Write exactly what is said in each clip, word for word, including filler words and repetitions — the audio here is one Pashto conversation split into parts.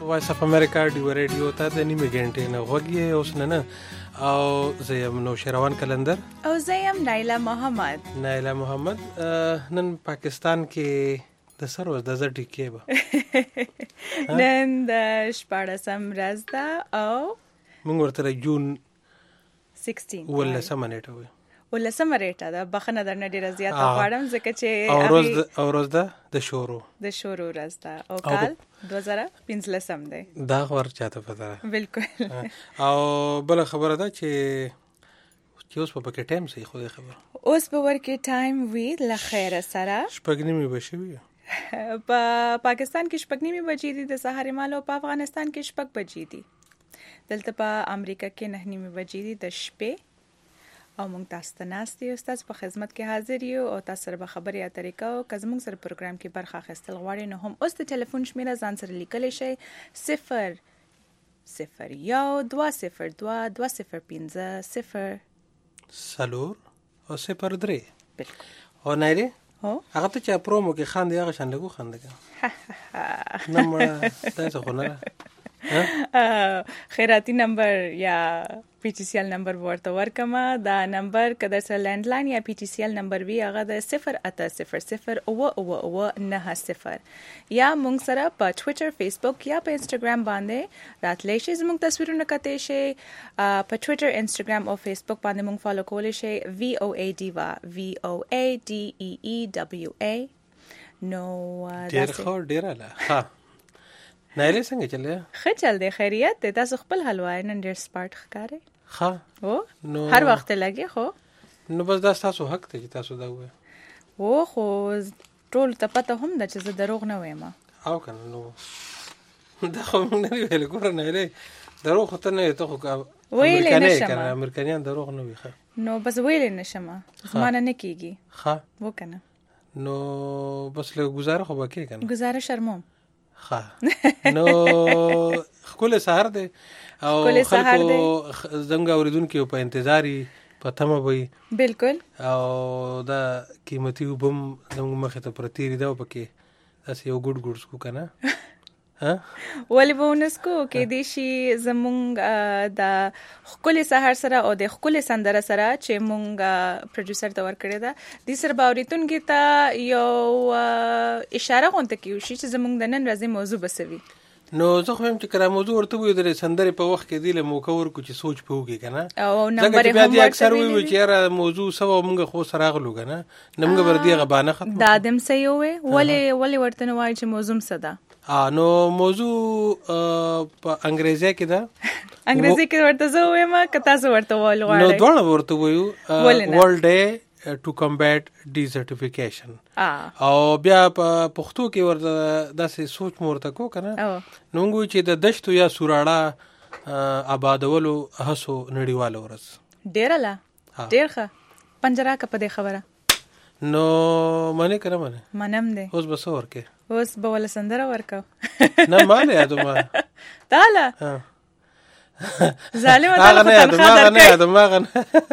وایس اف امریکا ډیو ریډیو ته د نیمه غنټې نه غوږی اوس نه نه او زه یم نوشیروان کلندر او زه یم نایله محمد. نایله محمد نن پاکستان کې د سروز د زړه کې به نن د شپاړسم ورځ ده او موږ ورته جون سیکسټین ولسمه نیټه وي ولسمه نیټه ده. بخنه درنه ډیره زیاته غواړم ځکه چې او ورځ او ورځ ده د شورو د شورو ورځ ده او کال دوه زره پنځلسم دی. دا خبر چاته پته ده بالکل. او بل خبره ده چې چې اوس په پکې ټایم صحیح خو خبر اوس به ورکه ټایم وی ل خیر سره شپږنیمه بشوي په پاکستان کې شپږنیمه بجې دي، د سحر مال او په افغانستان کې شپږ بجې دي، دلته په امریکا کې نه نیمه بجې دي د شپې. او موږ تاسو ته ناستې یو تاسو په خدمت کې حاضر یو او تاسو سره به خبرې اترې کوو. که زموږ سره پروګرام کې برخه اخیستل غواړئ نو هم اوس د ټلیفون شمیره ځان سره لیکلی شئ صفر صفر یو دوه صفر دوه دوه صفر پنځه صفر څلور او صفر درې. بالکل. او نایره هو هغه ته چې پرومو کې خاندي هغه شان لګو خندګه نه مړه تاسو خو نه خیراتی نمبر یا پی ټی سی ایل نمبر ورته ورکما. دا نمبر کله سره لینډلاین یا پی ټی سی ایل نمبر وی هغه د صفر اته صفر صفر او او او نه صفر. یا مونږ سره په ټوئیټر فیسبوک یا په انستګرام باندې راتلی شي، زموږ تصویرونه کتئ شي. په ټوئیټر انستګرام او فیسبوک باندې مونږ فالو کولی شي وی او ای ډیوا وی او ای ډی ای ای دبلیو ای. نو ډیر خو ډیر لا ها نایله څنګه چلې؟ ښه چل دی، خیریت دی. تاسو خپل حلوای نن ډیر سپارټ ښکارئ. ها او نو هر وخت لګي خو نو بس دا تاسو حق ته چې تاسو دا وایي. او خو ټول ته پته هم ده چې زه دروغ نه وایم. او کنه نو دا خو موږ نه ویل ګور نه لې دروغ ته نه ته خو ویلې نشم. امریکایان دروغ نه وي ښه نو بس ویلې نشم زمانه نه کیږي. ها وکنه نو بس له گزاره خو باکې کنه گزاره شرموم. ها نو خپل سحر دی او خلکو زنګ اوریدونکو په انتظاری په تمه وي. بالکل. او دا قیمتي وبم زموږ مخه ته پرتی دی او پکې تاسو یو ګډ ګډ سکو کنه ها ولی بونسکو کې دی شي زمونږ د خپل سحر سره او د خپل سندره سره چې مونږ پروډوسر ته ورکړی دا د سر باوریتونکو ته یو اشاره غونډه کیو شي چې زمونږ د نن ورځې موضوع بسوي. نو زه خو هم چې کرا موضوع ورته وې د سندره په وخت کې دی له موکور کو چې سوچ پوږي کنه او نمبر هم ورته اکثر وی چې را موضوع سو موږ خو سره غلو کنه نمګ وردی غبانه ختم دا دم سې وې ولی ولی ورته نو وای چې موضوع صدا نو موضوع په انګریزي کې ده انګریزي کې ورته زه وایم که تاسو ورته وایو نو دوه ورته وایو ورلد ډے to combat desertification. او بیا په پښتو کې ورته داسې سوچ مورته کو کنه نو موږ چې د دشتو یا سوراړه آبادولو هڅو نړیواله ورځ ډیر لا ډیر ښه پنجره کا په دې خبره نو معنی کنه معنی منم دې اوس بس ورکه اوس به ول سندره ورکاو نه معنی یادو ما تعالی ظالم ته هغه نه یادو ما نه یادو ما نه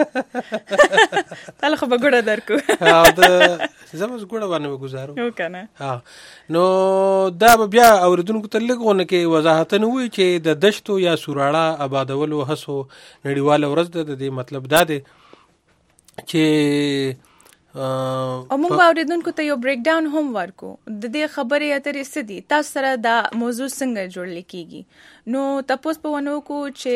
تعالی خو به ګړه درکو او د زموږ ګړه باندې گزارو یو کنه. ها نو دا بیا اوریدونکو ته لګونه کې وضاحت نه وي چې د دشتو یا سوراړه آبادولو هڅو نړیواله ورځ ده. د دې مطلب دا دی چې او موږ اوریدونکو ته یو بریک ډاون هم ورکو د دې خبرې اترې سدي تاسو سره دا موضوع څنګه جوړل کیږي. نو تاسو په ونو کو چې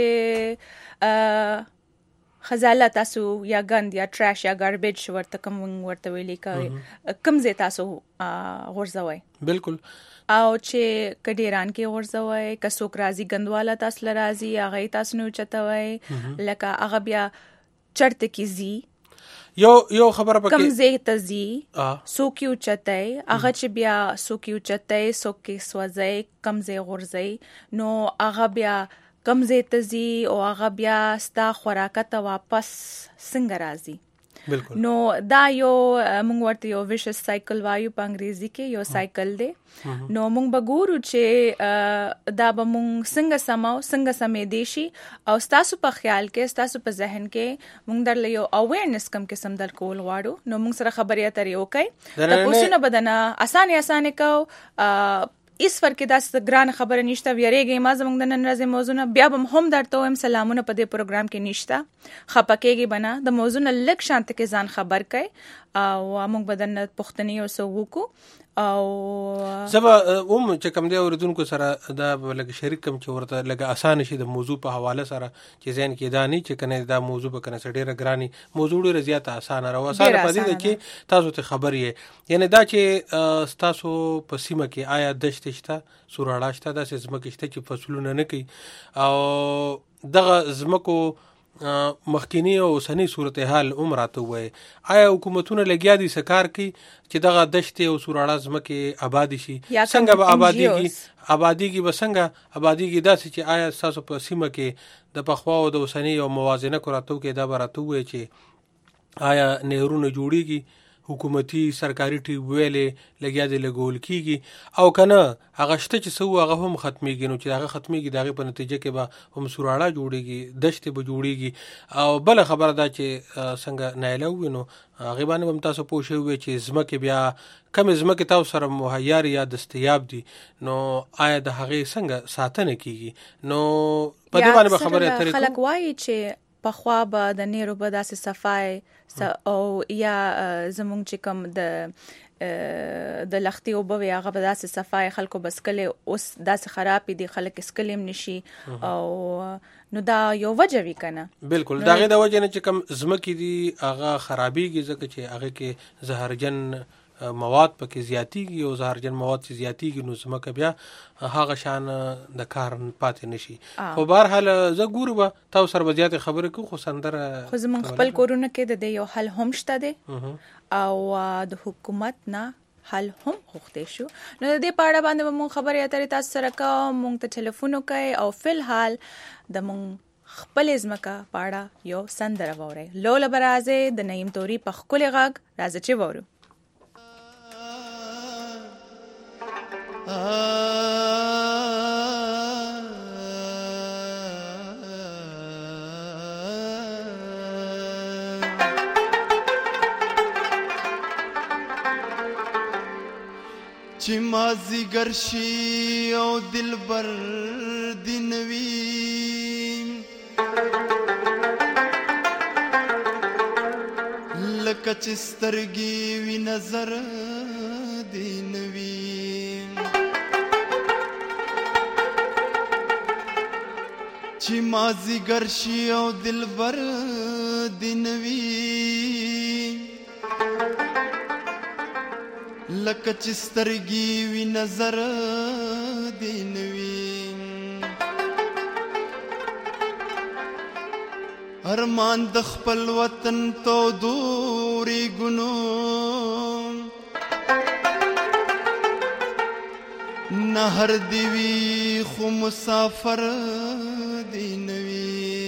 خزاله تاسو یا ګند یا ټراش یا ګاربیج ورته کوم ورته ویلې کوي کوم زه تاسو غورځوي. بالکل. او چې کډیران کې غورځوي کڅوک راځي غندواله تاسو لرازي هغه تاسو نو چتوي لکه هغه بیا چرته کې زی یو یو خبره پکې کم زه تزي سو کیو چتای هغه چې بیا سو کیو چتای سو کې سوځي کم زه غورځي نو هغه بیا کم زه تزي او هغه بیا ستا خوراکه ته واپس څنګه راځي. بالکل. نو دا یو مونږ ورته یو ویشس سایکل وایو په انګریزي کې یو سایکل دی. نو مونږ به ګورو چې دا به مونږ څنګه سماو څنګه سمې دی شي او ستاسو په خیال کې ستاسو په ذهن کې مونږ درله یو اویرنس کم قسم در کول غواړو. نو مونږ سره خبرې اترې وکړئ تاسو نه بدنه اسانه اسانه کو اس ورکه داسې ګران خبره نشته ویریږي ما زموږ د نن ورځې موضوع بیا به هم درته وایم سلامونه په دې پروګرام کې نشته خپکهږي بنا د موضوع نه لږ شانت کې ځان خبر کړئ او موږ بدن پښتني او سووکو او زبا اوم چې کوم دی اوریدونکو سره دا لګ شریک کوم چې ورته لګ اسانه شي د موضوع په حواله سره چې ځین کې دا نه چې کنه دا موضوع به کنه ډیره ګرانی موضوع ډیره زیاته اسانه راو اسانه پدې ده چې تاسو ته خبر یې یعنی دا چې تاسو په سیمه کې آیا دشت شته سوراړه شته دا چې زمکه شته چې فصلونه نه کوي او دغه زمکو مخکینی او سنی صورتحال عمراته وای آیا حکومتونه لګیا دي سکار کی چې دغه دشت او سوراړه زمکه آبادی شي څنګه به آبادیږي آبادیږي به څنګه آبادیږي داسې چې آیا تاسو په سیمه کې د پخوا او د وسنی او موازنه کوراتو کې دا براتو وای چې آیا نهرونه جوړیږي حکومتي سرکاري ټي ویلې لګیا دي لګول کیږي او کنه هغه شته چې سو هغه هم ختميږي نو چې هغه ختميږي دغه په نتیجه کې به هم سوراړه جوړيږي دشت به جوړيږي او بل خبره دا چې څنګه نایله وینو هغه باندې هم تاسو پوښیو وي چې زمکه بیا کم زمکه تاسو سره مهیا یا دستیاب دي نو آیا د هغه څنګه ساتنه کیږي نو په دې باندې خبره اترې خلک وایي چې په خوا به د نیرو به داسې صفای او یا زمونږ چې کوم د د لختي او به هغه به داسې صفای خلکو بس کله اوس داسې خراب دي خلک اسکلیم نشي او نو دا یو وجه وی کنه بالکل دا غي د وجه نه چې کوم زمکې دي هغه خرابيږي ځکه چې هغه کې زهرجن مواد پکې زیاتیږي او زهرجن مواد چې زیاتیږي نو زمکه بیا هغه شان د کار پاتې نشي خو بهر حال زه ګورم تاسو سره زیات خبره کو خو سندره خو زمون خپل کورونه کې د یو حل هم شته دي او د حکومت نه حل هم غوښته شو نو د دې پاړه باندې مون خبرې اترې تاسو سره کوم مونږ ته ټلیفون وکړئ او فل حال د مونږ خپل ازمکه پاړه یو سندره ووري لوله برازه د نیم توري په خپل غږ راځي چې وورو چې مازی ګرشي او دلبر دینوي لکه چې سترګې وي نظر دینوي چې مازی ګرشي او دلبر دینوي لکه چې سترګې وي نظر دینوي ارمان د خپل وطن تو دوري ګنو نهر دیوی خو مسافر دینوي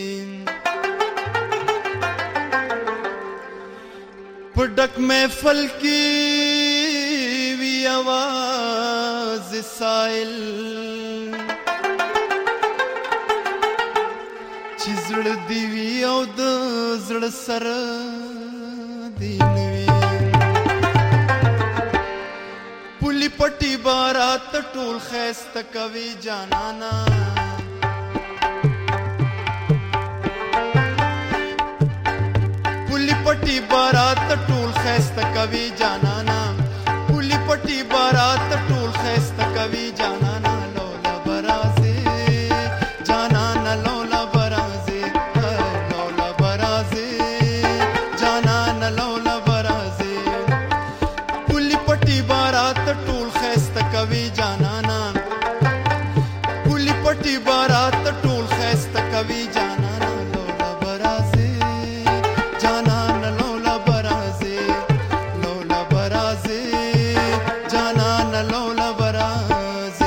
پډک محفل کی وی आवाज سائل چې زړه دیوی او د زړه سر دینوي پولی پټی بارات ټول خسته کوي جانانا پولی پټی بارات ټول خسته کوي جانانا پولی پټی بارات ټول خسته کوي جانانا لولا برازه جانانا لولا برازه لولا برازه جانانا لولا برازه پولی پټی بارات ټول خسته کوي جانانا پولی پټی بارات ټول خسته کوي جانانا لولا برازه جانانا لولا برازه لولا برازه جانانا لولا برازه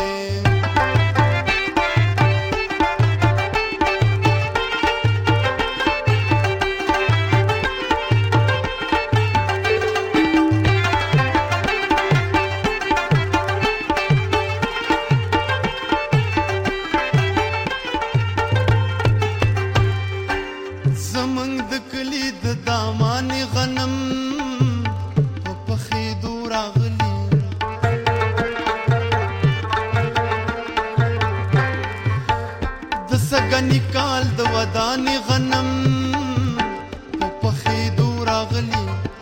زمنګ د کلی د دامان غنم په پخې دور اغلی راغلی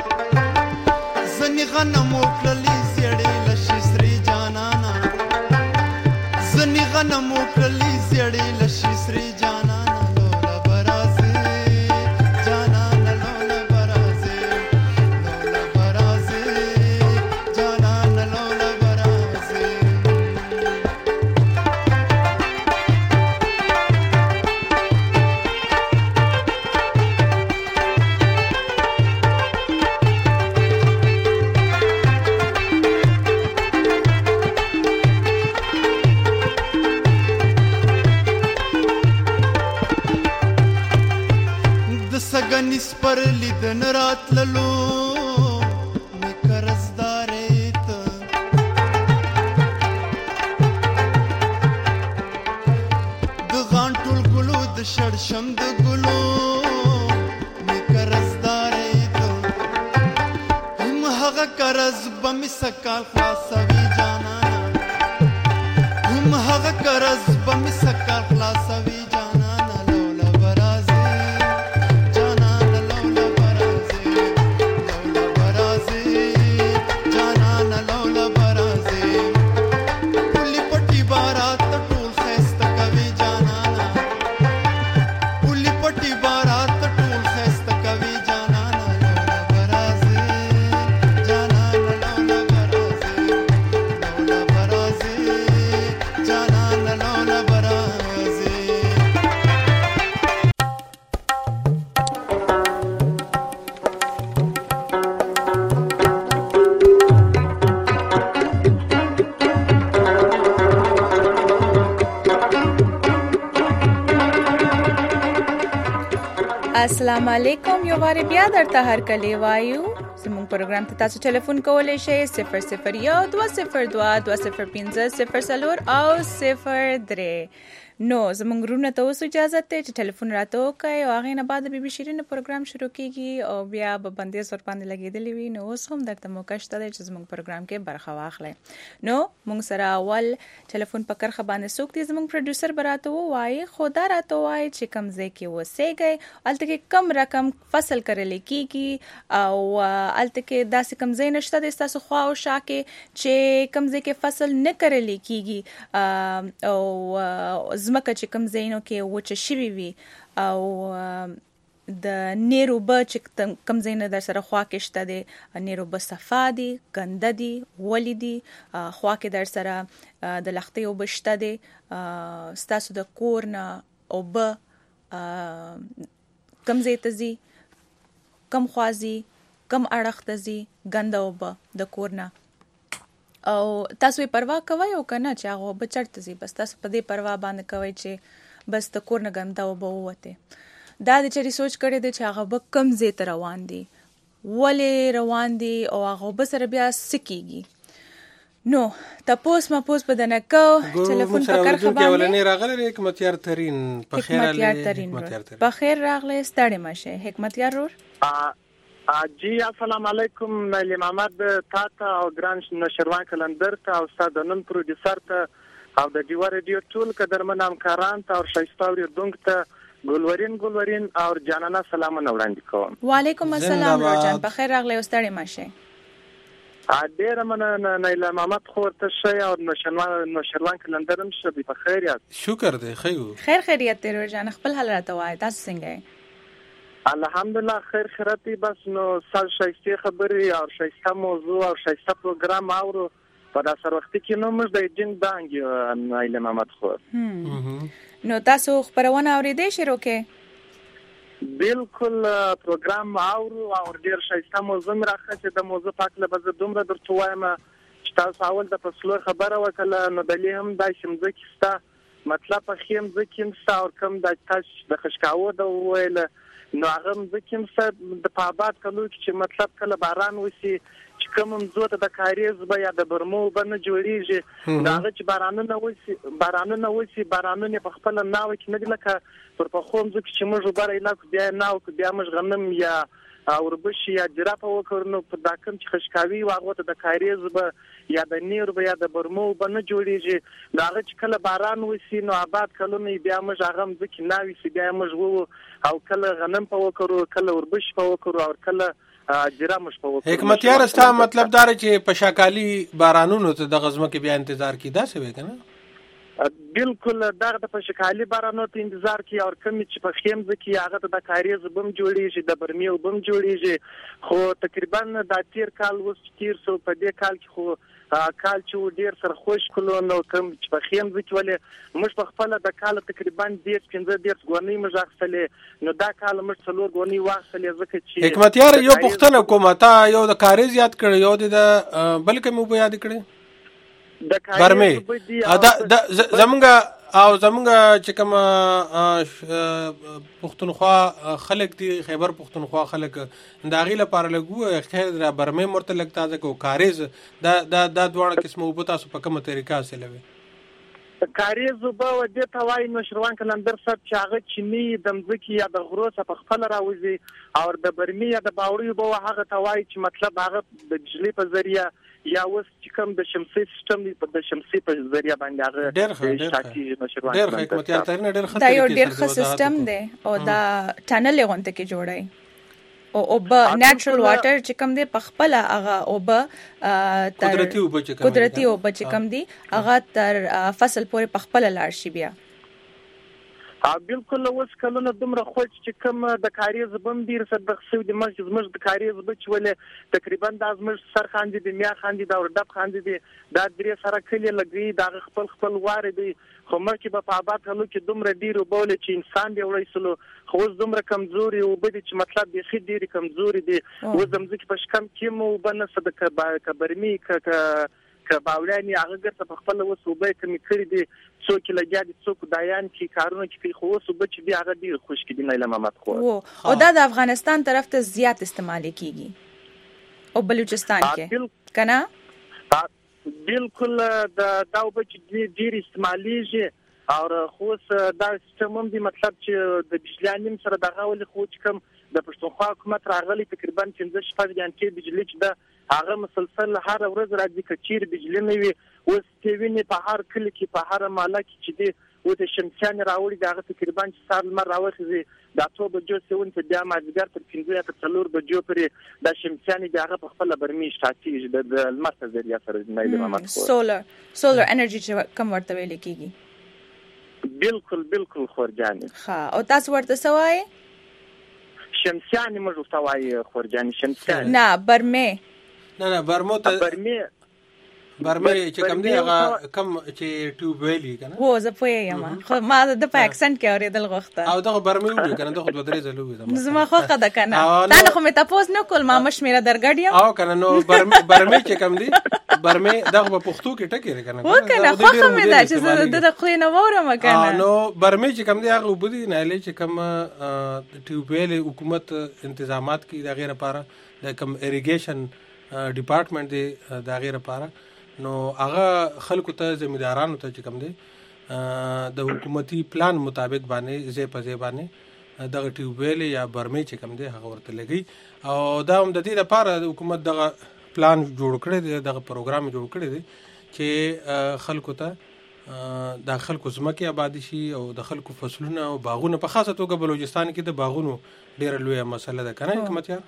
زنی غنم وکړلی زیړې لشي سری جانانا زنی غنم وکړلی زیړې لشي سری جانانا لولا برازه جانانا لولا برازه لولا برازه جانانا لولا برازه سګنیس پر لیدن راتللو مې قرضدارې ته د غانټول ګلو د شړشم د ګلو مې قرضدارې ته هم هغه قرض به مې سکال خلاصوي جانانا هم هغه قرض به مې سکال خلاصوي جانانا لولا برازه السلام علیکم یو واره بیا درته هر کلی وایو زموږ پروګرام ته تاسو ټلیفون کولی شئ صفر صفر یو دوه صفر دوه دوه صفر پنځه صفر څلور او صفر درې نو زموږ رونه ته اوس اجازه ته چې ټلیفون راته وکړئ او هغې نه بعد بي بي شیرین پروګرام شروع کیږي او بیا به بندیز ور باندې لګېدلی وي نو اوس هم درته موقع شته دی چې زموږ پروګرام کې برخه واخلئ نو موږ سره اول ټلیفون په کرښه باندې څوک دی زموږ پروډوسر به راته ووایي خو دا راته ووایي چې کوم ځای کې اوسېږئ هلته کې کم رقم فصل کرلی کیږي او هلته کې داسې کم ځای نشته دی ستاسو خوا او شا کې چې کم ځای کې فصل نه کرلی کیږي او ځمکه چې کم ځایونو کې وچه شوې وي او د نیر اوبه چې کم ځایونه در سره خوا کې شته دی نیر اوبه صفا دي ګنده دي ولې دي خوا کې در سره د لښتې اوبه شته دی ستاسو د کور نه اوبه کم ځای ته ځي کم خوا ځي کم اړخ ته ځي ګنده اوبه د کور نه او تاسو یې پروا کوئ او که نه چې هغه اوبه چېرته ځي بس تاسو په دې پروا باندې کوئ چې بس د کور نه ګنده اوبه ووتې دا د چېرې سوچ کړی دی چې هغه اوبه کم ځای ته روان دي ولې روان دي او هغه اوبه سره بیا څه کېږي نو تپوس مپوس به درنه کوو ټلیفون په کرښه باندې راغلی حکمتیار ترین حکمتیار ترین په خیر راغلی ستړی مه شئ حکمتیار رور جی السلام علیکم نیلی محمد تا ته او ګران نوشروان کلندر ته او ستا د نن پروډوسر ته او د ډیوا ریډیو ټول قدرمن همکاران ته او ښایسته اورېدونکو ته ګلورین ګلورین او جانانه سلامونه وړاندې کوم وعلیکم السلام روجان په خیر راغلی او ستړی مه شئ ډېره مننه نیلی محمد خو ورته ښه او نوشروان کلندر هم ښه دی په خیر یاست شکر دی ښه یو خیر خیریت دی روجان خپل حال راته وایه تاسو څنګه یې الحمدلله خیر خیرت دی بس نو سال شایسته خبرې او شایسته موضوع او شایسته پروګرام اورو په داسې وخت کې نو موږ د جنګ دانګ نیلی محمد خور نو تاسو خبرونه اورېدئ شروع کې بالکل پروګرام اورو او ډېر شایسته موضوع مې راخته د موضوع په اړه به زه دومره درته وایم چې تاسو اول د فصلو خبره وکړه نو دلې هم داسې مځکې شته مطلب په ښې مځکې شته او کوم د تاسو د خشکاوو د وویله نو هغه مځکې هم شته د په آباد کلو کې چې مطلب کله باران وشي چې کوم مځو ته د کاریز به یا د برمو به نه جوړېږي د هغه چې بارانونه وشي بارانونه وشي بارانونه په خپله ناوه کې نه دي لکه پر پخو مځکو چې موږ اوبه رایلاکو بیا یې ناوه کړو بیا موږ غنم یا او وربشي یا جرافه وکړو نو په دا کوم چې خشکاوي واغوت د کاریز به یا د نیر به یا د برمو به نه جوړیږي دا چې کله باران وسی نو آباد کلونه بیا موږ هغه ځکه ناوي سی بیا موږ وو او کله غنم په وکړو کله وربش په وکړو او کله جرامش په وکړو. حکمتیار ستا مطلب دا چې په شاکالي بارانونو ته د غزمه کې بیا انتظار کیدا څه وي کنه؟ بالکل دغه د پشکالي بارانو ته انتظار کی او کم چې په خیمزه کې هغه د کاریز بم جوړیږي د برمیو بم جوړیږي خو تقریبا د تیر کال وس تیر سو په دې کال کې خو کال چې ډیر سر خوش کولو نو کم چې په خیمزه کې ولې موږ په خپل د کال تقریبا ډیر پنځه ډیر غونی موږ اخلې نو دا کال موږ څلور غونی واخلې ځکه چې حکمتیار یو پښتنه کومه تا یو د کاریز یاد کړ یو د بلکې مو یاد کړ برمه دا زمونږ او زمونږ چې کوم پښتونخوا خلک دي خیبر پښتونخوا خلک دا غي لپاره لګو خیر برمه مرته لګتا ځکه کاریز دا دا دا دوه قسمه وبتا سو په کومه طریقه سلوي کاریز وبو د توای نشروان کلندر سب چاغه چینی دمځکی یا د غروسه په خپل راوځي او د برمه یا د باوري وبو هغه توای چې مطلب هغه د بجلی په ذریعہ یا اوس چې کوم د شمسي سیستم په د شمسي په ذریعہ باندې هغه ډېر ښه ډېر ښه حکمتیار ترنه ډېر ښه دا یو ډېر ښه سیستم دی او دا ټنل غونته کې جوړای او او به نېچرل واټر چې کوم دی په خپل هغه او به قدرتي او به چې کوم قدرتي او به چې کوم دی هغه تر فصل پورې په خپل لاړ شي بیا بالکل اوس کلونه دومره خوښ چې کوم د کاریز بم ډیر سر د خصو د مرز مرز د کاریز بچ ولې تقریبا د ازمر سر خاندي د میا خاندي دا ور ډب خاندي دا درې سره کلی لګي دا خپل خپل واره دی خو مکه په آباد هلو کې دومره ډیر وبول چې انسان دی وړي سلو خو دومره کمزوري او بده چې مطلب دی خې ډیر کمزوري دی و زمځ کې پښکم کې مو بنه صدقه کبرمي ک کباولانی هغه ګرته په خپل وسوبه کمی کړی دي څوک لګیا دي څوک دایان کې کارونه کې خو وسوبه چې بیا هغه ډیر خوش کړي نه محمد خو او دا د افغانستان طرف ته زیات استعمالي کیږي او بلوچستان کې کنه بالکل دا دا چې ډیر استعماليږي او خو دا سیستم هم دی مطلب چې د بجلانیم سره دغه ولې خو چې کوم د پښتونخوا حکومت راغلي تقریبا پنځه شپږ غنټې بجلی چې د هغه مسلسل هر ورځ راځي کچیر بجلی نه وي اوس تی ویني په هر کلی کې په هر محله کې چې دی او د شمسیان راوړي دغه تقریبا چې سال مر راوخي دا ټول به جو سون ته بیا مازګر تر پنځه یا څلور بجو پرې د شمسیان دغه په خپل برمي شاتي د لمر ذریعہ سره نه دی محمد خو سولر سولر انرژي چې کوم ورته ویل کیږي بالکل بالکل خورجاني ها او تاسو ورته سوای شمسیان موږ سوای خورجاني شمسیان نه برمه نه نه برمو ته برمه برمه چې کوم دی هغه کم چې ټیوب ویلی کنه هو زه پوهه یم خو ما د په اکسنټ کې اوریدل غوښته او دغه برمه وی کنه دغه دوه درې زلو وي زما خو قدا کنه تا خو مې تاسو نه کول ما مشمیره درګډ یم او کنه نو برمه برمه چې کوم دی برمه دغه په پښتو کې ټکی کنه و کنه خو مې دا چې د خو نه وورم کنه نو برمه چې کوم دی هغه وبدي نه لې چې کوم ټیوب ویل حکومت تنظیمات کې د غیر لپاره د کوم اریګیشن ډپارټمنټ دی د غیر لپاره نو هغه خلکو ته ځمېدارانو ته چې کوم دی د حکومتي پلان مطابق باندې زی په زی باندې دغه ټیوبویل یا برمې چې کوم دی هغه ورته لګي او دا هم د دې لپاره د حکومت دغه پلان جوړ کړی دی دغه پروګرام جوړ کړی دی چې خلکو ته د خلکو ځمکې آبادي شي او د خلکو فصلونه او باغونه په خاصه توګه بلوچستان کې د باغونو ډېره لویه مسله ده کنه حکومتیار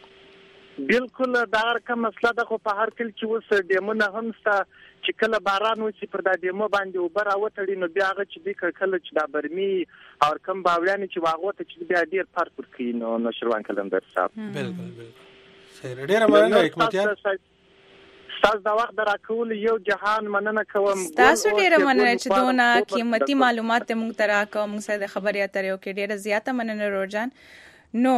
بالکل دا کوم مسله ده خو په هر کل کې وس ډیمونه هم ستا چې کله باران وشي پر دا ډیمو باندې اوبه راوتړي نو بیا هغه چې دی کله چې دا برمي او کوم باولیان چې واغوته چې بیا ډیر فرق ورکوي نو نشروان کلندر صاحب بالکل بالکل ډیره مننه حکمتیار تاسو دا وخت راکول یو جهان مننه کوم تاسو ډیره مننه چې دونه قیمتي معلومات مونږ ته راکوم مونږ سره د خبري اترې او کې ډیره زیاته مننه روزان نو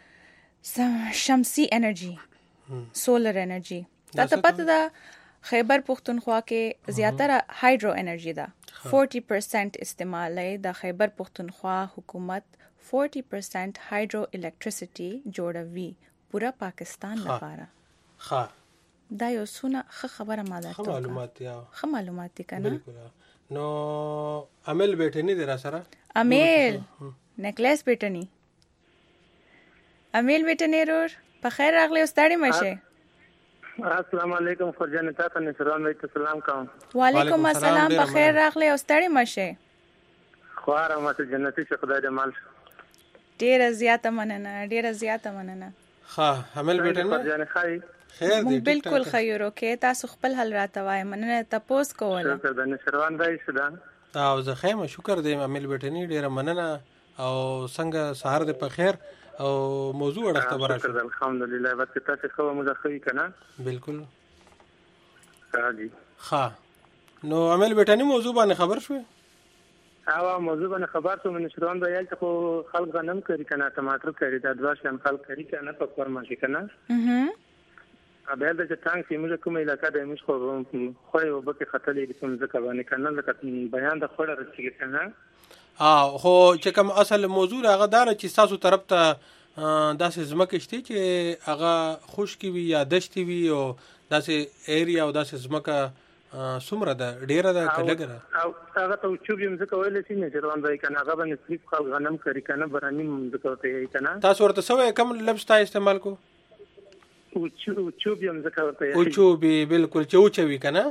شمسی انرژي سولر انرژي دا ته پته ده خیبر پختونخوا کې زیاتره هایدرو انرژي ده چالیس پرسنٹ استعمال د خیبر پختونخوا حکومت چالیس پرسنٹ هایدرو الکتریسيټي جوړوي پورا پاکستان لپاره ها دا یو سونه خبره ما ده خو معلومات یا خو معلومات کنه نو امیل بیٹه نه درا سره امیل نیکلیس بیٹه نه امیل ویټنرور په خیر راغلی او ستړي مشه. السلام علیکم خورجان تاسو نه سلام علیکم سلام کوم. وعلیکم السلام په خیر راغلی او ستړي مشه. خواره ماته جنتی شه خدای دې مال. ډیره زیاته مننه ډیره زیاته مننه. ها امیل ویټنرور خورجان خای خیر دی بالکل خیر اوکې تاسو خپل حل راته وای مننه تاسو کوله. شکر د نشروان دای شدا. او زه خیمه شکر دی امیل ویټنرور ډیره مننه او څنګه سهار دې په خیر او موضوع اړه خبره شکر الحمدلله وخت تاسو خو موږ خوي کنه بالکل راځي. ها نو امیل ویټنرور موضوع باندې خبر شوې؟ او موضوع باندې خبر ته من شروان دی چې خو خلک غنم کوي کنه ټماټر کوي دا دوه شان خلک کوي کنه په کورما شي کنه. اها ا به د څنګه چې موږ کومه علاقې د موږ خو خو یو بکه خطلې د کوم ځکه باندې کنه لکه بیان د خوړه رسېږي کنه. ها خو چې کوم اصل موضوع هغه دار چې تاسو طرف ته داسې زمکه شته چې هغه خشکی وي یا دشتي وي او داسې ایریا او داسې زمکه سمره ده ډیره ده کلهګره او هغه ته چوب یم ځکه ویل شي نه روان دی کنه هغه باندې صرف خل غنم کوي کنه برانی ځکه ته یې کنه. تاسو ورته سوې کوم لفظ تا استعمال کو؟ او چوب یم ځکه ورته او چوبي بالکل چوچوي کنه.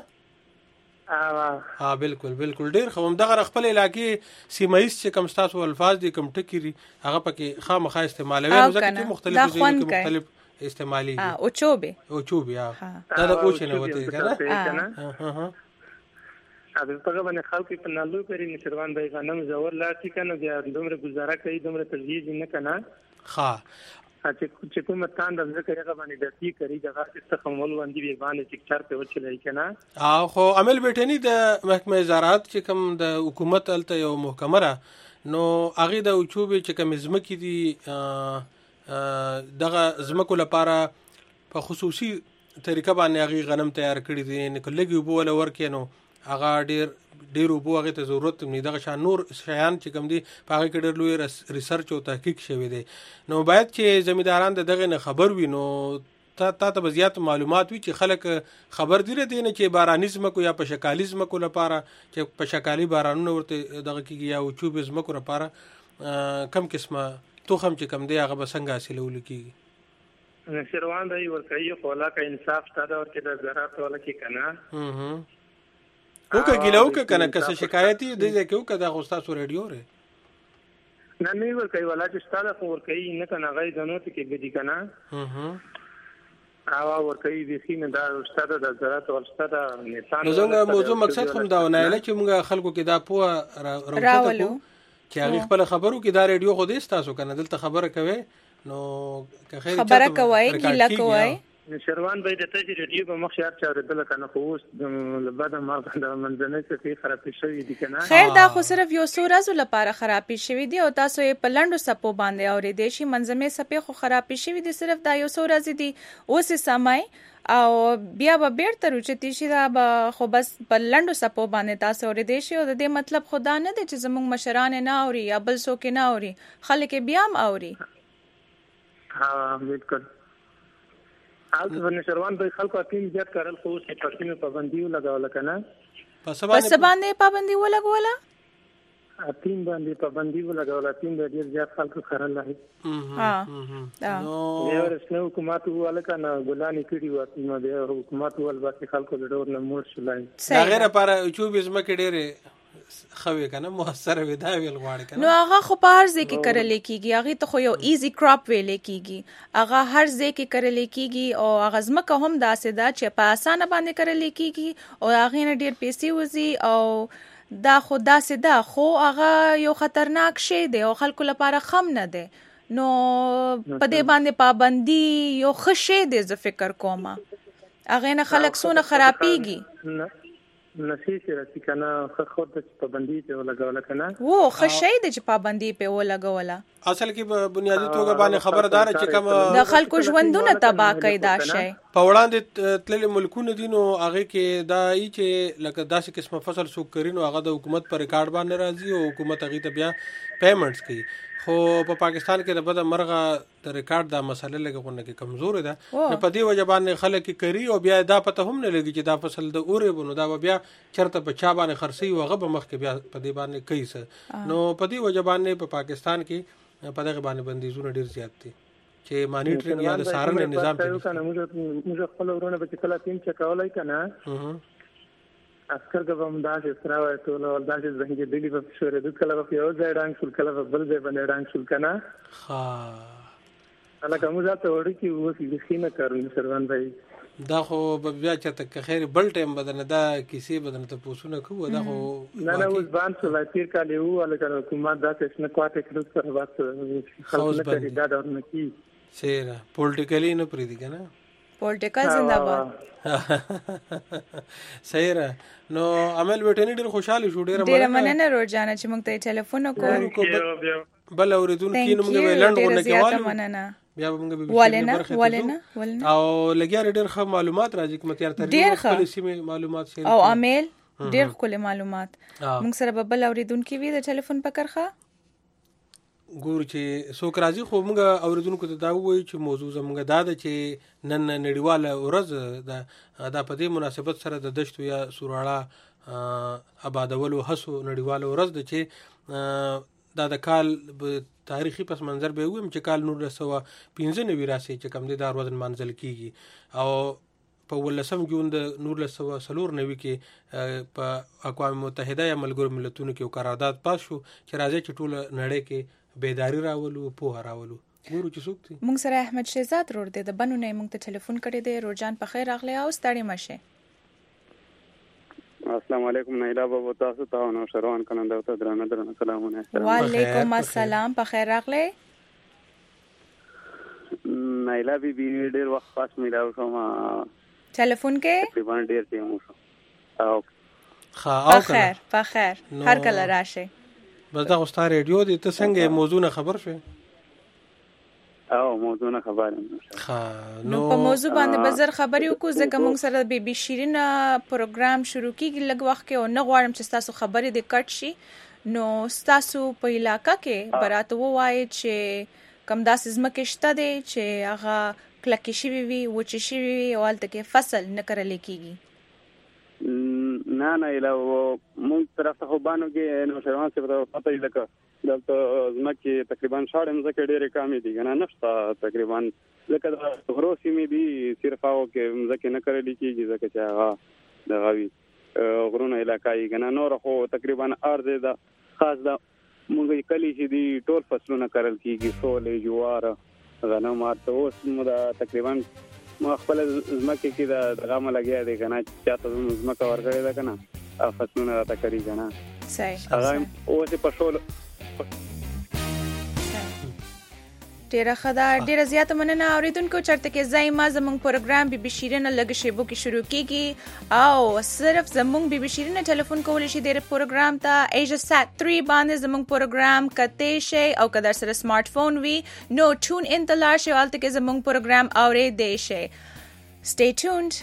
ها بالکل بالکل ډیر خو دغه خپل علاقې سیمایي چې کوم تاسو الفاظ دي کوم ټکي هغه پکې خامخا استعمالوي نو ځکه مختلف ځای کې مختلف استعمالي ها او چوبي او چوبي ها دا د اوچنه وته کنه. ها ها اته په باندې خلک په نالو کوي نشروان دی غنم زور لا چې کنه د دومره گزاره کوي دومره تجهیز نه کنه. ها چې چې کومه تاند ذکر هغه باندې د تی کوي دغه څه خمول باندې به باندې چې چار په وچلای کنه. او خو عمل بیٹنی د محکمه زراعت چې کوم د حکومت الته یو محکمه را نو هغه د اوچوبې چې کوم زمکې دي دغه زمکو لپاره په خصوصي طریقه باندې هغه غنم تیار کړی دي نه کلهږي وبو ولا ورکې نو هغه ډیر ډیر وبو هغه ته ضرورت نه دغه شان نور شیان چې کوم دي په هغه کې ډیر لوی ریسرچ او تحقیق شوی دی نو باید چې زمینداران دغه نه خبر وي نو تا ته به زیات معلومات وي چې خلک خبر دي نه چې بارانیزم کو یا په شکالیزم کو لپاره چې په شکالي بارانونه ورته دغه کې یا او چوبیزم کو لپاره کم قسمه توخم چې کم دی هغه به څنګه حاصلول کیږي. نشروان دی ورکه خو لا کا انصاف ستاده ورکه د زراعت ولا کې کنه. هه وکه ګلو ک کنه که څه شکایت دی د کېو کدا غوستا سو رادیو ر نه نه ورکه ولا چې ستاده خو ورکه نه کنه غي دنوت کې بدی کنه. هه او ورکه دي سینه دا استاد د زراعت او استاد نشان زموږ موضوع مقصد کوم دا نه لکه موږ خلکو کې دا پوه راوړو چې هغه خپل خبرو کې دا رادیو خو دې تاسو کنه دلته خبره کوي نو که خیر خبره کوي ګیلا کوي نشروان به د تجربه ریډیو په مخ شهر چاره دل کنه خو اوس د بعد ما د منځنۍ څخه خراب شوی دي کنه. خیر دا خو صرف یو څو ورځې لپاره خراب شوی دی او تاسو یې په لندو سپو باندې اورې دي شي منځمه سپې خو خراب شوی دي صرف دا یو څو ورځې دي اوس سمای او بیا به بیرته روچتی شي دا خو بس په لندو سپو باندې تاسو اورې دي شي او د دې مطلب خدا نه دی چې زموږ مشران نه اوري یا بل څوک نه اوري خلک بیا هم اوري. ها بالکل حالت نشروان به خلکو اپین زیات کارل خو چې پښتنه پابندي لګول کنه. پس باندې پابندي ولګوله اپین باندې پابندي لګول اپین د ډیر زیات خلکو کارل لای. ها نو یو رسنه حکومت والا کنه ګلانی کړي وته نو د حکومت ول باندې خلکو د ډور نه مور شولای. دا غیر لپاره چوبیزم کې ډېر خوي کنه موثر وي دا ویل غواړي کنه. نو هغه خو په هر ځای کې کرل کېږي هغه ته خو یو ایزی کراپ ویل کېږي هغه هر ځای کې کرل کېږي او هغه ځمکه هم داسې ده چې په اسانه باندې کرل کېږي او هغه نه ډیر پیسې وزي او دا خو داسې ده خو هغه یو خطرناک شی دی او خلکو لپاره خم نه دی نو په دې باندې پابندي یو ښه شی دی زه فکر کوم هغه نه خلک سونه خرابېږي نسې چې راځي کنه خو خود د پابندي په لګول کنه وو خشې د چې پابندي په ولګوله اصل کې په بنیادی توګه باندې خبردار چې کوم د خلکو ژوندونه تباہ کوي دا شی په وړاندې تلل ملکونه دي نو هغه کې دا ای چې لکه داسې قسمه فصل څوک کړي نو هغه د حکومت پر ریکارډ باندې راځي او حکومت هغه ته بیا پیمنټس کوي خو په پاکستان کې د بده مرغه د ریکارډ دا مسله لګونه کې کمزور ده نو په دې وجه باندې خلک کوي او بیا دا پته هم نه لګي چې دا فصل د اورې بنو دا بیا چرته په چا باندې خرسي وغه به مخ کې بیا په دې باندې کوي نو په دې وجه باندې په پاکستان کې په دغه باندې بندیزونه ډیر زیات دي چې مانیټرینګ یا د څارنې نظام ته کنه موږ موږ خپل ورونه به کله تیم چې کولای کنه عسكر کوم دا چې سره وای ټول ول دا چې څنګه دلی په شورې د کله په یو ځای رنګ شول کله په بل ځای باندې رنګ شول کنه ها انا کوم ځای ته وړي چې وسی خینه کارون سروان بھائی دا خو بیا چې ته خیر بل ټیم بدنه دا کیسې بدنه ته پوښتنه کوو دا خو نه نه اوس باندې څه تیر کال یو ولکه حکومت دا څه نه کوټه کړو سره واسه خلک نه کوي دا ډور نه کی سیره پولیټیکلی نه پری دي کنه پولیټیکل زنده‌باد سیره نو عمل وټنی ډیر خوشاله شو ډیر ډیر مننه روزانه چې موږ ته ټلیفون وکړو بل اوریدون کین موږ ویلند ونه کېوالو بیا موږ ولنه ولنه ولنه او لګیا ډېر ښه معلومات راځي کوم تیار تر خپل سیمه معلومات شي او امیل ډېر خپل معلومات موږ سره بل اوریدونکو وی د ټلیفون پکرخه ګور چې څوک راځي خو موږ اوریدونکو ته دا وایي چې موضوع زموږ دا ده چې نن نړیواله ورځ د دا په دې مناسبت سره د دشتو یا سوراړه آبادولو هڅو نړیواله ورځ ده چې دا د کال تاریخي پس منظر به ویم چې کال نور سو پنځه نوي راسي چې کم دي دا ورځ منځل کیږي او په ولسم جون د نور سو سلور نوي کې په اقوام متحده یا ملګرو ملتونو کې قرارداد پاس شو چې راځي چې ټول نړۍ کې بیداری راولو په راولو ګورو چې څوک دي مونږ سره احمد شهزاد روړ دی د بنو نه مونږ ته ټلیفون کړی دی روزان په خیر راغلی او ستړي مشه السلام علیکم نایلا بابا تاسو ته نو شروان کنه دا ته درنه درنه سلامونه وعلیکم السلام په خیر راغلی نایلا بی بی ډیر وخت پاس میلاو شو ما ټلیفون کې تقریبا ډیر ټیم وشو او خا په خیر په خیر هر کله راشه بس دا غوستا ریډیو دي ته څنګه موضوع نه خبر شوي او موضوع نه خبر ها نو په موضوع باندې بزر خبري وکړو ځکه موږ سره بي بي شیرین پروګرام شروع کیږي لږ وخت کې او نه غواړم چې تاسو خبرې د کټ شي نو تاسو په علاقہ کې براته وایي چې کم داسې زمکه شته دي چې هغه کلک شي وي وچ شي وي او الته کې فصل نه کرل کیږي نه نه اله موږ طرف ته باندې کې نو شروان څه پته پته لکه دلته زمکه تقریبا شاړم زکه ډېرې کامې دي کنه نشته تقریبا لکه د غرو سیمې دي صرف هغه کې زکه نه کړل کیږي زکه چې هغه د غوي غرونه علاقې کنه نور خو تقریبا ارض ده خاص ده موږ کلی چې دي ټول فصلونه کړل کیږي سولې جوار غنم مارته اوس موږ تقریبا ما خپل زمکه کې د غام لګیا دي کنه چې تاسو زمکه ورغړې ده کنه فصلونه راته کوي کنه صحیح هغه اوس په شول ډیره خدا ډیره زیاته مننه اوریدونکو چرته کې زای ما زموږ پروګرام بي بي شیرین لګ شیبو کې شروع کیږي او صرف زموږ بي بي شیرین ټلیفون کول شي د پروګرام ته ایجا سات تhree باندې زموږ پروګرام کته شي او کدر سره سمارټ فون وی نو ټون ان تلار شي الته کې زموږ پروګرام اورې دی شي stay tuned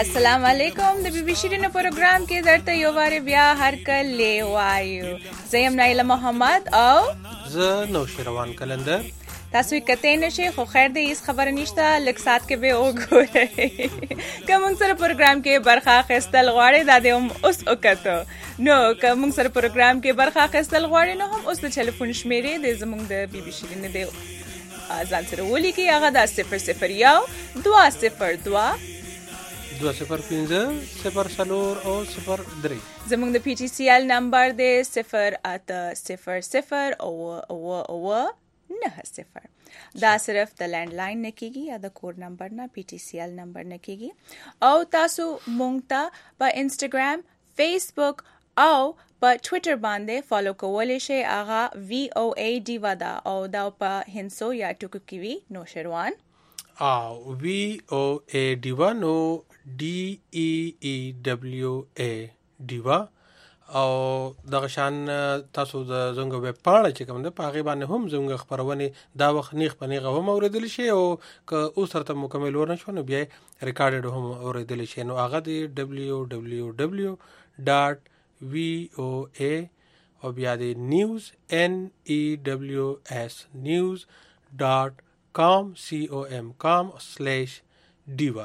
السلام علیکم د بی بی شیرینو پروګرام کې درته یو واره بیا هر کله وایو. زه یم نایله محمد او زه نوشیروان کلندر. تاسو یې کته نشي خو خیر دې هیڅ خبر نشته لږ سات کې به وګورئ. کوم سره پروګرام کې برخه اخیستل غواړئ دا دې هم اوس وکړو. نو کوم سره پروګرام کې برخه اخیستل غواړئ نو هم اوس د ټلیفون شمیرې د زموږ د بی بی شیرینو د ځان سره ولیکي. هغه د صفر صفر یو دوه صفر دوه دوه صفر پنځه صفر څلور او صفر درې. زموږ د پی ټي سی ایل نمبر دی صفر اته صفر صفر اوه اوه اوه نه صفر. دا صرف د لینډ لاین نه کېږي یا د کور نمبر نه پی ټي سی ایل نمبر نه کېږي. او تاسو مونږ ته په انسټاګرام، فیسبوک او په ټویټر باندې فالو کولی شئ. هغه وی او ای ډیوا ده او دا په هندسو یا ټکو کې وي نوشیروان او وی او ای ډیوا نو ډي ای ای ډبلیو ای ډیوا. او دغه شان تاسو د زنګ ویب پاڼه چې کوم ده په هغې باندې هم زموږ خپرونې دا وخت نیغ په نیغه هم اورېدلی شي او که اوس ورته مکمل ور نه شو نو بیا یې ریکارډډ هم اورېدلی شي. نو هغه د ډبلیو ډبلیو ډبلیو ډاټ وی او ای او بیا د نیوز ان ای ډبلیو اس نیوز ډاټ کام سی او ام کام سلیش ډیوا.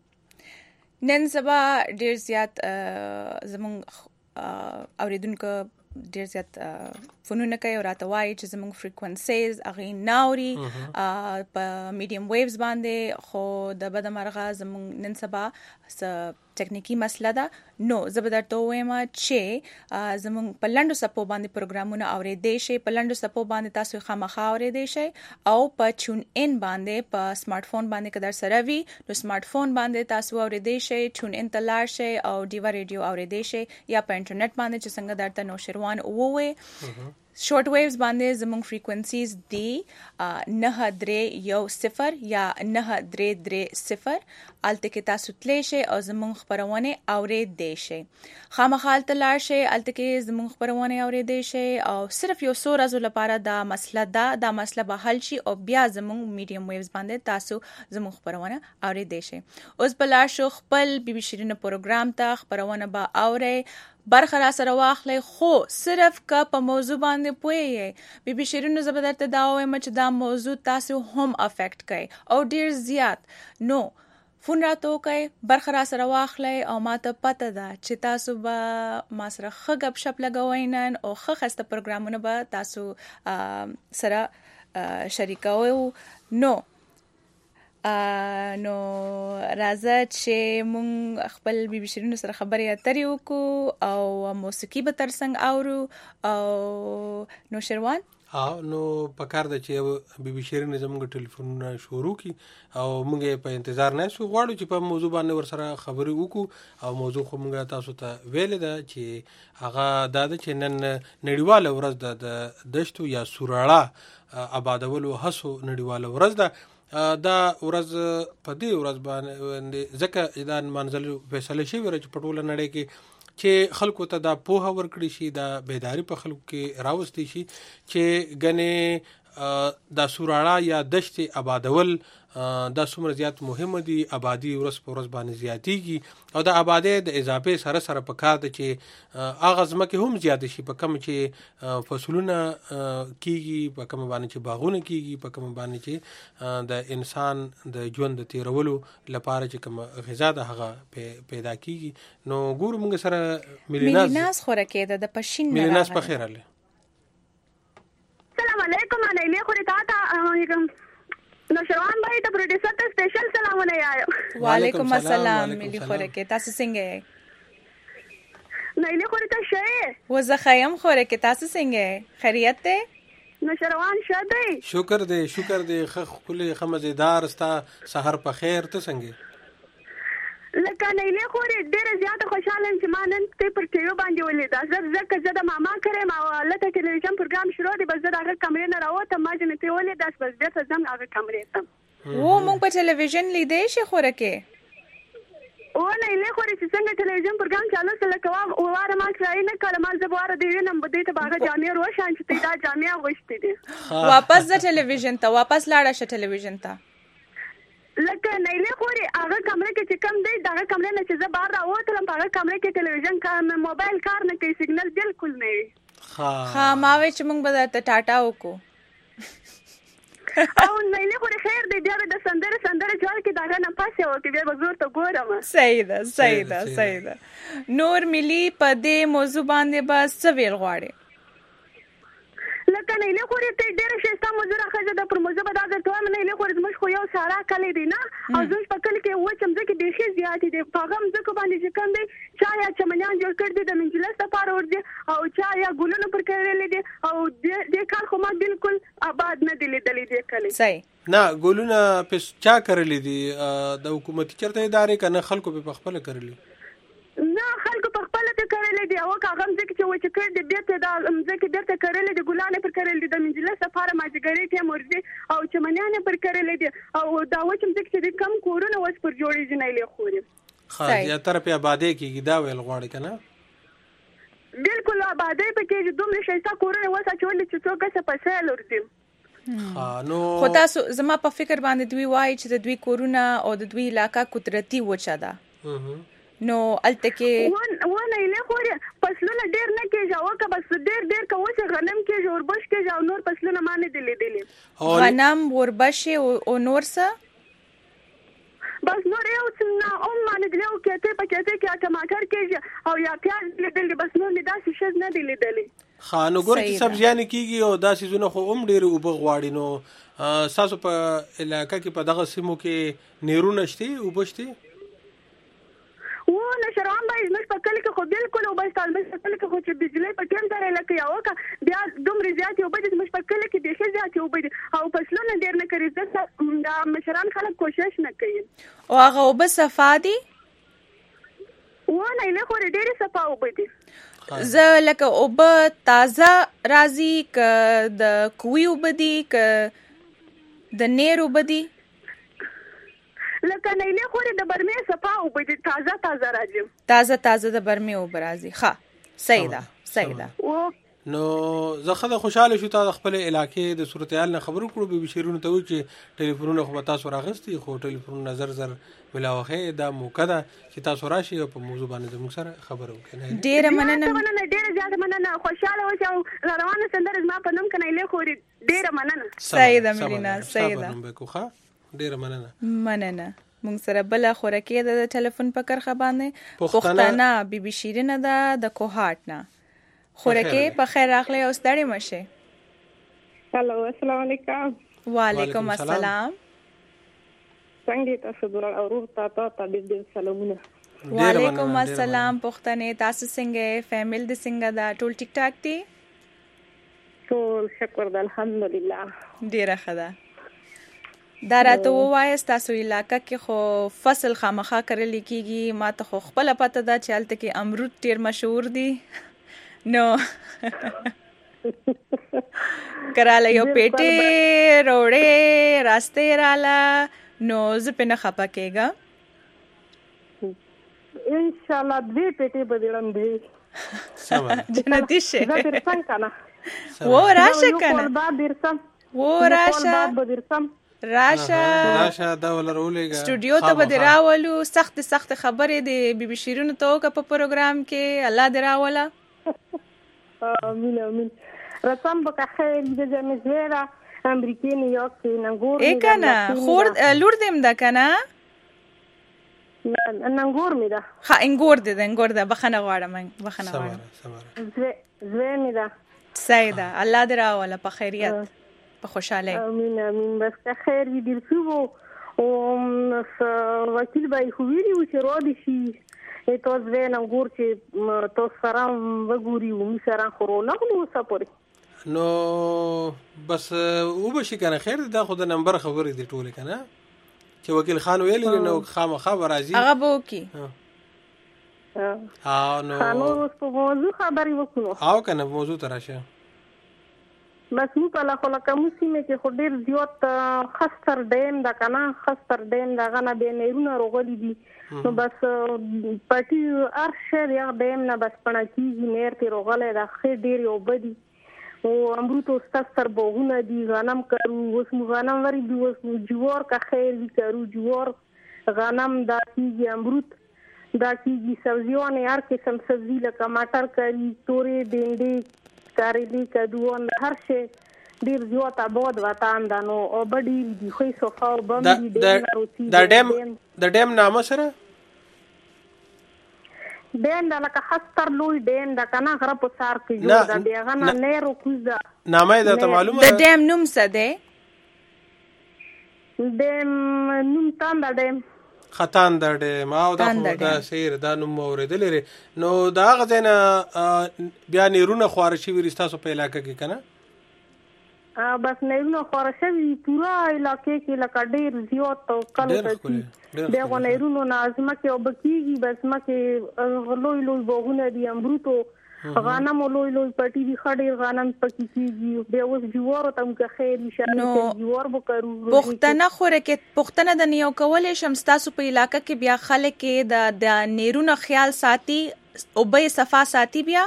نن سبا ډیر زیات زموږ اوریدونکو ډیر زیات فونونه کوي او راته وایي چې زموږ فریکونسیز هغې ناوري په میډیم ویوز باندې. خو د بده مرغه زموږ نن سبا څه ټکنیکي مسله ده. نو زه به درته ووایم چې زموږ په لنډو څپو باندې پروګرامونه اورېدی شئ. په لنډو څپو باندې تاسو یې خامخا اورېدی شئ او په چون ان باندې په سمارټ فون باندې که در سره وي نو سمارټ فون باندې تاسو اورېدی شئ. چون ان ته لاړ شئ او ډیوا ریډیو اورېدی شئ یا په انټرنیټ باندې چې څنګه درته نوشیروان ووایي. شورت ویوز باندې زموږ فریکونسیز دی نه درې یو صفر یا نه درې درې صفر. هلته کې تاسو تلی شئ او زموږ خپرونې اورېدی شئ. خامخا هلته لاړ شئ، هلته کې زموږ خپرونې اورېدی شئ او صرف یو څو ورځو لپاره دا مسله ده دا مسله به حل شي او بیا زموږ میډیم ویوز باندې تاسو زموږ خپرونه اورېدی شئ. اوس به لاړ شو خپل بی بی شیرینو پروګرام ته. خپرونه به اورئ، برخه را سره واخلئ، خو صرف که په موضوع باندې پوهیږئ. بی بی شیرینو زه به درته دا ووایم چې دا موضوع تاسو هم افیکټ کوي او ډیر زیات. نو فون راته وکئ، برخه را سره واخلئ او ما ته پته ده چې تاسو به ما سره ښه گپ شپ لګوئ نن او ښه ښایسته پروګرامونه به تاسو سره شریکوئ. نو نو راځه چې مونږ خپل بی بی شیرینو سره خبرې اترې وکړو او موسیقي به ترڅنګ اورو. او نوشیروان نو په کار ده چې بی بی شیرینو زموږ ټلیفونونه شروع کړي او موږ یې په انتظار نه یو غواړو چې په موضوع باندې ورسره خبرې وکړو. او موضوع خو موږ تاسو ته ویلې ده چې هغه دا ده چې نن نړیواله ورځ ده د دشتو یا سوراړه آبادولو هڅو نړیواله ورځ ده. دا ورځ په دې ورځ باندې ځکه دا نمانځل فیصله شوې وه چې په ټوله نړۍ کې چې خلکو ته دا پوهه ورکړي شي، دا بیداری په خلکو کې راوستی شي چې ګنې دا سوراړه یا دشتې آبادول دا څومره زیات مهمه دي. آبادي ورځ په ورځ باندې زیاتیږي او د آبادۍ د اضافې سره سره په کار ده چې هغه ځمکې هم زیاتې شي، په کوم چې فصلونه کیږي، په کوم باندې چې باغونه کیږي، په کوم باندې چې د انسان د ژوند د تیرولو لپاره چې کوم غذا ده هغه پیدا کیږي. نو ګورو موږ سره ملیناز ملیناز خوراکې ده د پښین ملیناز په خیر اله. السلام علیکم. انا الی خوري تا نوشیروان بھائی ته پروډوسر ته سپیشل سلامونه یایو. وعلیکم السلام ملی خوراکې تاسو څنګه یې؟ نه الی خوري ته شه و زه خیم خوراکې تاسو څنګه یې؟ خیریت ده؟ نوشیروان شه دی. شکر دی شکر دی ښه ښکلی ښه مزیدار ستا سحر په خیر. ته څنګه لکه نیلې خوري ډېره زیاته خوشحاله یم چې ما نن ته پر ټیو باندې ولیده. زه ځکه زه د ماما کره ما لته ټلویزیون پروګرام شروع دی، بس زه د هغه کمرې نه راووتم، ما چې ته ولیده بس بیرته ځم هغه کمرې ته. و مونږ په ټلویزیون لیدی شي خوراکې او نیلې خوري چې څنګه ټلویزیون پروګرام چالو سره کوم واره ما ټرای نه کړم، ما زه واره دی وینم بده ته باغ جامع روشن چې دا جامع غوښتي دي. واپس د ټلویزیون ته واپس لاړه شه ټلویزیون ته لکه نیلې خوري هغه کمره کې چې کم دی دغه کمره نه چې زه بهر راووتلم په هغه کمره کې تلویزیون کار موبایل کار نه کوي سیګنل بالکل نه وي. ها ما وی چې موږ به درته ټاټا وکړو او نیلې خوري خیر دی بیا به د سندره سندره جوړ کې دغه نه پاسې وکړي بیا به زور ته ګورم. صحیح ده صحیح ده صحیح ده. نور ملي په دې موضوع باندې به څه ویل غواړې؟ لکه نیلې خوري ته ډېره ښایسته موضوع راښځه ده پر موضوع به دا درته وایم نیلې خوري زموږ خو یو سارا کلی دی نه او زموږ په کلي کې وچ مځکې بیخي زیاتې دي په هغه مځکو باندې چې کوم دی چا یا چمنیان جوړ کړي دي د منجلس دپاره ورځي او چا یا ګلونه پر کرلي دي او دې کال خو ما بالکل آباد نه دي لیدلي دې کلي. صحیح نه ګلونه پس چا کرلي دي د حکومتي چرته ادارې که نه خلکو په خپله کرلي؟ نه خلکو په خپله ته کرلي دي او هغه مځکې چې وچې کړي دي بېرته دا مځکې بېرته کرلي دي ګلان یې پر کرلي دي د منجلس لپاره مازدیګرۍ ټایم ورځي او چمنیان یې پر کرلي دي او دا وچې مځکې چې دي کم کورونه اوس پر جوړېږي نیلې خوري. ښه زیاتره پې ابادۍ کېږي دا ویل غواړې که نه؟ بالکل ابادۍ په کېږي دومره ښایسته کورونه یې اوس اچولي چې څوک هسې په سیل ورځي. خو تاسو زما په فکر باندې دوی وایي چې د دوی کورونه او د دوی علاقه قدرتي وچه ده نو الته کې و نیلې خوري فصلونه ډېر نه کېږي او که بس ډېر ډېر که اوس غنم کېږي اوربش کېږي او نور فصلونه ما نه دي لیدلي. غنم اوربش او نور څه بس نور یو څه نه هم ما لیدلي او کېتې په کېتې کې ټماټر کېږي او یا پیاز لیدلي بس نور مې داسې شی نه دي لیدلي. ښه نو ګوره چې سبزیانې کېږي او دا سیزونه خو هم ډېرې اوبه غواړي نو ستاسو په علاقه کې په دغه سیمو کې نیرونه شته اوبه شته؟ و نشروان باید زموږ په کلي کې خو بالکل اوبه شته زموږ په کلي کې خو چې بجلۍ په ټیم سره لکه یو وکړه بیا دومرې زیاتې اوبه دي زموږ په کلي کې بیخي زیاتې اوبه دي او فصلونه ډېر نه کوي ځکه دا مشران خلک کوشش نه کوي. او هغه اوبه صفا دي؟ و نیلې خورې ډېرې صفا اوبه دي. زه لکه اوبه تازه راځي که د کوی اوبه دي که د نیر اوبه دي؟ لکه نیلې خورې د برمې صفا اوبه دي تازه تازه راځي تازه تازه د برمې اوبه راځي. ښه صحیح ده صحیح ده. نو زه ښه خوشحاله شو تا د خپل علاقې د صورتحال نه خبرو کړو بي بي شیرونو ته وایي چې ټلیفونونه خو به تاسو راغستي خو ټلیفونونه زر زر ملاوخې دا موقع ده چې تاسو راشئ او په موضوع باندې زموږ سره خبرې وکړئ. ډېره مننه ډېره زیاته مننه خوشحاله اوسئ او روانه سندره زما په نوم که نیلې خوري ډېره مننه. صحیح ده ملینا صحیح ده ډېره مننه مننه. مونږ سره بله خورکې ده د ټلیفون په کرښه باندې پښتنه بي بي شیرینه ده د کوهاټ نه. خورکې په خیر راغلی او ستړې مه شئ. هلو السلام علیکم. وعلیکم السلام. څنګه تاسو دواړه او روح ته ته ډېر ډېر سلامونه. وعلیکم السلام پښتنې تاسو څنګه فیمل د څنګه ده ټول ټیک ټاک دي؟ ټول شکر ده الحمدلله. ډېره ښه ده. دا راته ووایاست تاسو علاقه کې خو فصل خامخا کرلی کېږي ما ته خو خپله پته ده چې هلته کې امرود ډېر مشهور دي نو که راله یو پیټې روړې راستې راله نو زه پې نه خفه کېږم انشاءالله دوې پیټې به دې ړندې جنتي شي زه درسم که نه و راشه که نه درسم و راشه راشه راشه دا ولرولېږه سټوډیو ته به دې راولو سخت سخت خبرې د بي بي شیرینو ته وکړه په پروګرام کې الله دې راوله. امین امین. رسم به که خیر د جمزویرا امریکې نیویورک کې ننګور ای که نه خور لور دې م ده که نه ننګور مې ده. ښه انګور دې ده انګور ده بخښنه غواړم بخښنه غواړم زوی مې ده. صحیح ده الله دې راوله په خیریت په خوشحالی. امین امین. بس که خیر وي ډېر ښه و وکیل به یې خو ویلي وو چې رادې شي تو زوی ننګور چې تاسو سره وګوري ومي سره خو رونغلو اوسه پورې نو بس وبه شي که نه خیر دا خو د نمبر خبرې دي ټولې که نه چې وکیل خان ویلي نو خامخا به راځي هغه به وکړي نو اوس په موضوع خبرې وکړو او که نه موضوع ته راشه. بس موږ په لخوا لکه موږ سیمې کې خو ډېر زیات خستر ډیم ده که نه خستر ډیم د هغه نه بیا نیرونه راغلي دي نو بس پټي هر شی د هغه ډیم نه بس پڼه کېږي نیر ترې راغلی ده ښې ډېرې اوبه دي او امروت استر بوغونه دي غنم کرو اوس مو غنم وری دی اوس مو جوار کا خیر وی کرو جوار غنم دا کیږي امروت دا کیږي سبزیونه هر قسم سبزی لکه مټر کری تورې بینډي کاریلی کدوون هر شی ډیر زیات آباد وطن دا نو او بډی دی خو صفه او بم دی دا ډیم د ډیم نامه سره ډیم دا لکه خستر لوی ډیم دا کنه غره په سار کې جوړ دا بیغه نه نیرو کوزا نامه دا ته معلومه د ډیم نوم څه دی ډیم نوم تان دا ډیم خطان د ډیم او دا سیر دا نوم اوریدل لري نو دا غزنه بیا نیرونه خوار شي ورستاسو په علاقې کې کنه بس نیرونه خوار شي پورا علاقې کې لکه ډیر زیات او کله چې دغه نیرونه نازمه کې او بکیږي بس مکه لوی لوی بوغونه دي امروتو غنم لوی لوی پټي دي خډیر غنم پکې کیږي به اوس جوار ته موږ خیر انشاءالله جوار وکړو پښتنه خوره کې پښتنه د نیو کولې شمستاسو په علاقې کې بیا خلک کې د د نیرونو خیال ساتي او به صفا ساتي بیا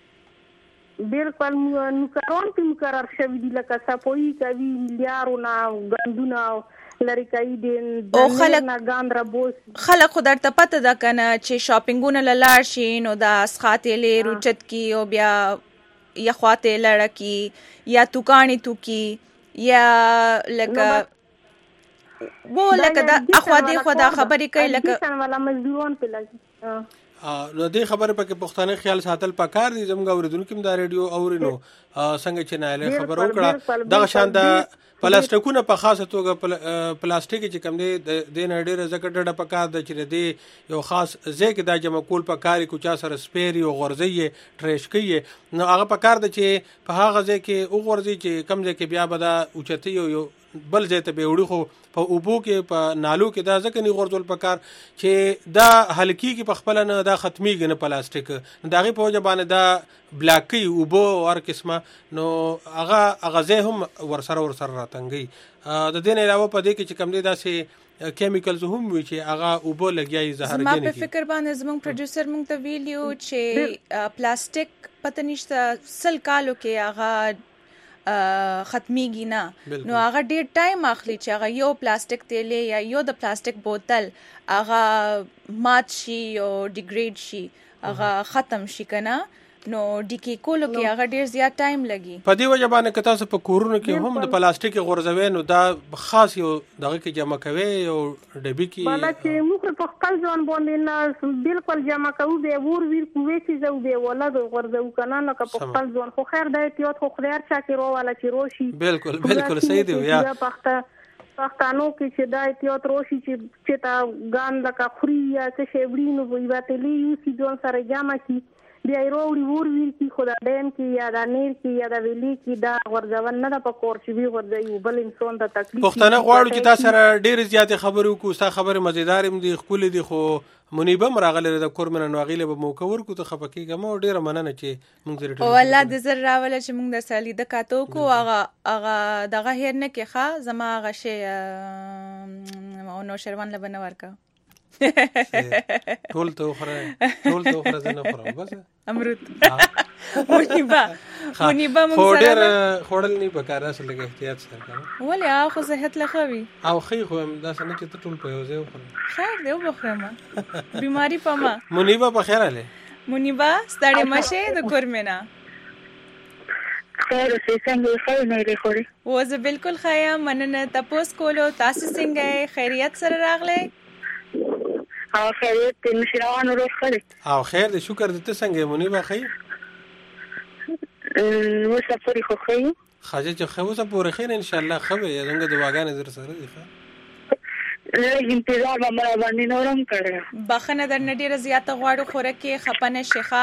بالکل نو کارون په مقرر شوی دی لکه صفوي کوي لیارونه غندونه لری کوي د او خلک خلک خو درته پته ده کنه چې شاپینګونه لاله شي نو د اسخاتې له روچت کی او بیا یا خواته لړ کی یا توکانی تو کی یا لکه وو لکه دا اخوا دی خو دا خبرې کوي لکه څنګه ولا مزدورون په لګي نو دې خبره پکې پښتانه خیال ساتل پکار دي زموږ اوریدونکو کې دا ریډیو اورینو څنګه چې نه خبر وکړه دا شان د پلاستیکونه په خاصه توګه پلاستیک چې کم دي د نړۍ رزکه ډډه پکار د چې دی یو خاص ځکه دا جمع کول پکاري کو چا سره سپيري او غورځي ټریش کوي نو هغه پکار د چې په هغه ځکه او غورځي چې کم ځکه بیا به دا اوچتي یو بل ځای ته به وړي خو په اوبو کې په نالو کې دا ځکه نه غورځول پکار چې دا هلکی کې په خپل نه دا ختميږي نه پلاستیک داغه په وجه باندې دا بلاکي اوبو او قسمه نو هغه هغه هم ورسره ورسره راتنګي د دې نه علاوه په دې کې چې کم دي داسې کیمیکلز هم وي چې هغه اوبو لګیای زهرجن دي ما په فکر باندې زموږ پروډوسر مونږ ته ویلیو چې پلاستیک پته نشته سل کالو کې هغه ختميږي نه نو هغه ډیر ټایم اخلي چې هغه یو پلاستیک تیل یا یو د پلاستیک بوتل هغه مات شي او ډیګریډ شي هغه ختم شي کنه نو ډیکی کولو کې هغه ډیر زیات ټایم لګي په دې وجه باندې کته څه په کورونو کې هم د پلاستیک غورځوي نو دا خاص یو دغه کې جمع کوي او ډبي کې بالا چې موږ په خپل ځان باندې نه بالکل جمع کوو به ور ویر کوي چې زو به ولادت غورځو کنه نو په خپل ځان خو خیر د احتیاط خو خیر چا کې رو والا چې روشي بالکل بالکل صحیح دی یا پښتانو کې چې دا احتیاط روشي چې چې تا ګان د کخري یا څه شی وړي نو وي واته لیو چې ځون سره جمع کی بیا وروړي ورور کی خدا ډیم کې یا د نیر کې یا د ویلي کې دا ورځون نه د پکور چې وی ورځي بل انسان د تکلیف پښتنه غواړو چې تاسو سره ډېر زیات خبرو کو ستا خبره مزیدار هم دي خپل دي خو منیبه مراغله د کورمن نوغیله به موکور کو ته خپکیګه مو ډیره مننه چې مونږ زری او الله د زر راول چې مونږ د سالي د کاتو کو هغه هغه دغه هیر نه کې ښا زما غشي او نو شروان لبنه ورکا ټول ته خره ټول ته خره زنه خره بس امرود منیبه منیبه مونږ سره ډیر خورل نه پکاره اصل کې احتیاط سره کوي ولې خو صحت لخوي او خي خو دا څنګه چې ټول په یو ځای خوري خیر دی وبخرمه بیماری پما منیبه په خیر اله منیبه ستړي مشه د کورمنا خیر اوسې څنګه خیر نه لري خوري وزه بالکل خیا مننه تاسو کولو تاسو څنګه خیریت سره راغله او خیریت دې مشروان ورو خوري او خیر دې شکر دې څنګه منیبه خیر نو سفرې خو خیر خاجه چې خو سه پورې خیر ان شاء الله خو یې څنګه دواګانې در سره دي له انتظار به مر باندې نورم کړه بخنه در نډیره زیاته غواړو خوره کې خپنه شيخه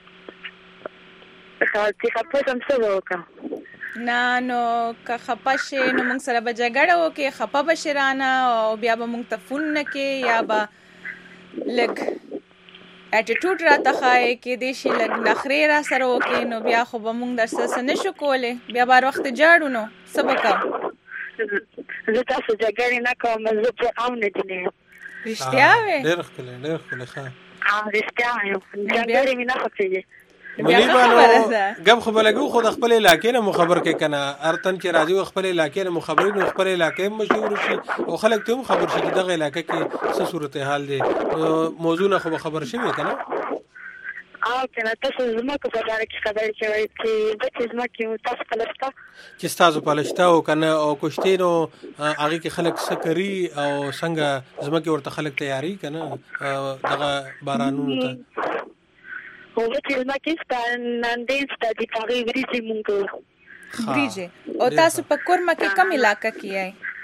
خاطی خپه سم څه وکړه نه نو که خپه شي نو موږ سره به جګړه وکړي خپه بشرانه او بیا به موږ ته فون نه کې یا به لګ اټیټیوډ راته خای کې دې شي لګ نخري را سره وکړي نو بیا خو به موږ درسه نه شو کولې بیا بار وخت جاړو نو سبق زه تاسو جګړه نه کوم زه په او نه دي رښتیا وې ډېر ښکلی ډېر ښکلی ښه ها رښتیا یو جګړه مې نه خوښېږي منی باندې غب خو بلګو خو د خپل علاقې نه مخبر کې کنه ارتن چې راځي خپل علاقې نه مخبرین خپل علاقې مشهور شي او خلک ته خبر شي دغه علاقې کې څه صورتحال دي موضوع نه خو خبر شي کنه او کنه تاسو زموږ په اړه کې خبرې کوي چې د څه زموږ کې تاسو پلشتا چې تاسو پلشتا او کنه او کوشتینو هغه کې خلک سکري او څنګه زموږ ورته خلک تیاری کنه دغه بارانونو ته او چې زموږ کې ستاندې ستادي پاره ورېږي مونږ ورېږي او تاسو په کورما کې کوم علاقې کې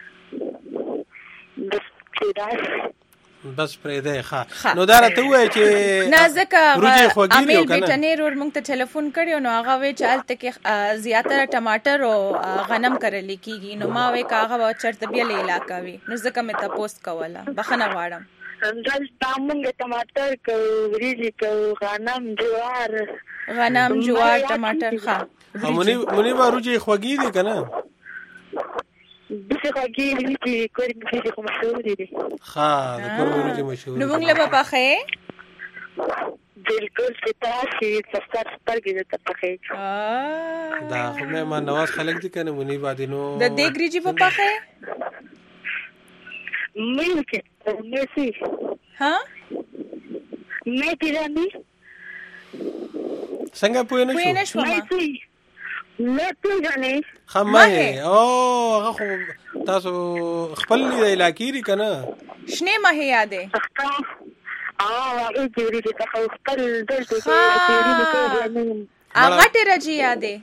یې د سپیډا بس پرې ده ښه نو دا راته وای چې نازکه امیل بیٹنیر ور مونږ ته ټلیفون کړیو نو هغه وی چې الته کې زیاتره ټماټر او غنم کرل کیږي نو ما وی کاغه او چرته بیل علاقہ وی نو ځکه مې تاسو کوله بخنه واړم دل تامونګه ټماټر کو ورېږي کو غنم جوار غنم جوار ټماټر ښه مونږ مونږ باروجي خوږی دي کنه دغه راګي چې کورن کې کوم مشهور دي ها د کورن کې مشهور نو موږ له پپا خې بالکل ستاسو ستاسو سترګې ته پخې دا خو مې ما نواز خلک دي کنه مونږ باندې نو د دیګری جی پپا خې مې کې مې سي ها مې تیرانی څنګه پوه نه شو پوه نه شو مې پیژنې خمه او هغه خو تاسو خپل دی علاقې لري کنه شنه مه یادې اه هغه جوړې چې تاسو خپل دلته کې هغه ته راځي یادې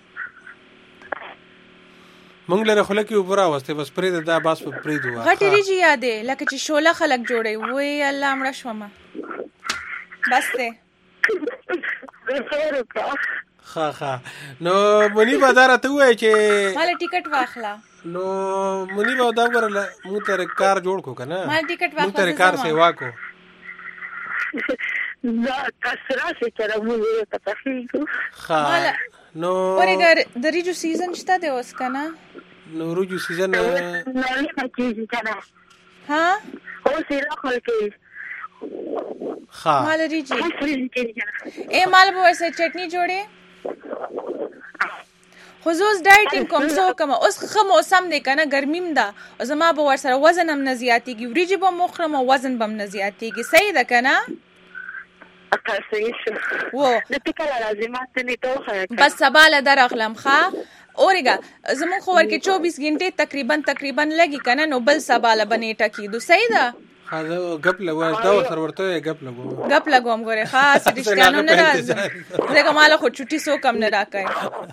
مونږ له خلک یو برا واسطه بس پرې دا باس په پرې دوه غټې ریږي یادې لکه چې شوله خلک جوړي وای الله مړه شومه بس ته ها ها نو منی بازار ته وای چې مال ټیکټ واخلا نو منی به دا ورله مو تر کار جوړ کو کنه مال ټیکټ واخلا مو تر کار سیوا کو دا کسرا چې تر مو ته تفصیل ها نو ورګر د ریجو سیزن شته د اوس کنه نو ریجو سیزن نه نه کیږي کنه ها او سیلا خلک ها مال ریجی اے مال بو ایسے چٹنی جوړې خصوص ډایټینګ کوم څو کوم اوس خه موسم دی کنه ګرمیم ده او زما به ور سره وزن هم نه زیاتیږي وریجی به مخرم او وزن به هم نه زیاتیږي صحیح ده کنه صحیح و د ټیکل لازمات نه توخه بس سبا له درغلم ښه اورګه زمون خو ورکه چوبیس غنټه تقریبا تقریبا لګي کنه نو بل سبا له بنېټه کیدو صحیح ده هغه غپ لګو دا سر ورته غپ لګو غپ لګوم غره خاص رښتانو نه راځي زګه مال خو چټي سو کم نه راکای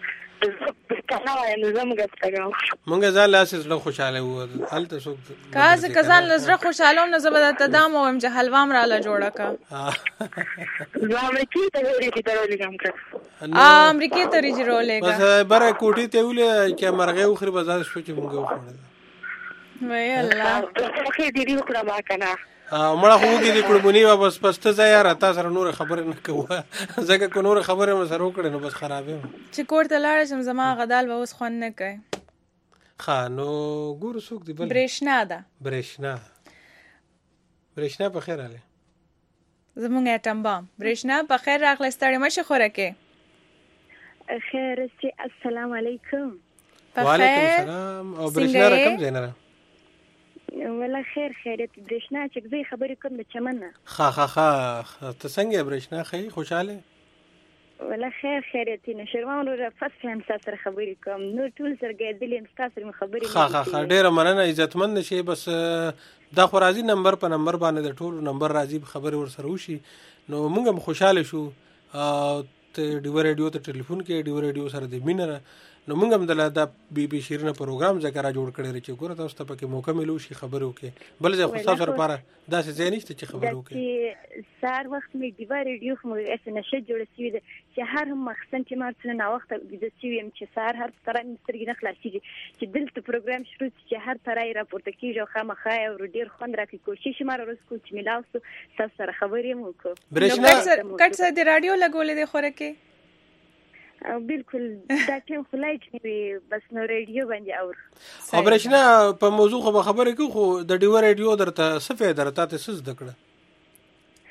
مونږه ځان لاسه زړه خوشاله وو هلته سو کاز کزان لزړه خوشاله نه زبر ته دام او ام جهلوام را لا جوړه کا امریکای ته ورې ته ولګم کا امریکای ته ریجی رولېګا بس بره کوټی ته ولې چې مرغه وخري بازار شو چې مونږه وخوړل وای الله خو دې دې وکړه ما کنه مړه خو کې دې کړمونی و بس پسته ځای را تاسو سره نور خبره نه کوه ځکه کو نور خبره مې سره وکړه نو بس خرابې چې کوړ ته لاړ شم زما غدال به اوس خوان نه کوي ښه نو ګور څوک دی بل برېښنا ده برېښنا برېښنا په خیر اله زمونږ اټم بام برېښنا په خیر راغله ستړي مشه خوره کې خیر سي السلام علیکم وعلیکم السلام او برېښنا رقم زینره ولا خیر خیرت برېښنا چې زه خبرې کوم د چمنه ها ها ها ته څنګه برېښنا خې خوشاله ولا خیر خیرت نه شرمانو را فس هم سره خبرې کوم نو ټول سره ګډلې تاسو خبرې ها ها ها ډېر مننه عزتمن شي بس دا خو راځي نمبر په نمبر باندې د ټول نمبر راځي خبرې ور سره وشي نو موږ هم خوشاله شو ته ډیو رادیو ته ټلیفون کې ډیو رادیو سره د مینره نو موږ هم د لا بي بي شیرینه پروګرام ذکر جوړ کړی چې ګوره تاسو ته پکې موقع ملو شي خبرو کې بل ځای خو تاسو لپاره دا څه ځای نشته چې خبرو کې سار وخت مې ډیو رادیو خو اس نشه جوړ شوی دی چې هر هم مخسن چې مارڅ نه وخت د سیویم چې سار هر طرح مسترګې نه خلاصيږي چې دلته پروګرام شروع چې هر طرح راپورته کیږي خامخا او ډیر خوند راکې کوشش مار روز کو چې ملاوسو تاسو سره خبرې مو کو برېښنا کټ سره د رادیو لګولې د خوره کې بالکل دا ټیم خلای چې بس نو رادیو باندې اور او برېښنا په موضوع خو خبرې کو خو د ډیو رادیو درته څه فائدہ درته څه زده کړه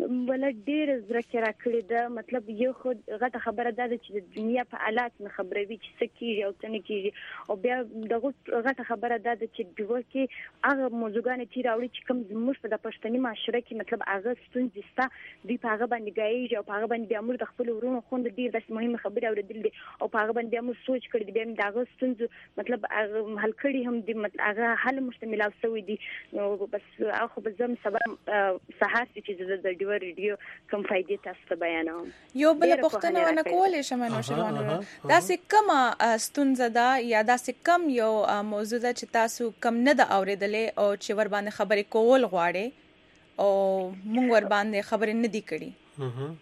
ولا ډیر زړه کې راکړی دا مطلب یو خو غټه خبره ده چې د دنیا په حالات نه خبروي چې څه کیږي او څه نه کیږي او بیا دغه غټه خبره ده چې دغه کې هغه موضوعګان چې راوړي چې کوم زموږ په د پښتني معاشره کې مطلب هغه ستونزې ستا دوی په هغه باندې ګایي او په هغه باندې بیا موږ د خپل ورونو خوند ډیر داسې مهمه خبره اورېدل دي او په هغه باندې بیا موږ سوچ کړی دی بیا دغه ستونزې مطلب هغه حل کړي هم دي مطلب هغه حل مشتمل او سوي دي نو بس هغه به زم سبا سهار چې د ډیو ریډیو کوم فائدې تاسو ته بیانوم. یو بل پوښتنه ونه کولې شم نو شروان دا څه کومه ستونزه ده یا دا څه کم یو موضوع ده چې تاسو کم نه د اوریدلې او چې ور باندې خبرې کول غواړي او موږ ور باندې خبرې نه دی کړي؟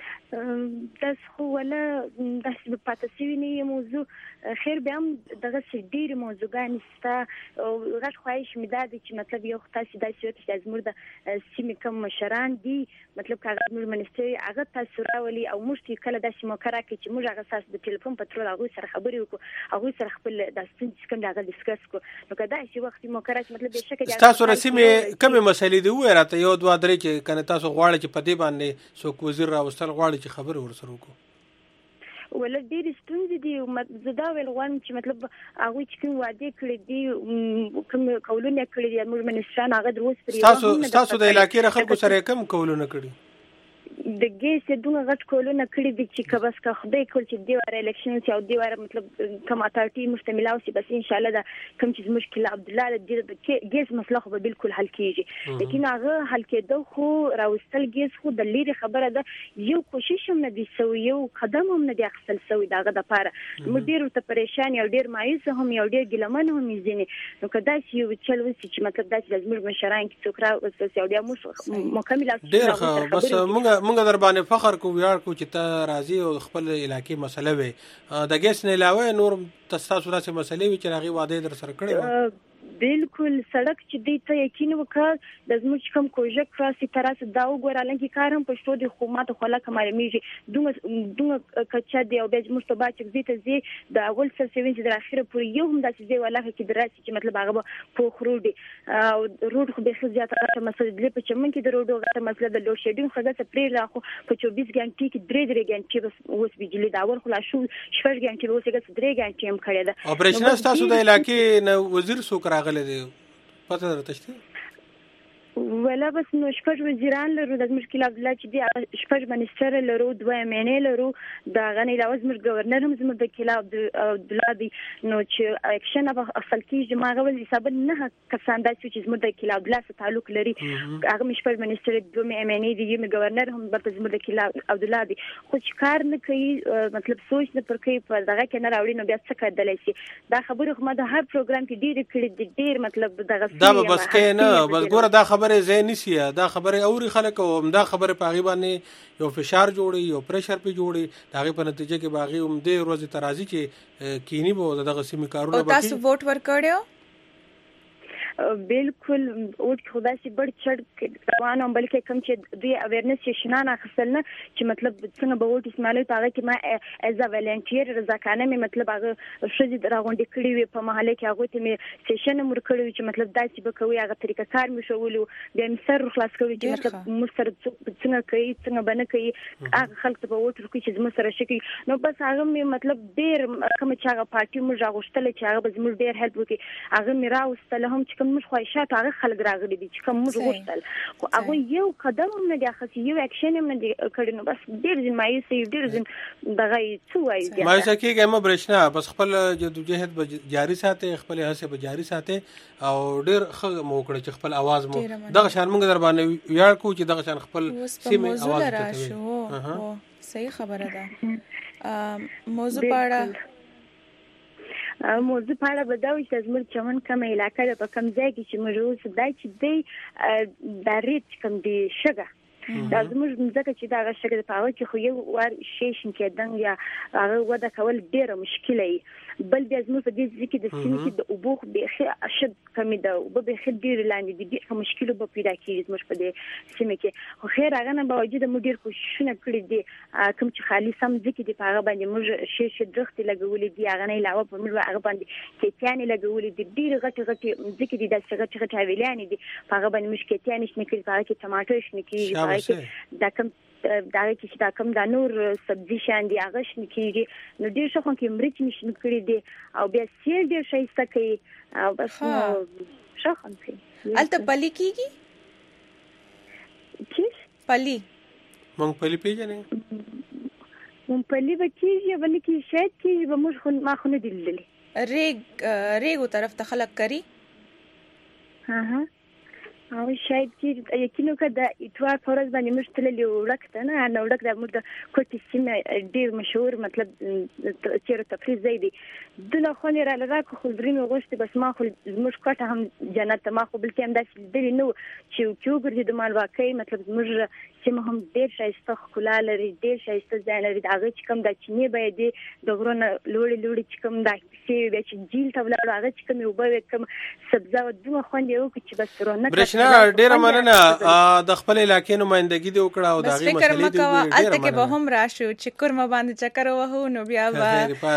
تاسو خو ولا تاسو په تاسو ویني موضوع خیر به هم دغه ډیر موضوعګان ستا او غږ خواهش مې دا چې مطلب یو تاسو داسې وي چې زموږ د سیمې کوم مشران دي مطلب کاغذ موږ منستري هغه تاسو راولي او موږ کله داسې موکره کې چې موږ هغه تاسو د ټلیفون پټرول هغه سره خبرې وکړو هغه سره خپل د ستونزې کوم هغه ډیسکس کو نو کدا چې وخت موکره مطلب به شکه تاسو رسمي کوم مسلې دی وراته یو دوه درې چې کنه تاسو غواړئ چې په دې باندې څوک وزیر راوستل غواړي چې خبر ورسره وکړو ولا ډېر ستونزې دي زه دا ویل غواړم چې مطلب هغوی چې کوم وعدې کړي دي کوم قولونه کړي دي موږ منسټران هغه در اوس پرې تاسو تاسو د علاقې خلکو سره کوم قولونه کړي د ګیس دغه غټ کولونه کړي دي چې کبس کا خدای کول چې دی واره الیکشن چې او دی واره مطلب کوم اتارټي مشتمل او سي بس ان شاء الله دا کوم چې مشکل عبد الله د ګیس مسله خو بالکل حل کیږي لیکن هغه حل کېدو خو راوستل ګیس خو د لري خبره ده یو کوشش هم نه دی سوی یو قدم هم نه دی اخیستل سوی داغه د پاره موږ ډیر ته پریشان یو ډیر مایوس هم یو ډیر ګلمن هم یې نو کدا چې یو چل وسی چې مطلب دا چې زموږ مشران کې څوک راوستل او بیا موږ مکمل ډیر بس موږ موږ در باندې فخر کو ویاړ کو چې ته راضي او خپل علاقې مسله وي د ګیس نه علاوه نور تاسو سره مسلې وي چې راغي واده در سره کړې بالکل سړک چې دی ته یقین وکړ د زموږ کوم کوژک راسي تراس دا وګوره لکه کار هم پښتو د حکومت خو لا کمال میږي دوه دوه کچا دی او د مشتبه چې زی ته زی د اول سر سوین چې د اخره پورې یو هم داسې دی ولاخه کې دراسي چې مطلب هغه په خرودي او روډ خو به زیاته مسله د په چمن کې د روډو غته مسله د لوډ شیډینګ خو د پرې راخو په چوبیس غنټې کې درې درې غنټې بس اوس بجلی دا اول خلا شو شپږ غنټې اوس کې درې غنټې هم کړې ده اپریشن تاسو د علاقې نه وزیر سو راغله دی پته درته ولا بس نو شپږ وزیران لرو د مشکل عبد الله چې دی شپږ منستر لرو دوه مېنې لرو دا غنی لاوز مر گورنر هم زموږ د کلا عبد الله دی نو چې اکشن به اصل کې جما غول حساب نه کسان داسې چې زموږ د کلا عبد الله سره تعلق لري هغه شپږ منستر دوه مېنې دی یم گورنر هم په زموږ د کلا عبد الله دی خو چې کار نه کوي مطلب سوچ نه پر کوي په دغه کې نه راوړي نو بیا څه کېدلی شي دا خبره خو ما د هر پروګرام کې ډېر کړي دي ډېر مطلب دغه دا بس کې نه بس ګوره دا خبره زه نسی دا خبره اوري خلک او دا خبره پاغي باندې یو فشار جوړي یو پریشر په جوړي داغه په نتیجه کې باغي هم دې ورځ ترازی چې کینی بو دغه سیمه کارونه به تاسو ووټ ورکړیو بالکل اوټ خدا سي بڑ چړ روانه بلکې کوم چې دوی اویرنس سیشنانه خپل نه چې مطلب څنګه به وټ اسماعیل پاغه کې ما از ا ولنټیر رضاکانه مې مطلب هغه شذ راغونډې کړې وي په محله کې هغه ته مې سیشن مر کړې چې مطلب داسې به کوي هغه طریقه کار مې شوولو بیا مې سر خلاص کوي چې مطلب مستر څنګه کوي څنګه بنه کوي هغه خلک ته به وټ ورکړي چې زموږ سره شي نو بس هغه مې مطلب ډیر کوم چې هغه پارټي مو راغوښتل چې هغه به زموږ ډیر هیلپ وکړي هغه مې راوستل هم چې موږ خواهشات هغه خلک راغلي دي چې کوم موږ غوښتل خو هغه یو قدم نه دی اخیستی یو اکشن هم نه دی کړی نو بس ډیر ځین مایوسي ډیر ځین دغه څه وایي مایوسه کېږي ما برښنا بس خپل جدوجہد به جاری ساتي خپل هڅه به جاری ساتي او ډیر ښه مو کړی چې خپل आवाज مو دغه شان موږ در باندې ویاړ کو چې دغه شان خپل سیمه आवाज ته صحیح خبره ده موضوع پاړه موضوع په اړه بداوي چې زموږ چمن کوم علاقې ده په کوم ځای کې چې موږ اوس دای چې دی د ریټ کوم دی شګه دا زموږ ځکه چې دا شګه په هغه کې خو یو ور شیشن کېدن یا هغه ودا کول ډیره مشکله وي بل بیا زموږ په دې ځکه د سیمې کې د اوبو بېخي اشد کمی ده، اوبه بېخي ډېرې لاندې دي، ډېر مشکل به پیدا کېږي زموږ په دې سیمې کې. خو خیر هغه نه باوجود موږ ډېر کوششونه کړي دي کوم چې خالي سم ځکه دي په هغه باندې موږ شې شې درختې لګولې دي، هغه نه علاوه په موږ هغه باندې کېتیانې لګولې دي، ډېرې غټې غټې ځکه دي داسې غټې غټې حویلانې دي، په هغه باندې موږ کېتیانې شنې کړي، په هغه کې ټماټر شنې کېږي، په هغه کې دا کوم دا کې دا کوم دا نور سبزي شان دي هغه شنې کېږي. نو ډېر ښه خو کې مرچ مې شنې کړي دي او بیا سیر ډېر ښایسته کوي او بس ښه خوند کوي. هلته پلي کېږي؟ چیز؟ پلي مونږپلي پیژنې؟ مونږپلي به کېږي به نه کېږي، شاید کېږي به موږ خو ما خو نه دي لیدلي. ریګ ریګو طرف ته خلک کري؟ ها ها او شاید چې یقینو که د اتوار په ورځ باندې موږ تللي وړک ته نه نه وړک د موږ د کوټې سیمه ډېر مشهور مطلب چیرې تفریح ځای دی دله خو نه راله راکو خو درې مې غوښتې بس ما خو زموږ کوټه هم جنت ته ما خو بلکې هم داسې لیدلي نه و چې چې وګرځېدو مالواکۍ مطلب زموږ سیمه هم ډېر ښایسته ښکلا لري، ډېر ښایسته ځای لري. د هغه چې کوم دا چینې به یې دی د غرو نه لوړې لوړې چې کوم دا کیسې وې بیا چې جیل ته ولاړو هغه چې کومې اوبه وې کوم سبزه وه دومره خوند یې وکړو چې بس رونق برېښنا ډېره مننه د خپل علاقې نمایندګي دې وکړه او د هغې مسلې دې وویلې. هلته کې به هم راشو چې کورمه باندې چکر ووهو نو بیا به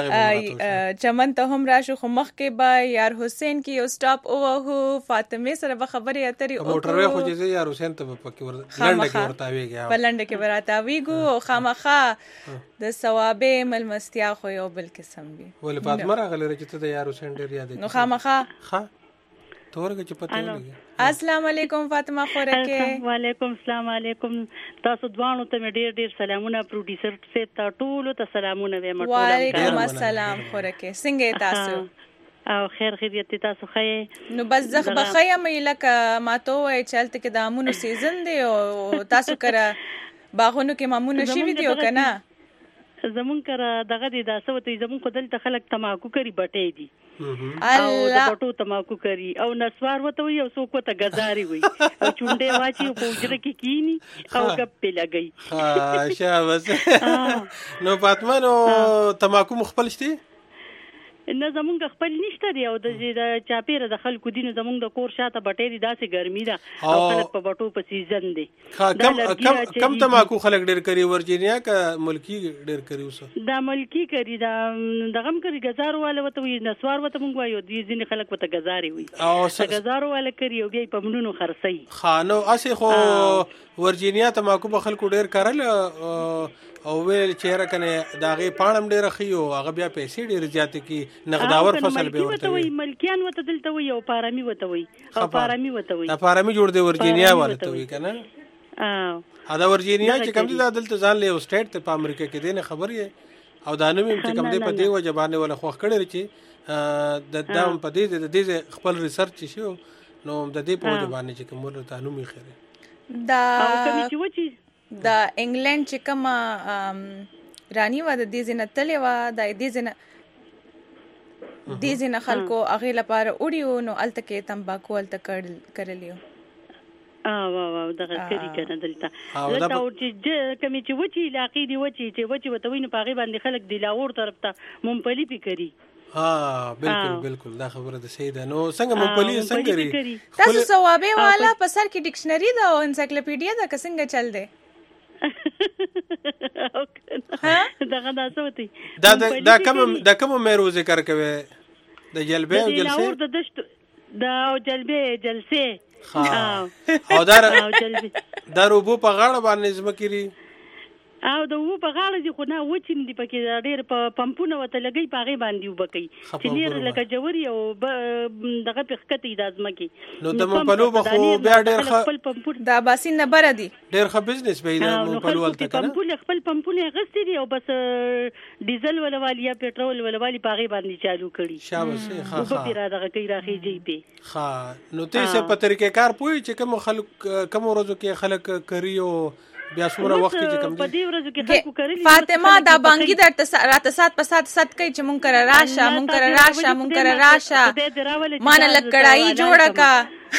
چمن ته هم راشو خو مخکې به یار حسین کې یو سټاپ ووهو فاطمې سره به خبرې اترې وکړو. موټروی خو چې زه یار حسین ته به پکې لنډه کې ورتاویږي په لنډه کې به راتاویږو او خامخا د ثوابې ملمستیا خو یو بل قسم وي. ولې فاطمه راغلې چې ته د یار حسین ډېر یادې نو خامخا ښه ته ورګه چې پته ولګي. السلام علیکم فاطمه خورکه. وعلیکم السلام علیکم تاسو دوانو ته ډېر ډېر سلامونه پروډوسر صاحب ته ټولو ته سلامونه وایم. وعلیکم السلام خورکه څنګه تاسو او خیر خیریت تاسو خې؟ نو بس زه بخیا مې لکه ما ته وای چې هلته کې د امونو سیزن دی او تاسو کره باغونو کې مامونه شوي دي او که نه؟ زمونږ کره دغه دی دا څه وته زمونږ خو دلته خلک تماکو کوي بټۍ دي او د بټو تماکو کوي او نسوار وته وي او څوک وته ګزاري وي او چونډې واچي او په حجره کې کینی او ګپې لګي. ها شاباس. نو فاطمه نو تماکو مخبل شته؟ نه زمونږ خپل نشته دی او د چاپیره د خلکو دینو زمونږ د کور شاته بټې دي داسې ګرمي ده او خلک په بټو په سیزن دي. کم کم تماکو خلک ډېر کوي ورجینیا که ملکی ډېر کوي؟ اوس دا ملکی کوي دا دغم کوي ګزارو والا وته وي نسوار وته مونږ وایو دي ځینې خلک وته ګزاري وي او ګزارو والا کوي او بیا په منونو خرڅي. خانو اسې خو ورجینیا تماکو به خلکو ډېر کارل او ویل چې راکنه داغه پانم ډېر خيو هغه بیا پیسې ډېر زیات کی نقداور فصل به ورته وي. ملکیان وته دلته وي او پارامي وته وي او پارامي وته وي. دا پارامي جوړ دی ورجینیا ورته وي کنه. اه دا ورجینیا چې کوم دی دلته ځان له سټیټ ته په امریکا کې دی نه خبر یې او دا نوم چې کوم دی په دی وجه باندې ولا خوښ کړی چې د دام په دې د دې خپل ریسرچ شو نو د دې په وجه باندې چې کوم ورته نوم یې خره دا او کوم چې وچی د انګلند چې کوم رانی و د دې ځنه تلې و د دې ځنه دې ځنه خلکو هغه لپاره وړیو نو الته کې تمباکو الته کړلیو. اه واه واه دغه کړي کنه دلته دلته او چې کوم چې وچی علاقې دی وچی چې وچی وته ویني پاغي باندې خلک دی لاور طرف ته مونپلی پی کړي. ها بالکل بالکل دا خبره ده سیده. نو څنګه مونپلی څنګه لري تاسو ثوابې والا په سر کې ډکشنری دا او انسایکلوپیډیا دا څنګه چل دی؟ دغه دا څه دا دا کوم دا کوم مېرو ذکر کوي د جلبې او جلسې د دشت دا او جلبې جلسې او دا دا روبو په غاړه باندې زمکري او د وو په غاړه دي خو نه وچین دي پکې ډېر په پمپونه وته لګي پاغه باندې وبکي چې نیر لکه جوړي او دغه پخکتې د ازمکي نو د مونپلو بخو بیا ډېر خپل پمپون دا باسي نه بره دي ډېر ښه بزنس به د مونپلو ولته کنه پمپون خپل پمپونه غستې دي او بس ډیزل ولا والی یا پېټرول ولا والی پاغه باندې چالو کړي. شاباس ښه ښه په پیرا دغه کوي راخي جی پی. ښه نو تاسو په طریقې کار پوي چې کوم خلک کوم ورځو کې خلک کریو بیا څومره وخت کې کوم په دې ورځو کې خلکو کړی فاطمه دا بانګي درته راته سات په سات سات کوي چې مونږ کرا راشه مونږ کرا راشه مونږ کرا راشه مان لکړای جوړه کا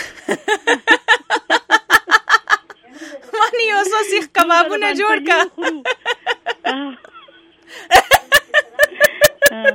مانی اوسو سیخ کبابونه جوړ کا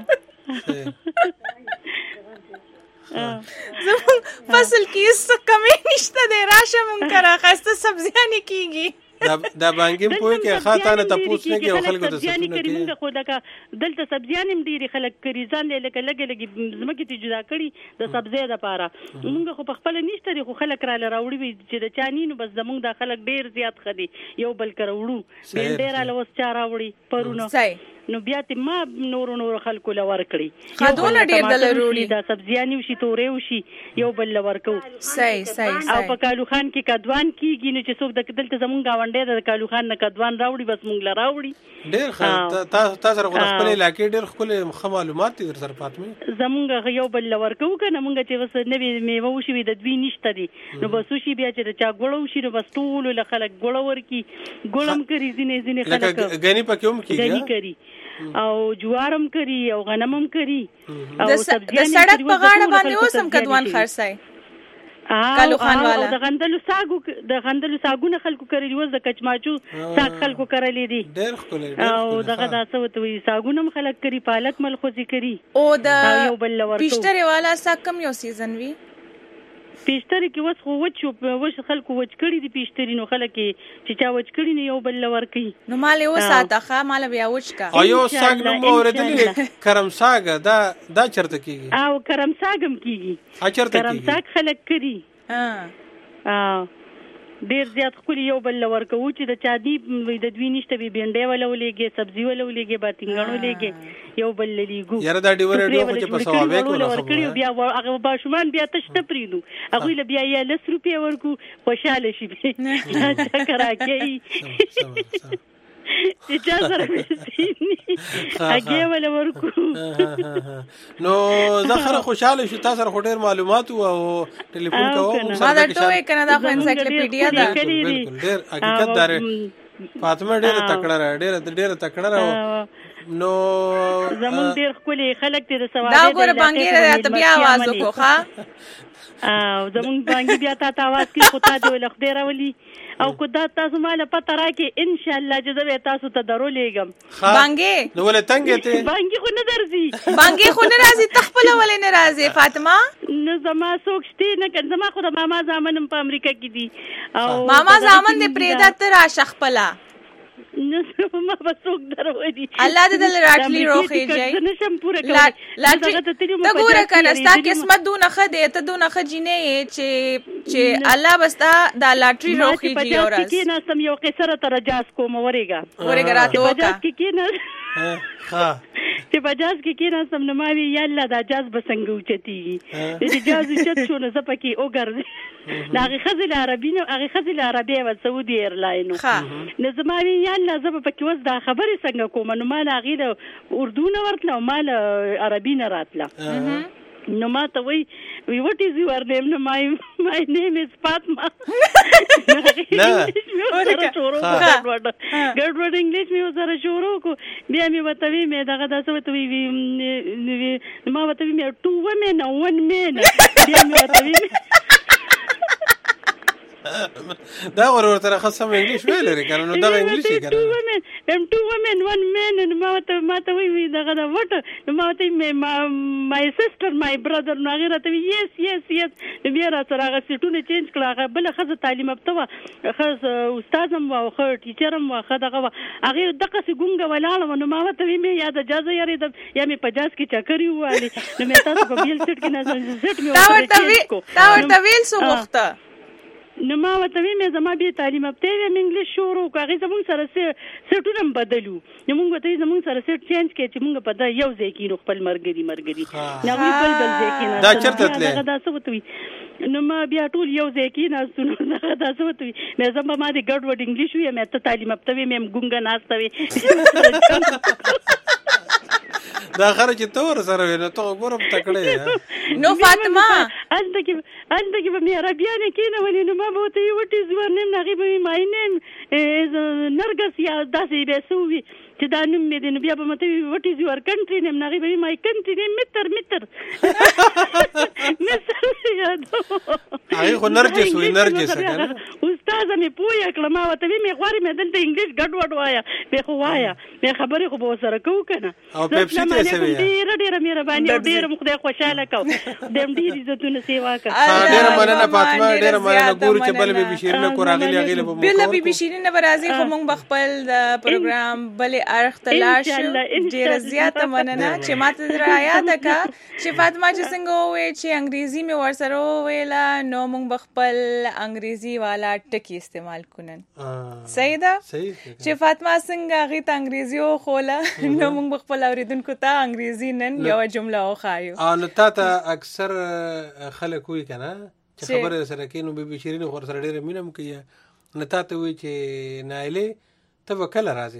زمون فصل کې څه کمی نشته دی، راشه مونږ کرا خسته سبزیانې کیږي. دا دا بانګیم پوي کې خاطانه تاسو نه کې خلکو ته سبزیانې کړي مونږ خو دغه دلته سبزیانې هم ډېری خلک کړي ځان لکه لګي لګي زمکه ته جدا کړي د سبزی لپاره. مونږ خو په خپل نشته دي، خو خلک را لراوړي وي چې د چانینو بس زمونږ د خلک ډېر زیات خدي یو بل کراوړو ډېر را لوس چا راوړي پرونه نو بیا ته ما نور نور خلکو لور کړی خدونه ډېر د لروړي دا سبزیانې وشي تورې وشي یو بل لور کو. صحیح صحیح او په کالو خان کې کدوان کیږي نو چې څوک د دلته زمونږ گاونډي د کالو خان نه کدوان راوړي بس مونږ لراوړي ډېر ښه. تاسو تاسو سره خپل علاقې ډېر خپل معلومات دي در سره فاطمه. زمونږ یو بل لور کو کنه مونږ چې وس نوې میوه وشي د دوی نشته دي نو بس وشي بیا چې چا ګړو شي نو بس ټول له خلک ګړو ورکی ګړم کوي ځینې ځینې خلک غنی پکې هم کیږي او جوارم کری او غنمم کری او سبزیانې د سړک په غاړه باندې اوسم کدوان خرڅای کالو خان والا د غندلو ساګو د غندلو ساګونه خلکو کړی وز د کچماچو ساګ خلکو کړلې دي ډېر خلک او دغه داسه وته ساګونه خلک کری پالک ملخوزي کری او د پښتري والا ساګ کم یو سیزن وی پیشتری کې وس خو وچ وش خلکو وچ کړي دي پیشتری نو خلک چې چا وچ کړي نه یو بل لور کوي نو مال یو ساته ښه مال بیا وچ کا ایو ساګ نو اوریدلې کرم ساګ دا دا چرته کیږي او کرم ساګم کیږي ا چرته کیږي کرم ساګ خلک کړي ها ا ډیر زیات خو یو بل لور کوي چې د چا دی د دوی نشته به بینډه ولولېږي سبزی ولولېږي باتینګانو لېږي یو بل لېګو یاره دا ډیور ډیو خو چې په ثوابه کوله ورکړي بیا هغه باشمان بیا تشته پریدو هغه له بیا یې لس روپیا ورکو خوشاله شي چکر راکې چې چا سره هغه ولا ورکو نو زخره خوشاله شو تاسو سره ډېر معلومات او ټلیفون کوو ما دا ټوې کنه دا خو انسایکلوپیډیا ده بالکل ډېر حقیقت دار فاطمه ډېر تکړه را ډېر ډېر تکړه را نو زمون ډېر خولي خلک دې سوال دا ګوره بانګي ته بیا आवाज وکړه ها او زمون بانګي بیا تا आवाज کې خو تا دې ول خدای راولي او کو دا تاسو مال پته راکې ان شاء الله جزوه تاسو ته درولېګم بانګي نو ولې تنګ ته بانګي خو نه درځي بانګي خو نه راځي تخپل ولې نه راځي فاطمه نه زما سوکشتي نه کړه زما خو د ماما زامن په امریکا کې دي او ماما زامن دې پرېدا ته را شخپلا نه ما بسوک درودي الله دې دل راټلی روخي جاي نشم پوره کوي لاټلی ته ګوره کنه ستا قسمت دونه خدای ته دونه خجینه چې چې الله بستا دا لاټری روخي جي اورس کې نه سم یو قصره ترجاس کوم ورېګا ورېګا راته وکا کې نه ها چې بجاز کې کې نه سم نه ما وی یاله دا جاز بسنګ اوچتي دې جاز چت شو نه زپکی اوګر دا هغه خزل عربي نه هغه خزل عربي او سعودي ایرلاین نو زما وی یاله زپ پکې وس دا خبره څنګه کوم نو ما لا غیره اردو نه ورتله مال عربي نه راتله نو ما ته وی وی what is your name no my my name is Fatma نه ګډوډ انګلیش مې وسره شروع کو بیا مې وتوی مې دغه داسه وتوی ما وتوی مې two women and one man بیا مې وتوی دا ورور تر خاصه انګلیش ویل لري کنه نو دا انګلیش یې کنه هم two women one man and ما ته ما ته وی دغه دا وټ ما ته my sister my brother نو غیره ته yes yes yes بیا را سره هغه سټونه چینج کړه هغه بل خزه تعلیم ابتوا خز استادم او خ ټیچرم واخه دغه هغه دغه سي ګونګه ولاله نو ما ته وی مې یاد اجازه یاري د یا مې پجاز کې چکرې والی نو مې تاسو په بیل سټ کې نه سټ مې تا ورته تا ورته ویل سو وخته نو ما وته مې زما به تعلیم ابته مې انګلیش شروع کړی زموږ سره سټونه بدلو نو موږ ته زموږ سره سټ چینج کړي چې موږ په دا یو ځای کې نو خپل مرګري مرګري نو بل بل ځای کې نه دا چرته تلې دا څه وته نو ما بیا ټول یو ځای کې نه سنو دا څه وته مې زما ما دې ګډ وډ انګلیش وې مې ته تعلیم ابته مې ګونګه ناستوي دا خرج تور سره نو ته ګورم تکړه نو فاطمه انت کې انت کې په مې عربیانه کې نه ولې نو ما به ته وټ از ور نیم نه به مې نیم نرګس یا داسې به سوي چې دا نوم مې دې نو بیا به مته وټ از ور کنټری نیم نه به مې کنټری نیم متر متر هغه خو نرجس وي نرجس کنه اوس استاد مې پوهه کړه ما ورته وی مې غواړم مې دلته انګلیش ګډ وډ وایا به خو وایا مې خبرې خو به سره کوو کنه او پیپسي ته سوي ډېر ډېر مهرباني او ډېر مخدای خوشاله کو دم ډېر عزتونه سیوا کا ډېر مننه فاطمه ډېر مننه ګورو چې بل به شیرینه کو راغلی غیله به بل به شیرینه برازي خو موږ بخپل د پروګرام بل اړخ تلاش ډېر زیاته مننه چې ماته رایا ده کا چې فاطمه چې څنګه وې چې انګریزي مې ورسره ویلا نو موږ بخپل انګریزي والا ټکی استعمال کونن صحیح ده چې فاطمه څنګه غي ته انګریزي او خوله نو موږ بخپل اوریدونکو ته انګریزي نن یو جمله وخایو ان تا ته اکثر خلک وی کنه چې خبره سره کینو به شیرینه خور سره ډېر مینم کوي نه تا ته وی چې نایله ته وکړه راځي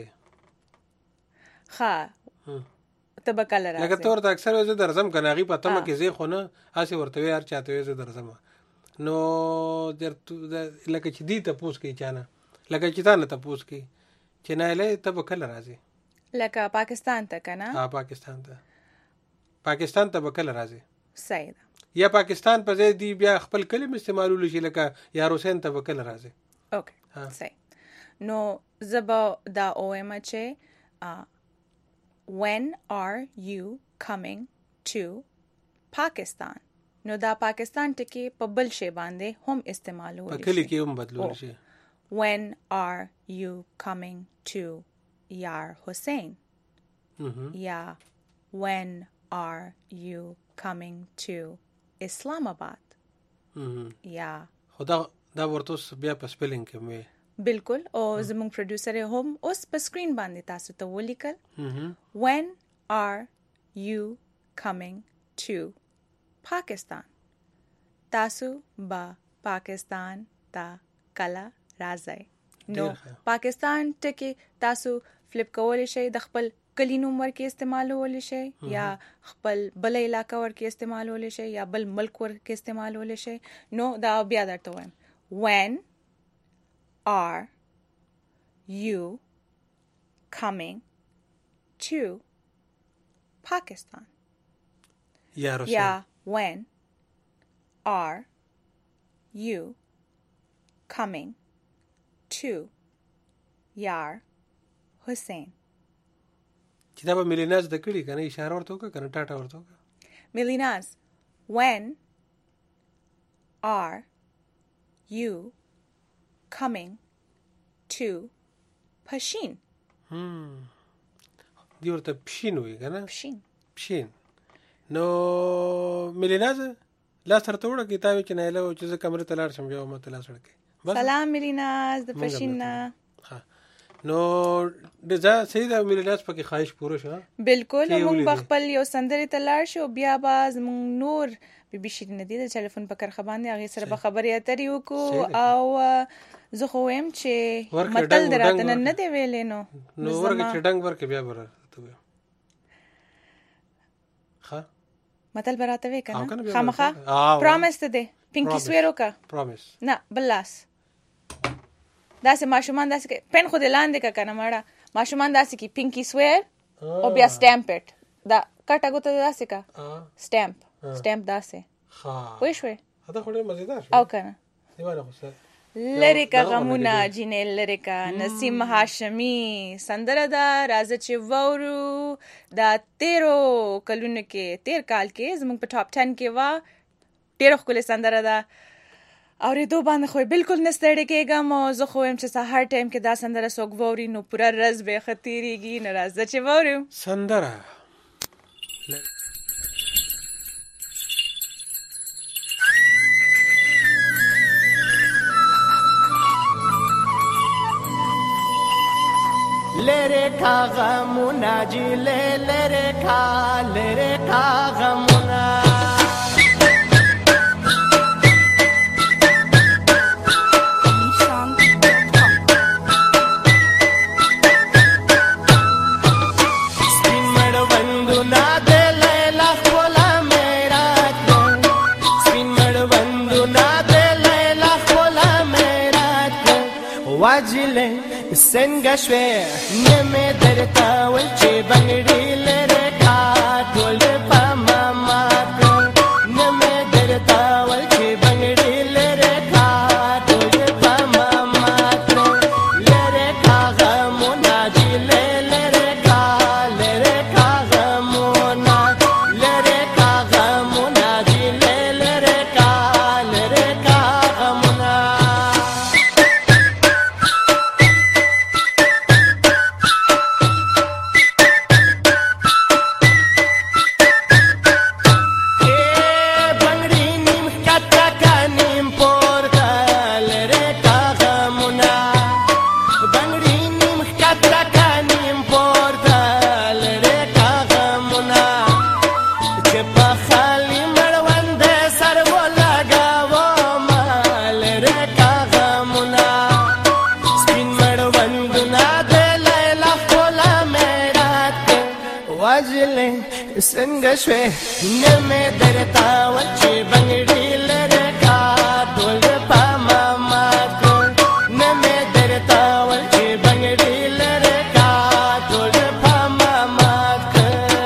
ها ته بکل راځي لکه تور ته اکثر زه درځم کنه غي پته مکه زه خو نه هسه ورته یار چاته زه درځم نو درته لکه چې دی ته پوس کی چانه لکه چې تا نه ته پوس کی چې نه له ته بکل راځي لکه پاکستان ته کنه ها پاکستان ته پاکستان ته بکل راځي صحیح ده یا پاکستان په ځای دی بیا خپل کلم استعمالول شي لکه یا حسین ته بکل راځي اوکې صحیح نو زبا دا اومه چې when are you coming to Pakistan نو دا پاکستان ټکی په بل شی باندې هم استعمالول شي په کلی کې هم بدلول شي when are you coming to Yar Hussein یا when are you coming to Islamabad یا خدا دا ورته بیا په سپیلینګ کې مې بالکل او زموږ پروډوسر هم اوس په سکرین باندې تاسو ته ولیکل when are you coming to Pakistan تاسو با پاکستان تا کلا راځي نو پاکستان ټکی تاسو فلپ کول شي د خپل کلی نوم ورکې استعمالول شي یا خپل بل علاقہ ورکې استعمالول شي یا بل ملک ورکې استعمالول شي نو دا بیا درته وایم when are you coming to Pakistan yeah, yeah when are you coming to Yar Hussein چې دا به ملیناز د کړي کنه اشاره ورته وکړه کنه ټاټا ورته وکړه ملیناز when are you coming to Pashin هم دی ورته پشین وی کنه پشین پشین نو ملیناز لا سره ته وړه کتاب چې نه له چې کمره تلار شم یو متلا سړکه سلام ملیناز د پشین ها نو دزا سیدا ملیناز پکې خواهش پوره شو بالکل موږ بخپل یو سندري تلار شو بیا باز موږ نور بي بي شیرین دي د ټلیفون په کرخه باندې هغه سره به خبرې اترې وکړو او زه خو ویم چې متل درته نه دی ویلې نو نو ورګه چې ډنګ ورکه بیا بره ته ښه متل براته وی کنه خامخه پروميس ته دی پینکی سویرو کا پروميس نه بلاس داسې ماشومان داسې پن خو دلاندې کا کنه مړه ماشومان داسې کی پینکی سویر او بیا سټامپ اٹ دا کټه ګوته داسې کا سټامپ سټامپ داسې ها وای شوي دا خو ډېر مزیدار او کنه دیوانه خو سره لریکا غمونا جینې لریکا نسیم هاشمی سندره دا راځه چې وورو دا تیرو کلونه کې تیر کال کې زموږ په ټاپ ټن کې وا ډېر خپل سندره دا اورې دو باندې خو بالکل نستړی کېږم او زه خو هم چې سهار ټایم کې دا سندره څوک ووري نو پورا رز به خطیریږي نه راځه چې وورو سندره لریکا غمونا جیلے لریکا لریکا غمونا سپین مڑ بندو نا دے لیلا خولا میرا سپین مڑ بندو نا دے لیلا خولا میرا واجلے څنګه شوې نیمه درته ول چې بنګړي لره کا ټول په ماما نیمه درته ول چې بنګړي لره کا ټول په ماما څنګه شوې نه مې درتا وچې بنګړي لره کا ټول په ماما کو نه مې درتا وچې بنګړي لره کا ټول په ماما کو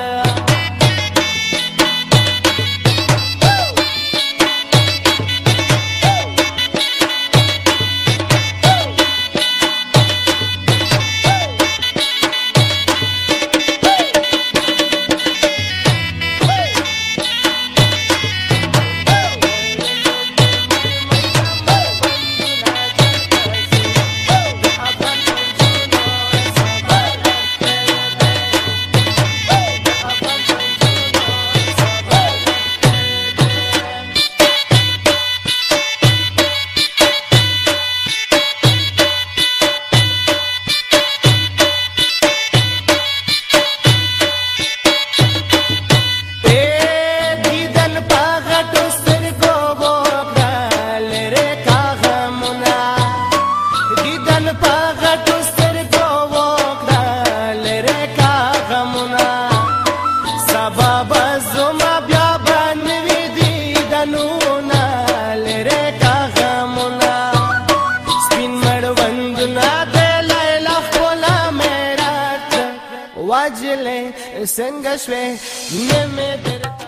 څنګه شوې نه مې درتا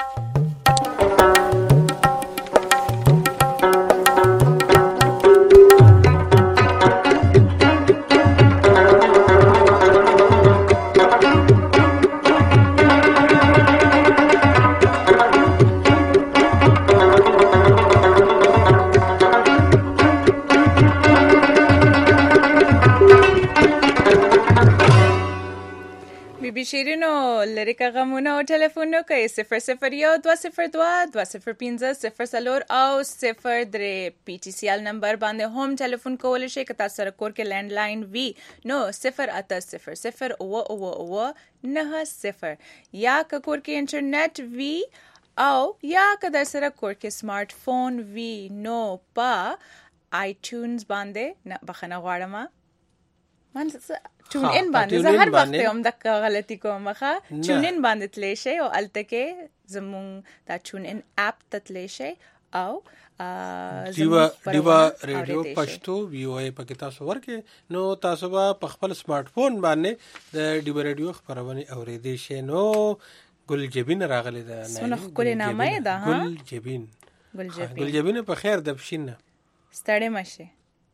شیرینو لریکا غمونه او ټلیفونو کوي صفر صفر یو دوه صفر دوه دوه صفر پنځه صفر څلور او صفر درې پی ټی سی ایل نمبر باندې هم ټلیفون کولی شئ که تاسو سره کور کې لینډ لاین وي نو صفر اته صفر صفر اوه اوه اوه نهه صفر یا که کور کې انټرنیټ وي او یا که در سره کور کې سمارټ فون وي نو په آی ټیونز باندې نه بخښنه غواړم من چون ان باندې زه هر وخت هم د غلطي کوم ښه چون ان باندې تللی شي او الته کې زمون دا چون ان اپ ته تللی شي او دیوا دیوا ریډیو پښتو وی او ای پکې تاسو ورکه نو تاسو په خپل سمارټ فون باندې د دیوا ریډیو خبرونه اورېدې شي نو ګل جبین راغلی دا نه سونه کولې نامه ده ها ګل جبین ګل جبین ګل جبین په خیر د بشینه ستړې مشه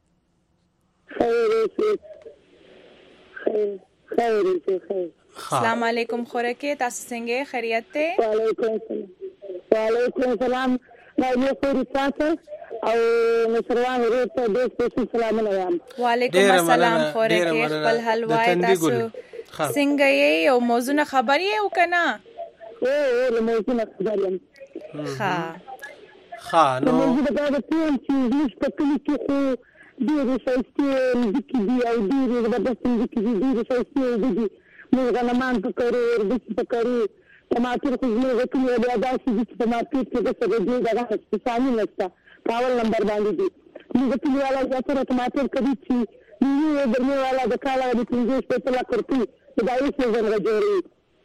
خیر خیر السلام علیکم خورکه تاسو څنګه خیریت ته وعلیکم السلام وعلیکم السلام نو خوري تاسو او مشروان ورته د سپیشل سلام علیکم وعلیکم السلام خورکه خپل حلوای تاسو څنګه یې او موضوع خبري او کنه او او موضوع خبري ها ها نو موضوع دا د ټیم چې په کلی کې ډېرې ښایستې مځکې دي او ډېرې زبردستې مځکې دي ډېرې ښایستې دي موږ غنمان پکارو وربشې پکارو ټماټر خو زموږ غټونه بیا داسې دي چې په مارکېټ کې داسې د دې دغه سپیڅالي نشته په اول نمبر باندې دي موږ کلیوالا زیاتره ټماټر کوي چې نیو ګرمي والا د کاله د پنځه شپېته لکه روپۍ د دایي سیزن را جوړوي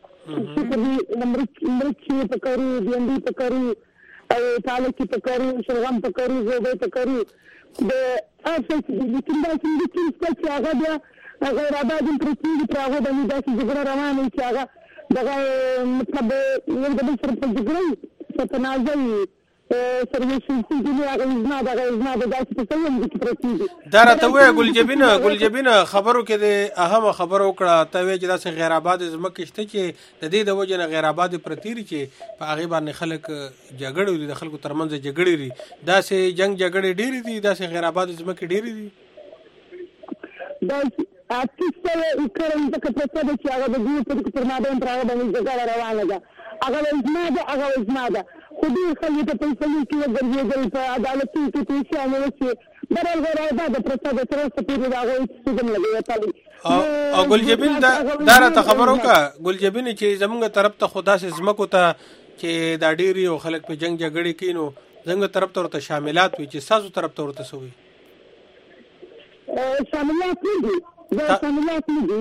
مرچې پکارو بینډۍ پکارو او پالک پکارو شلغم پکارو زوبۍ پکارو د اصل د کیندا چې د کیندا چې هغه بیا غیر آباد پرتی دی پر هغه باندې داسې جګړه روانه چې هغه دغه مطلب یو د بل سره په جګړه چې تنازل سرویشن چې دی هغه نه دغه نه د داسې په څیر د پرتی دی دا راته وې ګل جبینه ګل جبینه خبرو کې د اهم خبرو وکړه ته وې چې داسې غیر آباد زمکه شته چې د دې د وجه نه غیر آباد پرتی ری چې په هغه باندې خلک جګړه دي د خلکو ترمنځ جګړې دي داسې جنگ جګړې ډېری دي داسې غیر آباد زمکه ډېری دي دا اته وکړم چې په څه د چې هغه د دې په پر ماده پر هغه باندې جګړه روانه ده هغه زما ده هغه زما ده خو دې خلک ته په څه کې ورګرځي په عدالت کې پیسې امر چې برل غیر آباد پر څه د تر څه پیری راغی چې څنګه لګي تاسو او ګل جبین دا داره ته خبرو کا ګل جبین چې زمونږ طرف ته خدا سي زمکو ته چې دا ډيري او خلک په جنگ جګړې کینو زمونږ طرف ته ورته شاملات وي چې تاسو طرف ته ورته سوي شاملات دي دا شاملات دي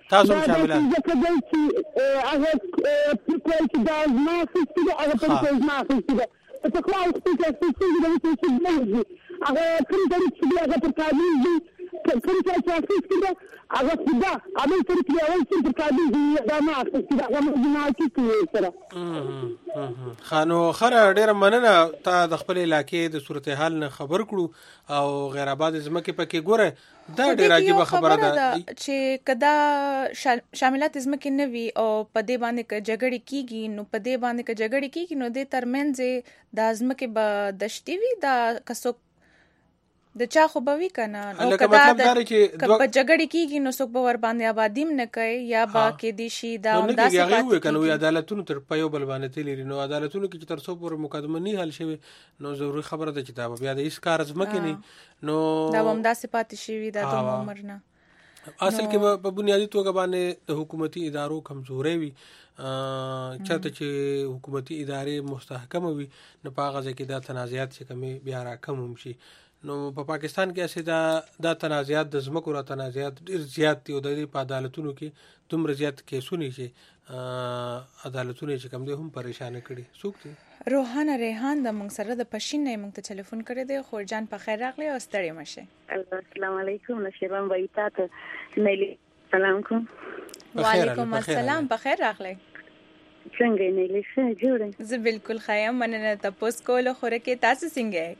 تاسو هم شامله ځکه دی چې هغه پرکول چې دا زما اخیستې ده هغه پرکول زما اخیستې ده په تقوا اخیستې چې اخیستې ده چې څه نه وي هغه کوم طریق چې دی هغه پر کابل دي کوم ځای چې اخیستې ده هغه څه ده هغه طریق دی اول چې پر کابل دي دا نه اخیستې ده هغه موضوع اخیستې سره خانو خره ډېره مننه تا د خپل علاقې د صورتحال نه خبر کړو او غیر آباد ځمکې پکې ګوره دا ډېره عجیبه خبره ده چې کدا شاملات ځمکې نه وي او په دې باندې ک جګړې کیږي نو په دې باندې ک جګړې کیږي نو د ترمنځ د ځمکې به دشتي وي دا کسو د چا خو به وی کنه نو کدا د په جګړې کیږي نو څوک به ور باندې آبادیم نه کوي یا با کې دي شي دا هم داسې پاتې کنه وی عدالتونو تر پيو بل باندې تللی نو عدالتونو کې تر څو پر مقدمه نه حل شوی نو ضروري خبره ده چې دا بیا د هیڅ کار ځمکې نه نو دا هم داسې پاتې شي دا د عمر نه اصل کې په بنیادی توګه باندې د حکومتي ادارو کمزوري وي چاته چې حکومتي ادارې مستحکم وي نو په هغه ځکه دا تنازعات چې کمی بیا را کم هم شي نو په پاکستان کې اسې دا د تنازعات د ځمکو را تنازعات ډیر زیات دي او د په عدالتونو کې دومره زیات کیسونه چې عدالتونه چې کم دي هم پریشان کړي څوک دي روحانه ریحان د موږ سره د پښین نه موږ ته ټلیفون کړی دی خور جان په خیر راغلی او ستړي مشه السلام علیکم نشیبم وایتات نیلی سلام کوم وعلیکم السلام په خیر راغلی څنګه نیلی څه جوړه زه بالکل خایم مننه تاسو کول خوره کې تاسو څنګه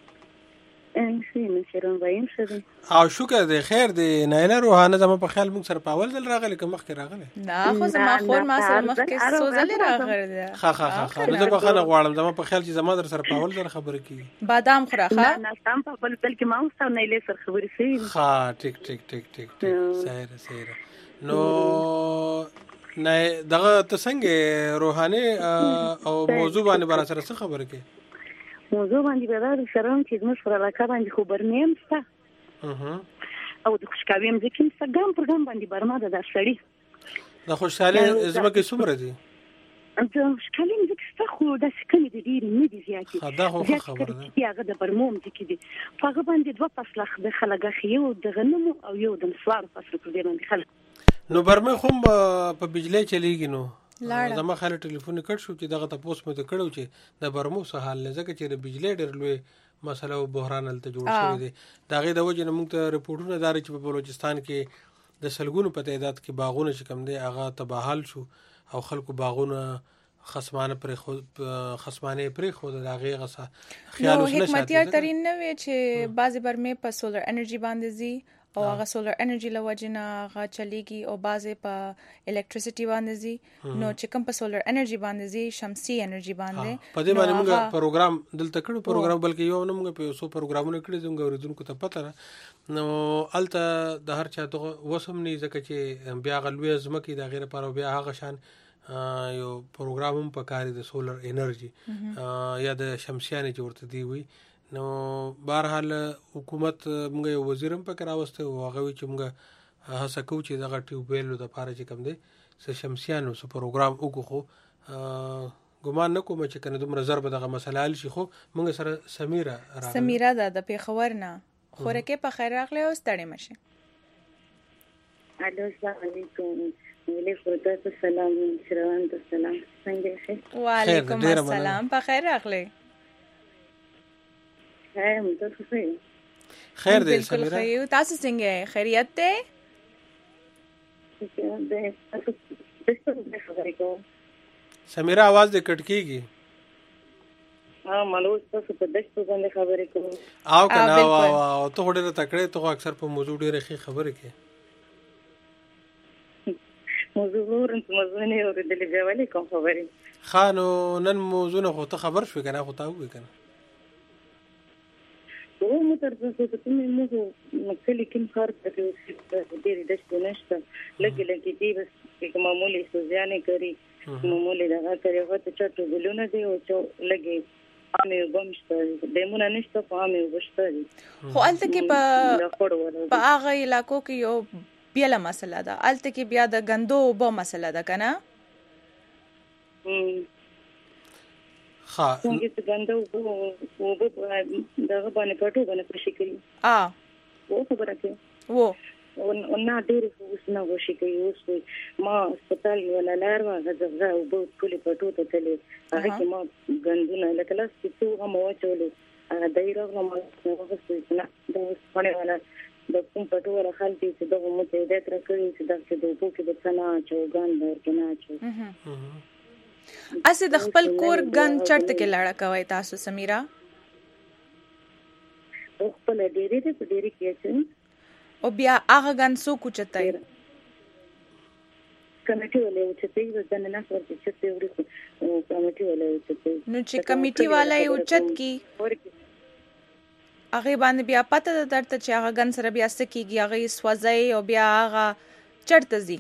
او شکر دی خیر دی نه روحانه زما په خیال موږ سره په اول ځل راغلی که مخکې راغلی نه خو زما خور ما سره مخکې څو ځلې راغلی ده ښه ښه ښه نو زه بخښنه غواړم زما په خیال چې زما در سره په اول ځل خبرې کېږي بادام خوره ښه نه سم په بل بل کې ما هم ستا نیلې سره خبرې شوي ښه ټیک ټیک ټیک ټیک ټیک صحیح صحیح نو نه دغه ته څنګه روحانه او موضوع باندې برا سره څه خبرې کوي موضوع باندې به دا شرم چې موږ سره علاقه باندې خو برنیم ستا او د خوشکاوي هم ځکه انستاګرام پروګرام باندې برما ده دا سړی د خوشحالي ځمکې څومره دي د خوشحالي ځکه ستا خو داسې کمې دي ډېرې نه دي زیاتې دا خو خبره ده هغه د برمو ځکه دي په هغه باندې دوه فصله د خلک یو د غنمو او یو د نسوارو فصل په دې باندې خلک نو برمه خو په بجلی چلیږي نو زما خاله ټلیفون کړ شو چې دغه تاسو مې ته کړو چې د برمو سه حال نه ځکه چې د بجلی ډېر لوی مسله او بحران هلته جوړ شوی دی دا غي د وجه نه موږ ته رپورټونه دار چې په بلوچستان کې د سلګونو په تعداد کې باغونه چې کم دي هغه تباهل شو او خلکو باغونه خصمانه پر خود خصمانه پر خود د هغه غسه خیال وسله شاته حکمتیار ترين نه وي چې بعضی برمه په سولر انرژي باندې زی او هغه سولر انرژي لوجنه هغه چلیږي او بعضی په الکتریسيټي باندې زی نو چې کوم په سولر انرژي باندې زی شمسي انرژي باندې په دې باندې موږ پروګرام دلته کړو پروګرام بلکې یو نه موږ په سو پروګرامونه کړی زموږ اوریدونکو ته پته نو الته د هر چا ته وسم نه ځکه چې بیا غلوي زمکه د غیر پر بیا هغه شان یو پروګرام هم په کاری د سولر انرژي یا د شمسيانه جوړته دی وي نو بهرحال حکومت موږ یو وزیرم پکې راوسته او هغه چې موږ هڅه کوو چې دغه ټیوبویل د پاره چې کم دی س شمسيانو سو پروګرام وکړو ګمان نه کوم چې کنه دومره ضرب دغه مسله حل شي خو موږ سره سمیرا راغله سمیرا د پیښور نه خورکه په خیر راغله او ستړي مشه الو السلام علیکم وعلیکم السلام شروان السلام څنګه ښه وعلیکم السلام په خیر راغله خیر متاسفه خیر دې سمیرا خیر تاسو څنګه خیریت ته سمیرا आवाज دې کټ کیږي ها مالوس تاسو په دښتو باندې خبرې کوم او کنه او ته وړه تکړه ته اکثر په موضوع ډېرې ښه خبرې کوي موضوع ورن موضوع نه اورېدلې بیا ولې کوم خبرې خانو نن موضوع نه خو ته خبر شو کنه خو تا وې کنه و مو تر څو چې کومې موضوع مکلې کوم کار کوي ډېرې دښتو نشته لګي لګي دې بس کوم معمولی سوزیانه کوي معمولی دغه کوي هغه ته چټو بلونه دی او چې لګي امي وبمشته دمونه نشته په امي وبشته خو الته کې په په هغه علاقو کې یو بیله مسله ده الته کې بیا د غندو وب مسله ده کنه ها څنګه چې غندو وب دغه باندې پټو باندې پښې کوي ا و خبره کوي و نه ډېر اوس نه وشي کوي. اوس ما هسپتال ولا لار وه غزغزه اوبه ټولې پټو ته تللې هغه کې ما ګندونه لکه لاس چې څو هم واچولې هغه دی راغلم واغستې نه دا اوس پاڼې والا د کوم پټو والا خال دي چې دغه مو ته هدایت راکړي چې دغه د اوبو کې د څه نه اچوګان به ورکې نه اچو. اسې د خپل کور ګند چرته کې لاړه کوئ تاسو سمیرا؟ خپل ډېرې دې په ډېرې کې اچوي او بیا هغه ګند څوک اوچتوي؟ کمیټي والا اوچتوي بس دننه نه ورته چتې وړي کمیټي والا اوچتوي. نو چې کمیټي والا یې اوچت کي هغې باندې بیا پته ده درته چې هغه ګند سره بیا څه کېږي هغه یې سوځئ او بیا هغه چېرته ځي؟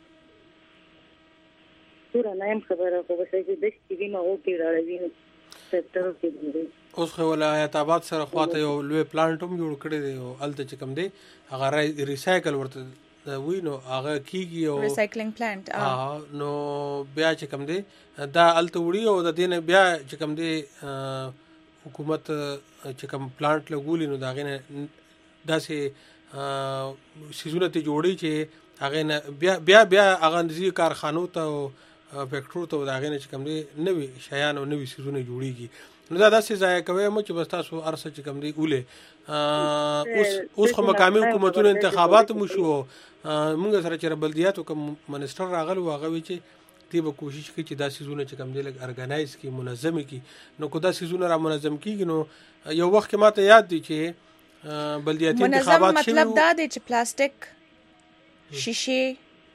پوره نه یم خبره خو بس چې دښتې وي نو هغو کې راړوي سیکټرو کې دی. اوس خو ولایت آباد سره خواته یو لوی پلانټ هم جوړ کړی دی او هلته چې کوم دی هغه ریسایکل ورته وي نو هغه کېږي او ریسایکلینګ پلانټ نو بیا چې کوم دی دا هلته وړي او د دې نه بیا چې کوم دی حکومت چې کوم پلانټ لګولي نو د هغې نه داسې څیزونه ترې جوړوي چې هغې نه بیا بیا بیا هغه ځي کارخانو ته او فیکټرو ته د هغې نه چې کوم دی نوي شیان او نوي څیزونه جوړېږي. نو دا داسې ضایع کوی مو چې بس تاسو هر څه چې کوم دی ولې اوس اوس خو مقامي حکومتونو انتخابات مو شو موږ سره چې بلدیاتو کوم منسټر راغلی و هغه وی چې دی به کوشش کوي چې دا څیزونه چې کوم دی لږ ارګنایز کړي منظم کړي. نو که دا څیزونه را منظم کېږي نو یو وخت کې ماته یاد دی چې بلدیاتي انتخابات منظم مطلب دا دی چې پلاستیک شیشې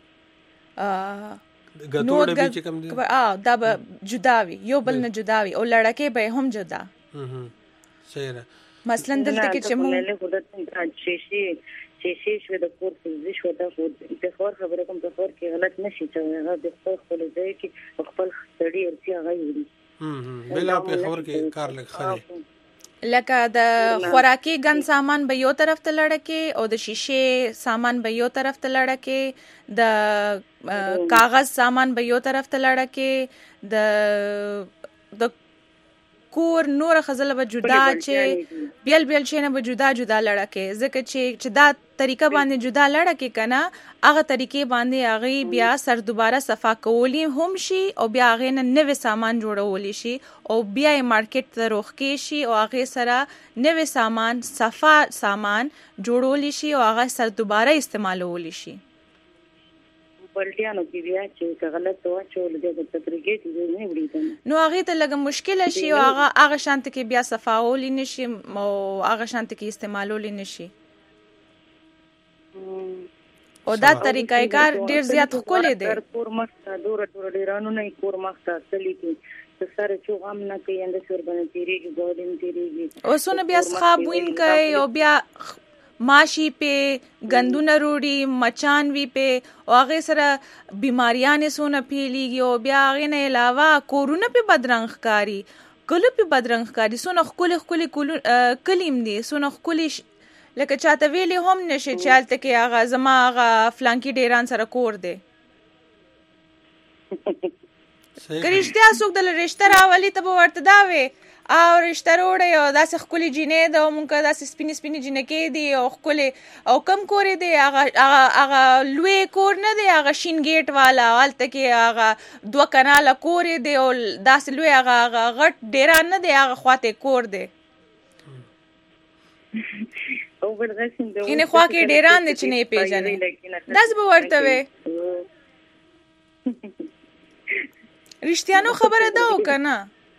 ګټوړه به چې کوم دی دا به جدا وي یو بل نه جدا وي او لړکې به هم جدا. صحیح ده. مثلا دلته کې چې موږ شیشې شیشې شوې د کور فلزي شوه دا خو د خور خبره کوم د خور کې غلط نشي چې هغه د خپل خپل ځای کې خپل سړي ارتي هغه وړي بلا په خور کې کار لږ خري لکه د خوراکي ګن سامان به یو طرف ته لړکې او د شیشې سامان به یو طرف ته لړکې د کاغذ سامان به یو طرف ته لړکې د د کور نور خزله به جدا چې بیل بیل شینه به جدا جدا لړکې ځکه چې چې دا طریقه باندې جدا لړکې کنه هغه طریقې باندې هغه بیا سر دوباره صفا کولی هم شي او بیا هغه نه نوې سامان جوړولی شي او بیا یې مارکیټ ته روخکې شي او هغه سره نوې سامان صفا سامان جوړولی شي او هغه سر دوباره استعمالولی شي. پلټیانو کې بیا چې غلط واچول دي د تطریقې دي نه وړي نو هغه ته لږه مشکل شي او هغه هغه شانت کې بیا صفاول نشي او هغه شانت کې استعمالول نشي او دا طریقې کار ډیر زیات خولې دي. کور مخته دور دور ډیرانو نه کور مخته تللی کې سره چې غم نه کوي اند سر باندې تیریږي ګودین تیریږي اوسونه بیا ښاب وین کوي او بیا ماشی په غندونه روړي مچان وی په او هغه سره بیماریاں سونه پیلیږي او بیا هغه نه علاوه کورونه په بدرنګ ښکاری کله په بدرنګ ښکاری سونه خولې خولې کلیم دي سونه خولې لکه چاته ویلي هم نشي چالت کې هغه زما هغه فلانکی ډیران سره کور دی کرشتیا څوک د رشتہ راولي ته ورته دا وي او رشتہ روړې او داسې خولې جینې ده او مونږ داسې سپینې سپینې جینکې دي او خولې او کم کورې دی هغه هغه لوی کور نه دی هغه شین ګیټ والا هلته کې هغه دوه کناله کورې دی او داسې لوی هغه غټ ډیران نه دی هغه خواته کور دی او بل غسین دی اینه خوا کې ډیران دي چې نه پیژنې داس به ورته وي رښتیانو خبره ده او کنه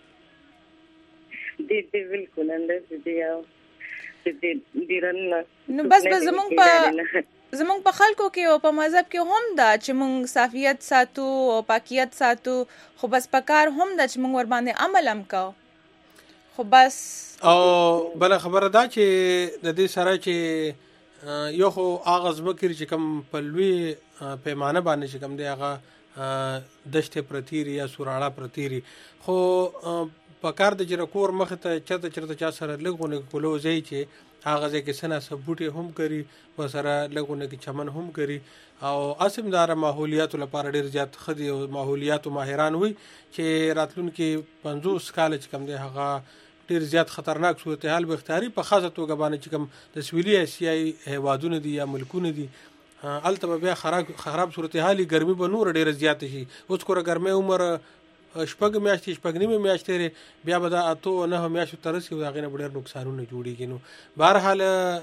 دې دې بالکل انداز دی او دې ډیران نو بس به زمونږ په زمونږ په خلکو کې او په مذهب کې هم دا چې مونږ صافیت ساتو او پاکیت ساتو خو بس پکار هم دا چې مونږ ور باندې عمل هم کو خو بس او بل خبره دا چې د دې سره چې یو خو اغاز وکړي چې کم په لوی پیمانه باندې چې کم دی هغه دشته پرتیری یا سوراړه پرتیری خو په کار د جرکور مخ ته چرته چرته چا سره لګونه کولو ځای چې هغه ځکه سنا سبوټي هم کوي و سره لګونه کې چمن هم کوي او اسمدار ماحولیات لپاره ډیر زیات خدي او ماحولیات ماهران وي چې راتلونکي پنځوس کال چې کم دی هغه ډیر زیات خطرناک صورتحال به اختیاري په خاصه توګه باندې چې کوم د سویلي اسیایي هیوادونه دي یا ملکونه دي الته بیا خراب خراب صورتحالي ګرمي به نور ډیر زیات شي. اوس کوره ګرمي عمر شپږ میاشتې شپږ نیمه میاشتې بیا به دا اته نه میاشتې تر رسي دا غنه ډیر نقصانونه جوړیږي. نو بهرحال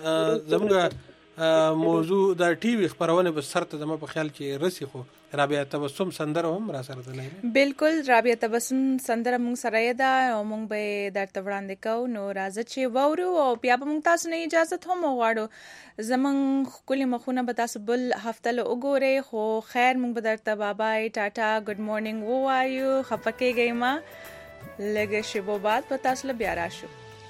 زموږ موضوع د ټي وي خبرونه به سرته زما په خیال کې رسي. خو رابعه تبسم سندره هم را سره ده. بالکل رابعه تبسم سندره مونږ سره ده او مونږ به درته وړاندې کوو. نو راځه چې وورو او بیا به مونږ تاسو نه اجازه هم وغواړو. زمونږ ښکلي مخونه به تاسو بل هفته له وګورئ. خو خیر مونږ به درته بابای ټاټا ګډ مورنینګ ووایو. خفه کېږئ مه، لږه شیبو بعد به تاسو له بیا راشو.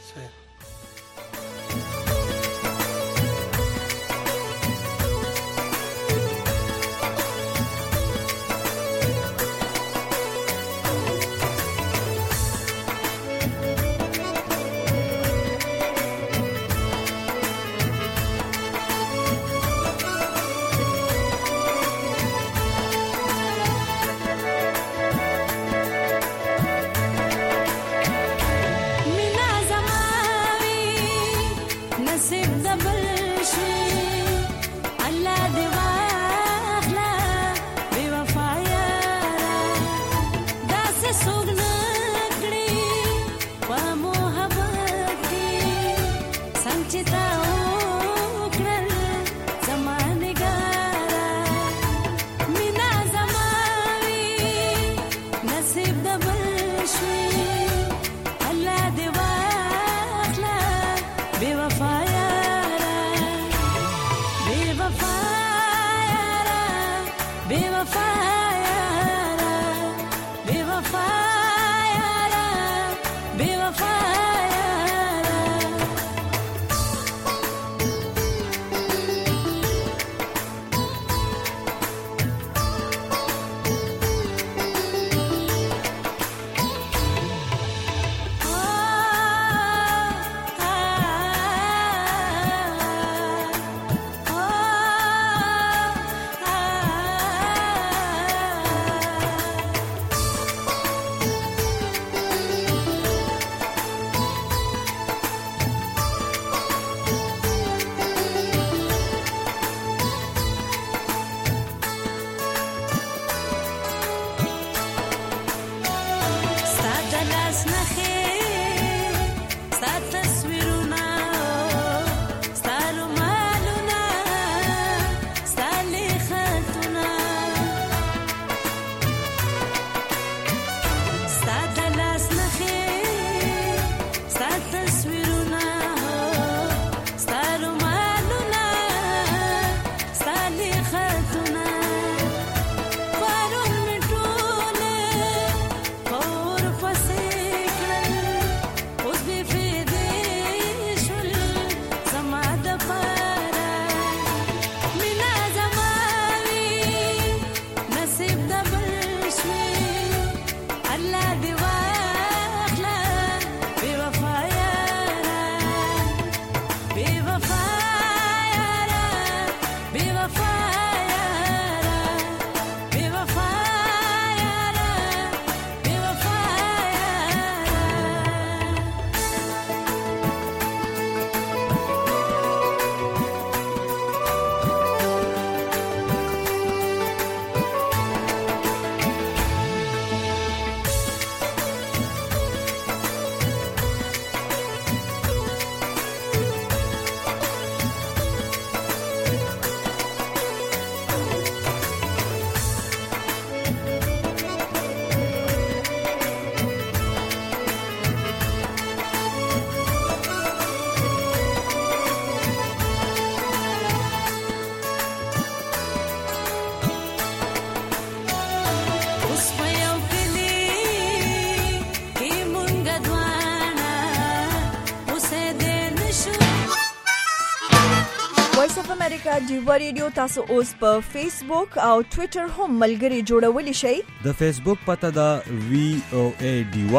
امریکا ډیوا ریډیو تاسو اوس په فیسبوک او ټوئیټر هم ملګری جوړولی شئ. د فیسبوک پته دا وی او ای ډیوا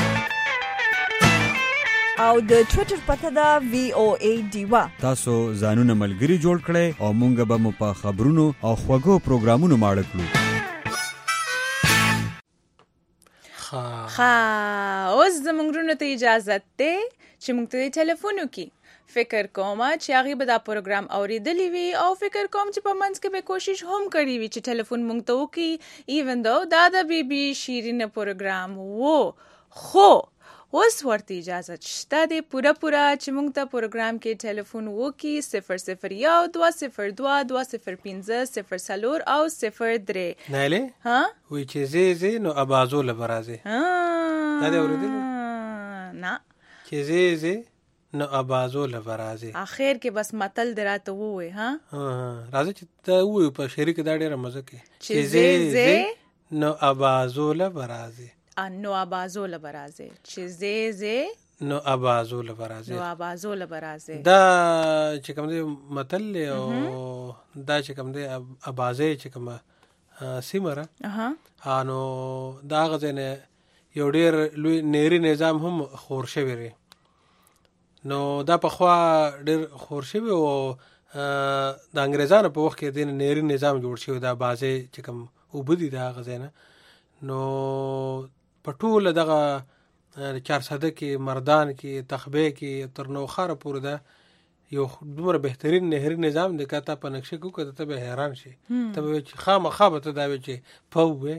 او د ټوئیټر پته دا وی او ای ډیوا. تاسو ځانونه ملګری جوړ کړئ او مونږ به مو په خبرونو او خوږو پروګرامونو ماړه کړو. ها اوس زموږ رونو ته اجازه ده چې موږ ته ټلیفون وکړي. فکر کوم چې هغه به دا پروګرام اوریدلی وي او فکر کوم چې په منځ کې به کوشش هم کړی وي چې ټلیفون موږ ته وکړي ایون دو دا د بی بی شیرین پروګرام وو. خو اوس ورته اجازه شته دی پورا پورا چې موږ ته پروګرام کې ټلیفون وکړي صفر صفر یو دوه صفر دوه دوه صفر پنځه صفر څلور او صفر درې. نایله ها وی چې زی زی نو ابازو لبرازه دا دی اوریدلی نه چې زی زی نو ابازو لبرازه اخر کې بس متل دراته ووي. ها راځي چې ته وې په شریک دا ډیره مزه کې چې زی زی نو ابازو لبرازه نو ابازو لبرازه چې زی زی نو ابازو لبرازه نو ابازو لبرازه دا چې کوم دی متل او دا چې کوم دی ابازه چې کوم سیمره اها انو دا غزنه یو ډیر لوی نيري نظام هم خور شوی ری نو دا په خوا ډیر خور شوی او د انګريزانو په وخت کې د نيري نظام جوړ شوی دا بازه چې کوم وبدي دا غزنه نو پټول دغه چار صده کې مردان کې تخبه کې تر نوخاره پورې دا یو دومره بهترین نهري نظام د کاته په نقشه کو کته ته به حیران شي ته به چې خامخا به ته دا چې پوه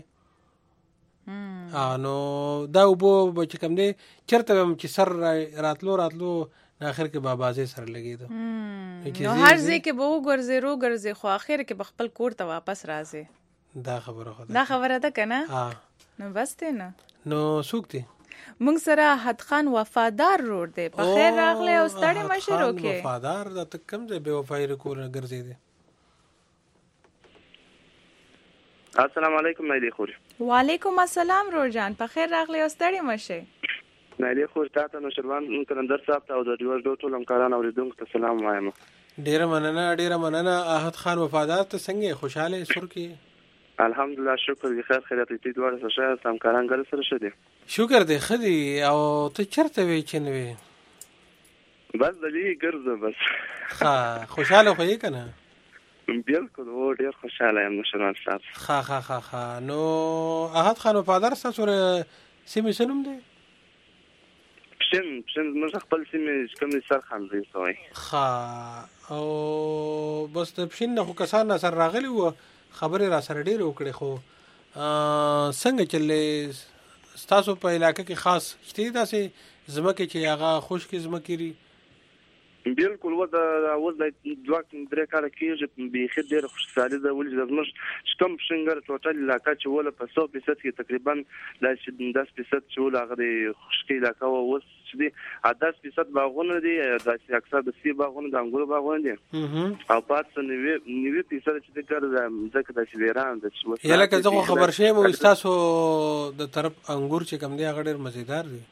نو دا وبو چې کوم دی چرته چې سر راتلو راتلو اخر کې بابازه سره لګیدو نو هر ځای کې به وګرځي رو ګرځي خو اخر کې به خپل کور ته واپس راځي. دا خبره خو دا خبره ده کنه. ها نو بس ته نه نو سوکتی موږ سره حد خان وفادار روړ دی په خیر راغله او ستړي مشرو کې وفادار د تکم ځای به وفای رکول ګرځي دی. السلام علیکم نایلی خور. وعلیکم السلام روړ جان په خیر راغله او ستړي مشه. نایلی خور تاسو نو شروان کلندر صاحب ته او د ډیور ټول همکاران اوریدونکو ته سلام وایم. ډیره مننه ډیره مننه احد خان وفادار ته څنګه خوشاله سر کې الحمدلله شکر دی خیر خیرات دې دوه سره همکاران ګر سره شه دي شکر دی خدي او ته چرته وی چنوي بس دلی ګرځه بس ها خوشاله خو یې کنه بالکل و ډیر خوشاله یم نشران صاحب. ها ها ها ها نو احد خان وفادار سره سیمه سنوم دی شن شن موږ خپل سیمه کوم سر خان دی سوی ها او بس د پښین خو کسان سره راغلی و خبرې را سره ډېر وکړي خو څنګه چلې ستاسو په علاقې کې خاص شته داسې زمکه چې هغه خشک زمکه لري بالکل و دا و د دوه درې کال کې به خې ډېر خوشاله ده ولې زموږ کوم څنګه ټوټل علاقه چې ولا په سو فیصد کې تقریبا د دس فیصد چې ولا هغه خشکی علاقه و وس چې دی دس فیصد باغونه دي د اکثر د سی باغونه د انګور باغونه دي او پات نوي نوي فیصد چې د کار ځکه د شیران د څه یله که زه خبر شې مو تاسو د طرف انګور چې کم دی هغه ډېر مزیدار دي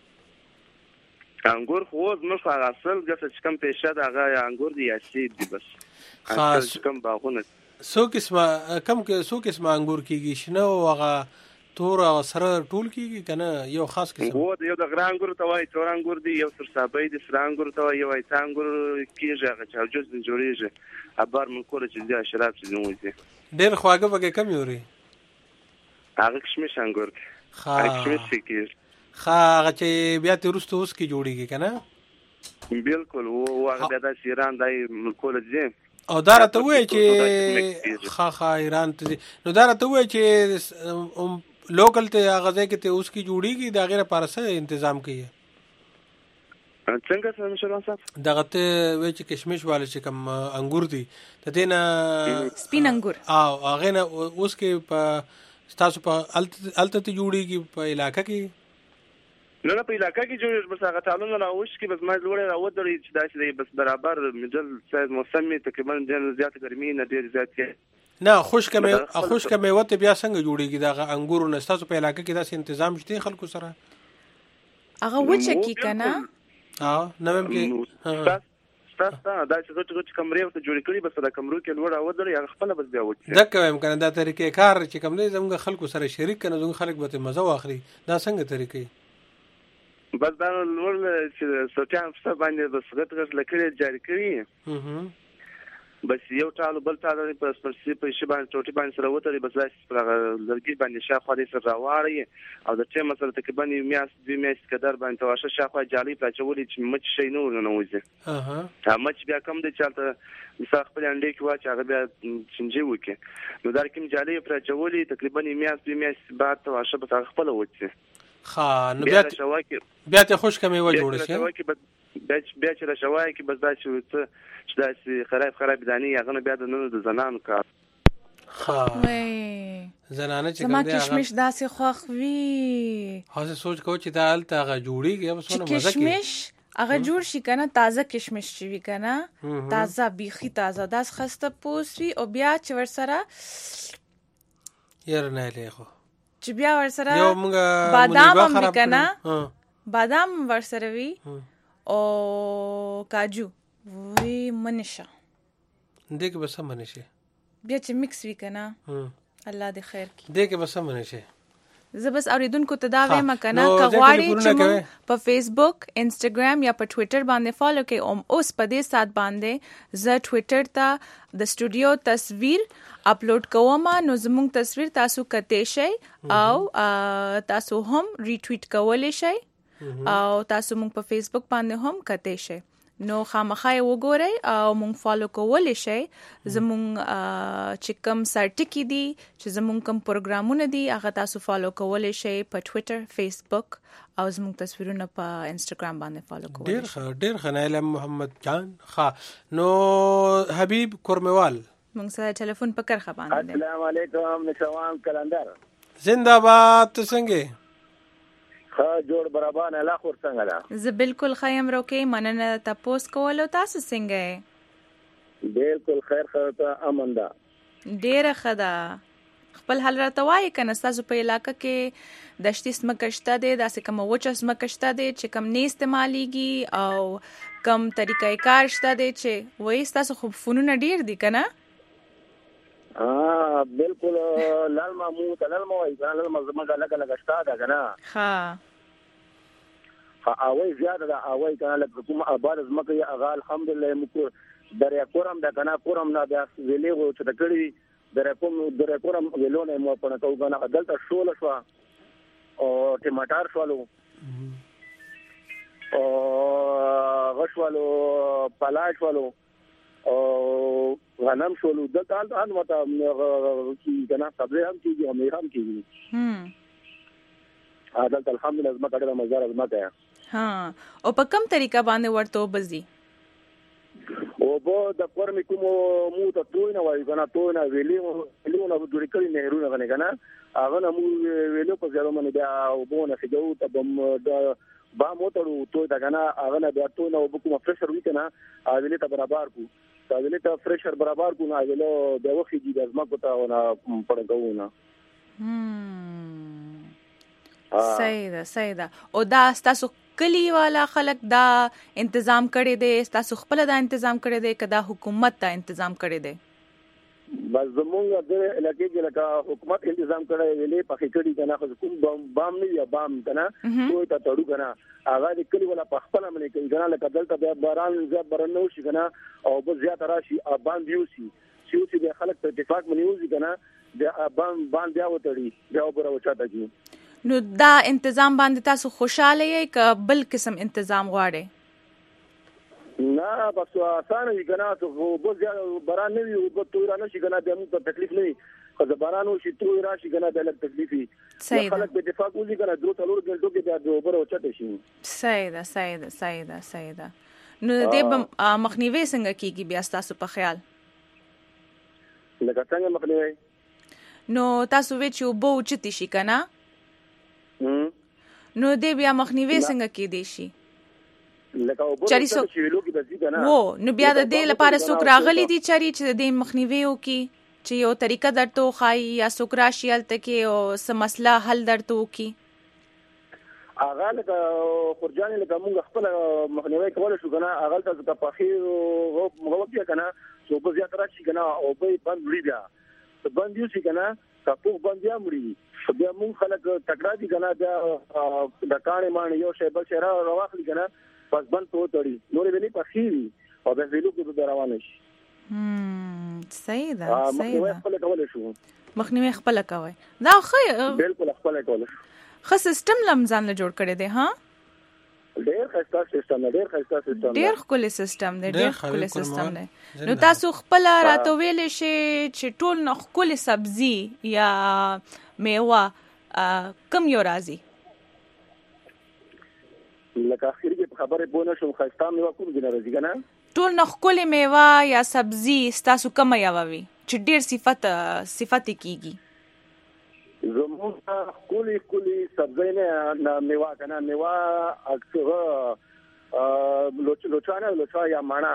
انګور خو زموږ هغه اصل ګټه چې کم پیشه د هغه انګور دی اسی دی بس خاص کم باغونه سو قسمه کم کې سو قسمه انګور کیږي شنو هغه تور او سره ټول کیږي کنه یو خاص قسم وو یو د غرا انګور ته وای تور انګور دی یو سر صابې دی سر انګور ته وای یو ایت انګور کیږي هغه چې جوز د جوړیږي ابار من کول چې دی شراب چې نو دي ډېر خواږه وګه کم یوري هغه کشمش انګور ها کشمش کیږي خا هغه چې بیا ته ورستو اوس کې جوړیږي کنه بالکل او هغه د ایران دای کول دي او دا راته وای چې خا خا ایران ته نو دا راته وای چې لوکل ته هغه ځای کې ته اوس کې جوړیږي دا غیر پارسه تنظیم کوي څنګه څنګه شروع صاحب دغه ته وای چې کشمش والے چې کوم انګور دي ته دینه سپین انګور او هغه نه اوس کې په تاسو په الته ته جوړیږي په علاقې کې نه په علاقې کې جوړ بس هغه تعلق نه اوس کې بس ما لوړ را ودرې چې داسې بس برابر مدل سايز موسمي تقریبا ډېر زیات ګرمي نه ډېر زیات کې نه خوشک مې خوشک مې وته بیا څنګه جوړیږي دا انګور نه تاسو په علاقې کې داسې تنظیم شته خلکو سره هغه وچه کی کنه ها نوم کې تاسو دا چې غوټ غوټ کمرې ته جوړ کړی بس دا کمرو کې لوړ اودرې هغه خپل بس بیا وځي دا کوم کنه دا طریقې کار چې کوم دې زموږ خلکو سره شریک کنه زموږ خلک به مزه واخلي دا څنګه طریقې بس دا نور چې سوچان څه باندې بس غټ غټ لکړې جاری کړی بس یو ټالو بل ټالو په سپرسي په شی باندې ټوټي باندې سره وته بس لاس پر لرګي باندې شاخه دې سره راوړی او د ټیم سره تقریبا یو میاس دوه میاس کدر باندې تواشه شاخه جالي پچولې چې مچ شي نور نه وځي اها تا مچ بیا کم دې چالت مساخ په انډې کې واچ هغه بیا چنجي وکي نو دا کوم جالي پچولې تقریبا یو میاس دوه میاس بعد تواشه په خپل وځي خا نو بیا بیا ته خوش کمه و جوړ شي بیا بیا چې را شوای کې بس دا چې چې دا خراب خراب دانی هغه بیا د نن د زنانو کار خا وای زنانه چې کوم دی کشمش داسې خوخوي هغه سوچ کو چې دا الته هغه جوړیږي اوس ونه مزه کې کشمش هغه جوړ شي کنه تازه کشمش شي وی کنه تازه بیخي تازه داس خسته پوسوي او بیا چې ور سره ير نه لیکو چې بیا ور سره بادام هم کنه بادام ور سره وی او کاجو وی منشه دغه بس منشه بیا چې مکس وی کنه الله دې خیر کی دغه بس منشه زبس اوریدونکو ته دا وایم کنه کغواړي چې په فیسبوک انستګرام یا په ټوئیټر باندې فالو کې اوم اوس په دې سات باندې ز ټوئیټر ته د سټوډیو تصویر اپلوډ کوم نو زموږ تصویر تاسو کته شي او تاسو هم ریټویټ کولای شئ او تاسو مونږ په فیسبوک باندې هم کته شئ نو خامخای وګورئ او مونږ فالو کولای شئ زموږ چې کوم سرټکی دي چې زموږ کوم پروګرامونه دي هغه تاسو فالو کولای شئ په ټوئیټر فیسبوک او زموږ تصویرونه په انستګرام باندې فالو کولای ډیر ښه ډیر ښه نایله محمد جان ښه نو حبیب کورموال مونږ سره ټلیفون په کرخه باندې السلام علیکم نشوان کلندر زنده باد څنګه ها جوړ برابر الله خور څنګه ده زه بالکل خیم روکي مننه تاسو کول او تاسو څنګه بالکل خیر خیر امن ده ډیره خدا خپل حل راته وای کنه تاسو په علاقې کې دشتي سمکشته دي داسې کوم وچ سمکشته دي چې کم نه استعماليږي او کم طریقې کار شته دي چې وای تاسو خو فنون ډیر دي کنه ها بالکل لال مامو تلل مو ای لال مزمه لګه لګه شتا ده کنه ها ها اوی زیاده ده اوی کنه لکه کوم آباد زمکه یا اغا الحمدلله مکو دریا کورم ده کنه کورم نه بیا ویلې و چې د کړي دریا کوم دریا کورم ویلونه مو په نکو کنه دلته شول شو او ټماټر شولو او غشولو پلاش شولو او غنم شولو دلته ان وته کی کنه صبر هم کیږي هم هم کیږي هم ا دلته الحمدلله زما کډه مزار زما ته ها او په کوم طریقه باندې ورته بزي او په د پرمې کوم مو ته توینه وای کنه توینه ویلیو ویلیو نه دوی کړي نه هرونه غنه کنه هغه مو ویلو په ځای باندې بیا او بونه فګو ته بم با موټرو تو دا کنه هغه نه بیا تو نه وبکو فرشر وی کنه اویلی ته برابر کو اویلی ته فرشر برابر کو نه اویلو د وخت دی د زما کو ته نه پړګو نه هم صحیح ده صحیح ده او دا تاسو کلی والا خلک دا تنظیم کړي دي تاسو خپل دا تنظیم کړي دي کدا حکومت دا تنظیم کړي دي بس زمونږ د علاقې کې لکه حکومت تنظیم کړي ویلې په کړي کنه خو کوم بام نه یا بام کنه کوی ته تړو کنه هغه د کلی ولا په خپل باندې کوي کنه لکه دلته بیا باران زیات باران نو شي کنه او به زیات راشي ابان دیوسی چې چې خلک په اتفاق منیوزي کنه د ابان باندې بیا وتړي بیا وبره وچاته کی نو دا تنظیم باندې تاسو خوشاله یې ک بل قسم تنظیم غواړئ نه بس آسان وي کنه ته به باران نه وي او به تور نه شي کنه د موږ تکلیف نه خو د باران او شي تور راشي کنه د لږ تکلیفي خلک په اتفاق وځي کنه درو څلور غنټو کې بیا د اوبر اوچته شي صحیح ده صحیح ده صحیح ده صحیح ده نو دې مخنیوي څنګه کیږي بیا تاسو په خیال لکه څنګه مخنیوي نو تاسو وی چې وبو اوچتی شي کنه نو دې بیا مخنیوي څنګه کې دی شي لکه وبو چې ویلو کې د ځي کنه وو نو بیا د دې لپاره څوک راغلي دي چې د دې مخنیوي وکي چې یو طریقه درته خای یا څوک راشي الته کې او سم مسله حل درته وکي اغه لکه خرجان لکه موږ خپل مخنیوي کول شو کنه اغه ته په خیر او موږ کنه څو په زیات راشي کنه او په بند لري بیا بند یو شي کنه تاسو بند یا مړي بیا موږ خلک تکړه دي کنه بیا د کانې مان یو شی بل شي راوخلي کنه پس بند تو تړي نورې ویلي په خیر او به ویلو کې روان شي هم صحیح ده صحیح مخنیوي ده خپل کول شو مخنیوي خپل کوي دا خو بالکل خپل کول شو خو سیستم لمزان له جوړ کړی دی ها ډېر خسته سیستم ډېر خسته سیستم ډېر خپل سیستم دی ډېر خپل سیستم دی نو تاسو خپل راته ویل شي چې ټول نو خپل سبزي یا میوه کم یو راځي لکه اخر کې خبره پونه شم خسته میوه کوم دی راځي کنه ټول نو خپل میوه یا سبزي تاسو کم یا وي چې ډېر صفت صفت کیږي زموږ کلی کلی سبزی نه میوه کنه میوه اکثر لوچانه لوچا یا مانا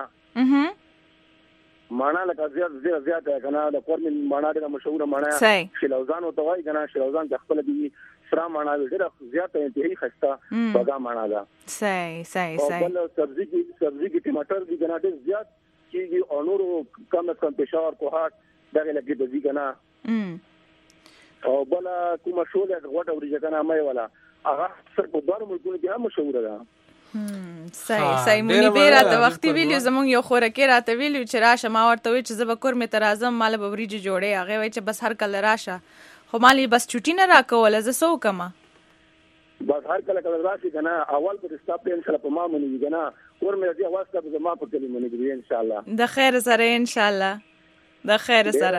مانا لکه زیات زیات زیات کنه د قرن مانا د مشهور مانا شلوزان او توای کنه شلوزان د خپل دی سره مانا ډیره زیات انتهایی خسته بغا مانا ده صحیح صحیح صحیح بل سبزی کی سبزی کی ټماټر دی کنه ډیر زیات کیږي او نور کم کم پېښور کوهات دغه لګي د دې کنه او بل کومه شوله غوټه ورځ کنه مې ولا هغه سر په دوه ملکونو کې هم مشهور ده هم صحیح صحیح مونږ به راته وخت ویلو زمونږ یو خوراکي راته ویلو چې راشه ما ورته وی چې زب کور می تر اعظم مال به وريجي جوړي هغه وی چې بس هر کله راشه خو مالي بس چټي نه راکول زه سو کما بس هر کله کله راشي کنه اول پر سټاپ ان شاء الله په ما منی کنه کور می دی واسطه به ما په کلی منی دی ان شاء الله د خیر سره ان شاء الله د خیر سره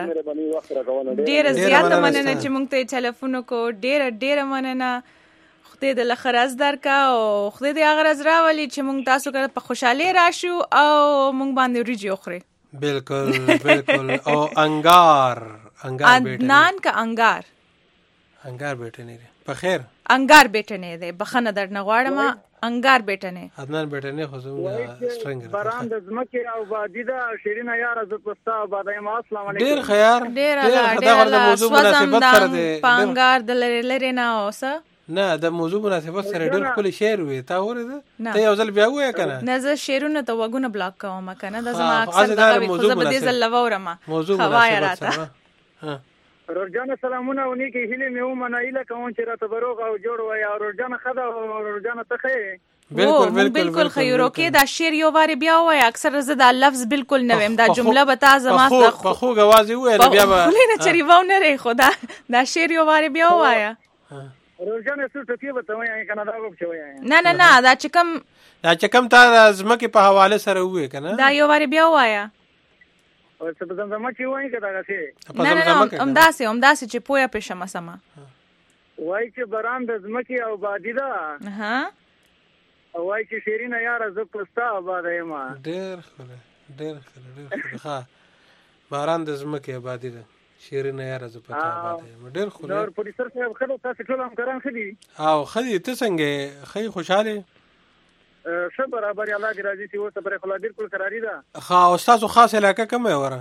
ډیر زیاته مننه چې مونږ ته ټلیفون کو ډیر ډیر مننه خدای د لخرز درکا او خدای دې هغه راز راولي چې مونږ تاسو کړه په خوشاله راشو او مونږ باندې وريجي اخري بالکل بالکل او انګار انګار بیٹه عدنان کا انګار انګار بیٹه نه په خیر انګار بیٹه نه ده بخنه درنه غواړم انګار بیٹه نه عدنان بیٹه نه خو زموږ سټرنګ باران د زمکه او بادی دا شیرین یار ز پستا بادایم السلام علیکم ډیر خیر ډیر ډیر موضوع مناسبت سره دی پانګار د لری لری نه اوسه نه د موضوع مناسبت سره ډیر خپل شعر وي تا ورته ته یو ځل بیا وې کنه نه ز شعرونه ته وګونه بلاک کوم کنه د زما اکثر د موضوع په دې ځل لورم موضوع مناسبت سره ها رجان سلامونه ونی کې هله مې و منایله کوم چې راته بروغ او جوړ وای او رجان خدا او رجان ته بالکل بالکل بالکل خیرو کې دا شعر یو واره بیا وای اکثر زه دا لفظ بالکل نه ویم دا جمله به تازه ما خو خو غوازي وای بیا به خلینه چری و نه ری خدا دا شعر یو واره بیا وای رجان څه ټکی به ته وای کنه دا وب شوی نه نه نه دا چې کم دا چې کم تا زمکه په حواله سره وای کنه دا یو واره بیا وای او څه په زمزمه چې وای کدا غسه نه نه امداسه امداسه چې پویا پېښه مسما وای چې باران د زمکه او بادی دا ها وای چې شیرین یار ز پستا بادایم ډېر خله ډېر خله ډېر خله ها باران د زمکه آبادی ده شیرین یار ز پستا بادایم ډېر خله نور پولیسر صاحب خلک تاسو ټول هم کران خدي او خدي ته څنګه خې خوشاله څه برابر الله دې راځي چې وسه پر خلا بالکل قراری ده ها استاد خاص علاقه کومه وره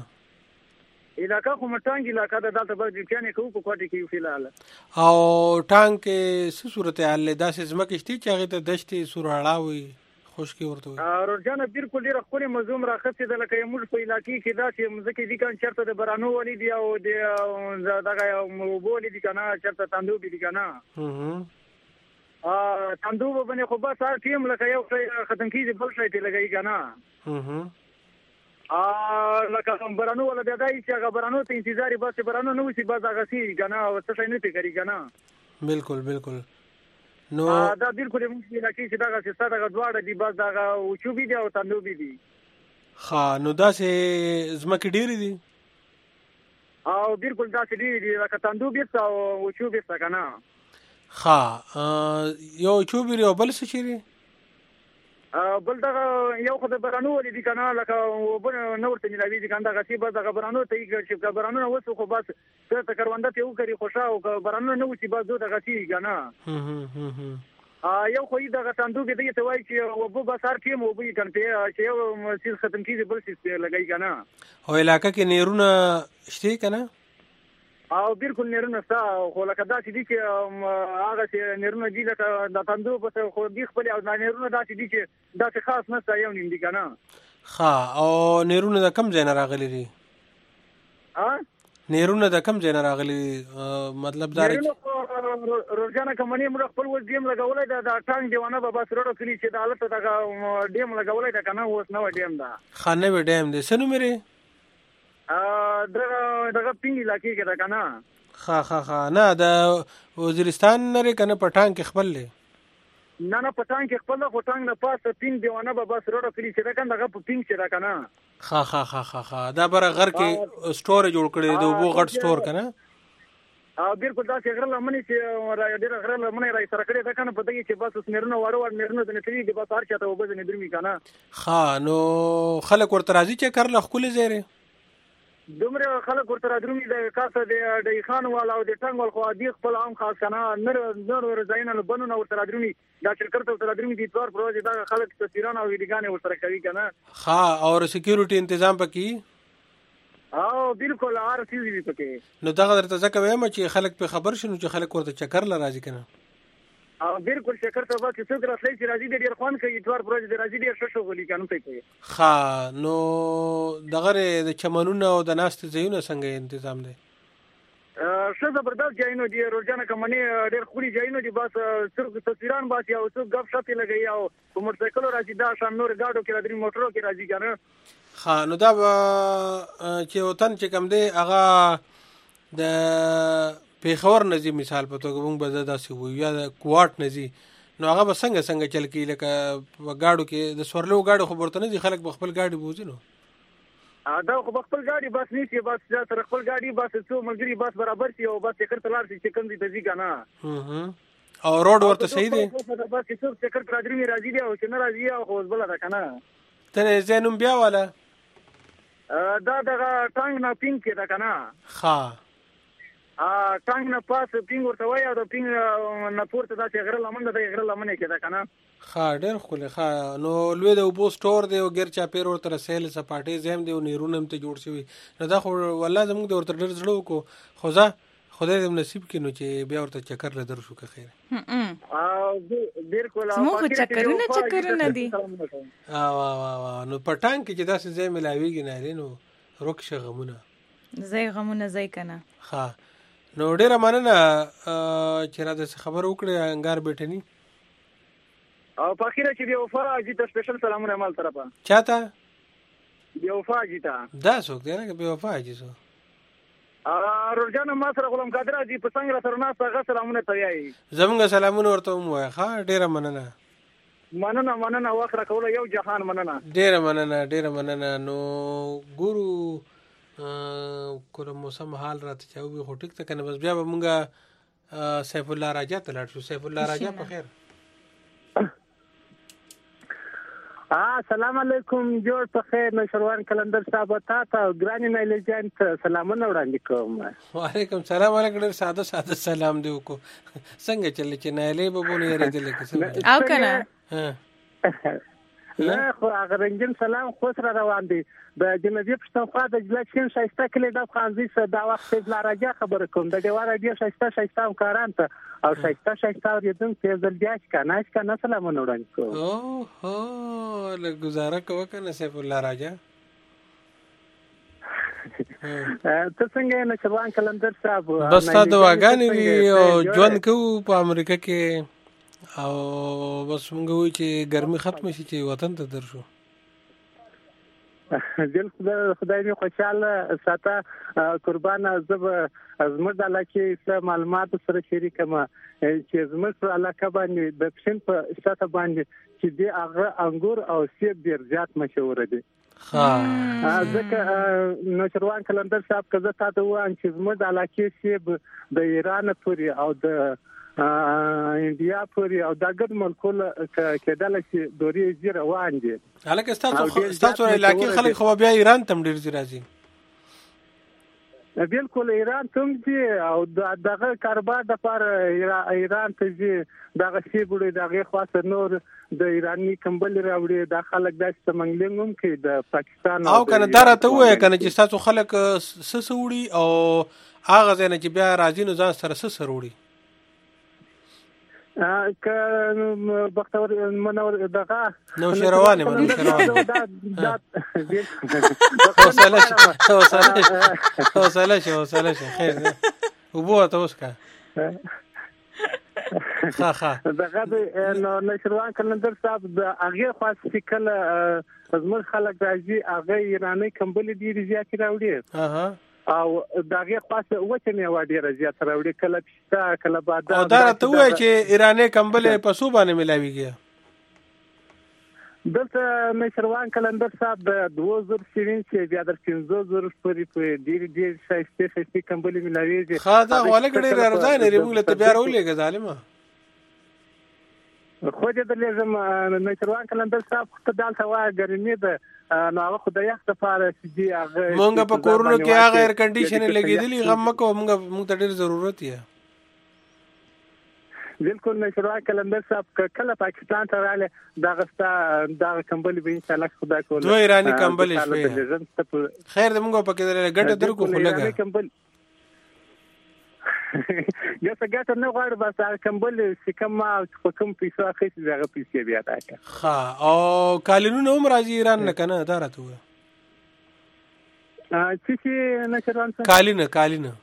علاقه خو مټانګ علاقه ده دلته به ځکه کو په کوټه کې فلال او ټانګ کې څه صورت حال له داسې زمکه شتي چې هغه ته دشتي سوراړاوي خوشکی ورته او رجانه بالکل ډیره خوري مزوم راخصه ده لکه موږ په علاقې کې دا چې مزکه دي کان چرته د برانو ولې دی او د دغه موبول دي کنه چرته تاندو دي کنه ا تاندو باندې خو به سار ټیم لکه یو ختم کیږي بل شي ته لګي کنه ا لکه برانو ولا د دای چې هغه برانو ته انتظار بس برانو نو سي باز هغه سي کنه او څه شي نه کوي کنه بالکل بالکل نو دا بالکل موږ علاقې چې دا چې ستاره غواړه دي باز دا او چوبي دي او تاندو بي دي ها نو دا چې زمکه ډېری دي او بالکل دا چې ډېری دي لکه تاندو بي او چوبي څه کنه ها یو چوبي او بل څه شي بل دا یو خدای برانو ولې دي کنه لکه وبن نور ته ملاوي دي کنه دا غسی به دا برانو ته چې برانو وسو خو بس څه ته کروانده ته وکړي خوشا او برانو نه وسی بس دا غسی کنه ا یو خو دا غتاندو کې دی ته وای چې وبو بس هر ټیم وبې کنه چې یو سیس ختم کیږي بل سیس لګای کنه او علاقه کې نیرونه شته کنه او بالکل نیرونه ستا خو لکه دا چې دي چې هغه چې نیرونه دي لکه د تندو په خو دي خپل او نیرونه دا چې دي چې دا چې خاص نه یو نیم دي کنه ها او نیرونه د کم ځای نه راغلي دي ها نیرونه د کم ځای نه راغلي مطلب دا روزانه کمنی موږ خپل ول ډیم لګولای دا د ټانګ دیوانه به بس روډو کلی چې د حالت دا ډیم لګولای دا کنه اوس نو ډیم دا خانه به ډیم دي سنو مری دغه دغه پینګ علاقې کې ده کنه. ها ها ها نه د وزیرستان لري کنه پټان کې خپل لې نه نه پټان کې خپل خو ټانګ نه پاسه پینګ دیوانه به بس روډ کلی چې ده کنه دغه پینګ چې ده کنه. ها ها ها ها ها دا بر غر کې سٹور جوړ کړي د وبو غټ سٹور کنه. او بالکل دا چې غره لمنې چې را ډېر غره لمنې را سره کړي ده کنه په دې چې بس سمرنه وړو ور نرنه د نتري د بس هر چاته وبد نه درمي کنه. ها نو خلک ورته راځي چې کړل خپل زیره دومره خلک ورته راځي د کاسه د د خان والا او د ټنګ ول خو دی خپل عام خاص کنه نر نر ور زاینه بنونه ورته راځي دا شرکت ورته راځي د اتوار پروژه دا خلک تصویرونه او ویډیوګانې ورته کوي کنه. ها او سکیورټي تنظیم پکې او بالکل هر چیز وی پکې. نو دغه درته ځکه وایم چې خلک په خبر شنو چې خلک ورته چکر ل راځي کنه. او بالکل شکر ته واسه څوک راتلی چې راځي ډیر خوان کوي اتوار پروژه د راځي ډیر ښه شغلي قانون کوي. ها نو دغه د چمنونو او د ناست ځایونو څنګه تنظیم دی؟ ښه زبردست ځایونه دي روزانه کمنې ډیر خوري ځایونه دي بس څوک تصویران باسي او څوک غف شپ لګي او په موټر سایکل راځي دا شان نور گاډو کې راځي موټرو کې راځي کنه. ها نو دا چې وطن چې کم دی هغه د پیښور نزی مثال په توګه موږ به داسې وو یا د کوارټ نزی نو هغه به څنګه څنګه چل کی لکه گاډو کې د سورلو گاډو خو ورته نه دي خلک به خپل گاډي بوزي نو دا خو خپل گاډي بس نیسی بس سره خپل گاډي بس څو ملګری بس برابر شي او بس چکر تلار شي چې کوم دي تزي کنه. او روډ ورته صحیح دی بس څو چکر راځي راځي او چې نه راځي او خو بل ده کنه. ته زینوم بیا والا دا دغه ټانګ نه پینګ کې ده کنه. ها ا ټانګ نه پاس پینګ ورته وای او د پینګ نه پورته دا چې غره لمن ده غره لمن کې ده کنه. ها ډېر خوله ها نو لوی د وبو سٹور دی او ګر چا پیر ورته رسېل سپاټې زم دی او نیرونم ته جوړ شوی نو دا خو والله زموږ د ورته ډېر زړه کو خوځه خدای دې نصیب کینو چې بیا ورته چکر له درشو که خیر. او ډېر کولا مو چکرونه چکرونه دي. وا وا وا نو پټان کې چې داسې ځای ملاویږي نه نو روکشه غمونه زای غمونه زای کنه. ها نو ډېر مننه چې را د خبر وکړې انګار بیٹنی او په اخیره چې بیا وفا جی ته سپیشل سلامونه مال طرفه چاته بیا وفا جی ته دا څوک دی نه بیا وفا جی سو ا روزان ما سره غلام قادر جی په څنګه سره نه څنګه سلامونه تویای زمونږ سلامونه ورته وای ښه ډېر مننه مننه مننه واخره کوله یو جهان مننه ډېر مننه ډېر مننه. نو ګورو کوم موسم حال راته چاوي خو ټیک ته کنه بس بیا به مونږه سیف الله راجا ته لاړ شو. سیف الله راجا په خیر. السلام علیکم جوړ په خیر نو شروان کلندر صاحب تا ته ګرانی نه لجنت سلامونه وړاندې کوم. وعلیکم سلام علیکم ساده ساده سلام دی کو څنګه چل چې نه لې به بونه یې دې لکه او کنه نه خو هغه رنجن سلام خو سره روان دي د جنوبي پښتونخوا د جلچین شایسته کلی د خانزي سره دا وخت د راجا خبره کوم د دیواره دی شایسته شایسته کاران ته او شایسته شایسته دې ته ځل بیا کنه کنه سلامونه وړاندې کوم. او هو له گزاره کوه کنه سیف الله راجا ته څنګه نه شروان کلندر صاحب بس تا د واګانې او ژوند کو په امریکا کې او بس موږ وی چې ګرمي ختم شي چې وطن ته درشو. دل خدای دې خوشاله ساته قربان زب زموږ د علاقې څخه معلومات سره شریکم چې زموږ په علاقه باندې د پښین په ساته باندې چې د هغه انګور او سیب ډیر زیات مشهور دي. ها ځکه نو شروان کلندر صاحب کزه تاسو وان چې زموږ د علاقې سیب د ایران پورې او د انډیا پورې او د ګډ ملکول کېدل چې دوري زیره روان دي. هلکه تاسو تاسو علاقې خلک خو بیا ایران تم ډیر راځي. بالکل ایران ته دي او دغه کاروبار د پر ایران ته دي دغه سی بوړي دغه خاص نور د ایرانی کمبل راوړي د خلک د سمنګلنګم کې د پاکستان او کنه درته وای کنه چې تاسو خلک سسوړي او هغه ځنه چې بیا راځي نو ځان سره سسوړي ک بختور منور دغه نو شروانه منو شروانه حوصله حوصله حوصله حوصله خیر وبو تاسو کا ها ها دغه نو نشروان کلندر صاحب د هغه خاص کله زموږ خلک راځي هغه ایرانی کمبلې ډېرې زیاتې راوړي اها او دغه خاص وچه میوه ډېره زیات راوړي کله پستا کله بادام او دا ته وایي چې ایرانی کمبلې په سو باندې ملاويږي دلته نشروان کلندر صاحب د دوه زره سیرین چې بیا در پنځه زره پورې په ډېر ډېر شایسته شایسته کمبلې ملاويږي خا دا ولګ ډېر ارزان لري موږ ته بیا راولېږه ظالمه خو دې د لازم نشروان کلندر صاحب ته دالته وای ګرمي ده نو هغه خدای یخت لپاره چې دی هغه مونږ په کورونو کې هغه ایر کنډیشن لګېدلی غم کو مونږ مونږ ته ډېر ضرورت یې بالکل نشروان کلندر صاحب کله پاکستان ته رااله دا غستا دا کمبل به ان شاء الله خدای کول دوه ایرانی کمبل شوی خیر دې مونږ په کې ګټه درکو خو لګا یا څنګه نه غواړم بس کمبل چې کوم په کوم پیسو اخیستي هغه پیسې بیا راکړه ها او کالینو هم راځي ایران نه کنه دا راته و چې چې نشروان کالینه کالینه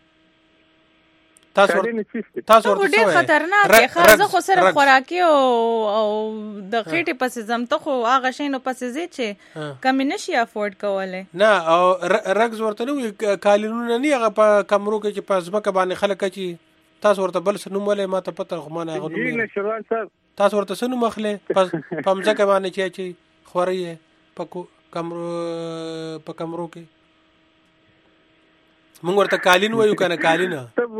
تاسو تاسو ډېر خطرناک دی خازه خو سره خوراکي او او د خېټې پسې زمته خو هغه شی نو پسې زی چې کم نشي افورد کوله نه او رګز ورته نو کالینونه نه هغه په کمرو کې چې پس مکه باندې خلک چې تاسو ورته بل څه نوم ولې ما ته پته خو ما نه غو نوم نشروان صاحب تاسو ورته څه نوم اخلي پس پمځکه باندې چې چې خوري په کمرو په کمرو کې موږ ورته کالین وایو کنه کالینه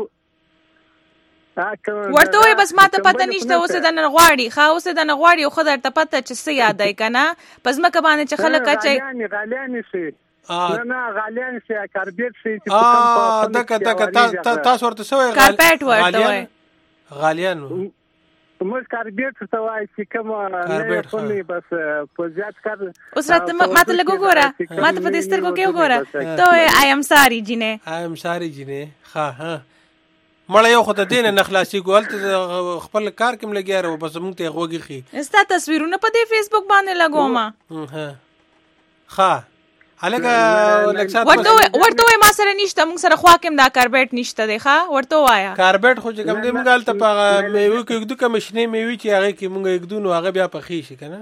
ورته وای بس ما ته پته نشته اوس د نغواړي خا اوس د نغواړي خو درته پته چې څه یادای کنه پس مکه باندې چې خلک اچي غالیان غالیان شي نه نه غالیان شي کاربیټ شي چې اه دغه دغه تاسو ورته سوې کارپټ ورته وای غالیان موږ کاربیټ څه وای چې کوم نه کومي بس په زیات کار اوس راته ماته لګو ګوره ماته په دې سترګو کې وګوره ته آی ام ساری جینه آی ام ساری جینه ها ها مړ یو خدای دینه نخلاصي ګول ته خپل کار کوم لګیاره و بس مونږ ته غوږی خي استا تصویرونه په دې فیسبوک باندې لګوم ها ها الګا لکسات ورته ورته ما سره نشته مونږ سره خوا کوم دا کاربټ نشته دی ښا ورته وایا کاربټ خو چې کوم دې مونږ الته په میوه کې یو د کمشنې میوه چې هغه کې مونږ یک دونو هغه بیا په خي شي کنه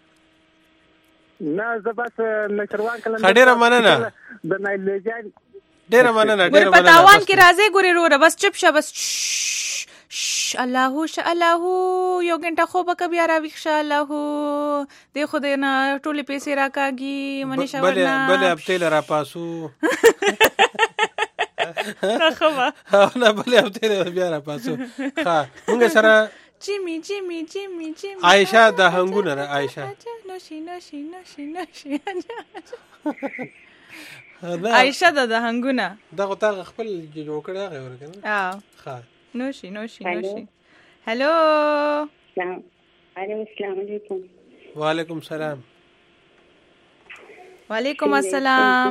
نه زبس نشروان کله خډيره مننه د نایلجان ډېر مننه ډېر مننه پتاوان کې راځي ګوري روره بس چپ شه بس الله ش الله یو غنټه خو به بیا را وښه الله دې خو دې نه ټولې پیسې راکاږي منی شاور نه بل بل هفته لرا پاسو خبا نه بل هفته بیا را پاسو ها موږ سره جیمی جیمی جیمی جیمی عائشہ د هنګونه عائشہ نشي نشي نشي نشي عائشہ د هنګونه دغه تا خپل جوړ کړی هغه ورکنه اه ها نوشي نوشي نوشي هالو السلام السلام علیکم وعلیکم السلام وعلیکم السلام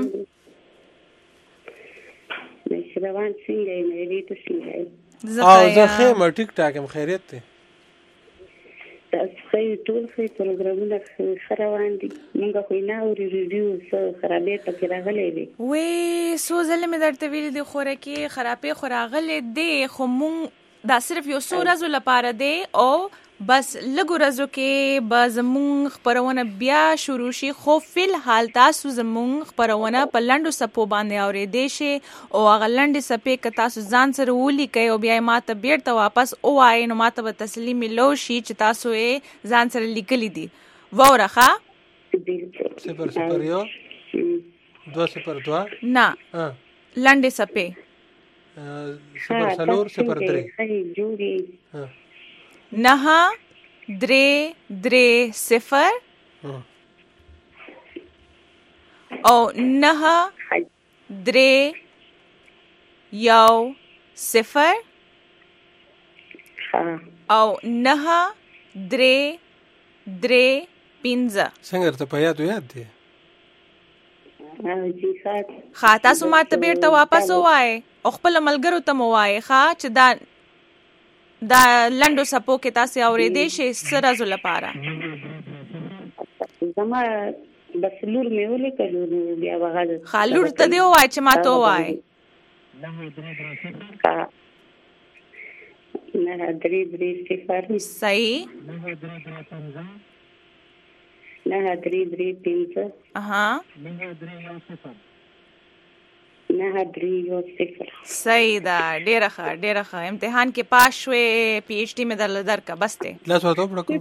نشروان څنګه یې مې ته څنګه او زه خیمه ټیک ټاک هم خیریت ته تاسو خې ټول خې پروګرامونه خروان دي موږ خو نه اوري ریډیو سره خرابې پکې راغلې دي وې سو ځل مې درته ویل دي خوره کې خرابې خوراغلې دي خو مونږ دا صرف یو څو ورځې لپاره دی او بس لږ ورځو کې به زمونږ خپرونه بیا شروع شي خو فل حال تاسو زمونږ خپرونه په لنډو سپو باندې اورېدی شي او هغه لنډې سپې که تاسو ځان سره ولیکئ او بیا یې ماته بیرته واپس ووایئ نو ماته به تسلي میلو شي چې تاسو یې ځان سره لیکلي دي واوره ښه صفر صفر یو دو صفر دو نه لنډې سپې صفر څلور صفر درې نها درې درې صفر او نها درې یو صفر او نها درې درې پنځه څنګه ته په یاد یاد دی ښه تاسو ماته بیرته واپس ووایئ او خپل ملګرو ته مو وایئ ښه چې دا دا لنډو سپو کې تاسو اورېدې شي سرازو لپاره زما بس لور مې ولیکلو بیا وغاړه خالور ته دی وای چې ما ته وای نه درې درې صفر. صحیح. نه درې درې پنځه. اها. نه درې یو صفر. صحیح ده. ډیره ښه ډیره ښه. امتحان کې پاس شوې، پی ایچ ډي مې درل درکا بس ته. لاس ورته پړکو.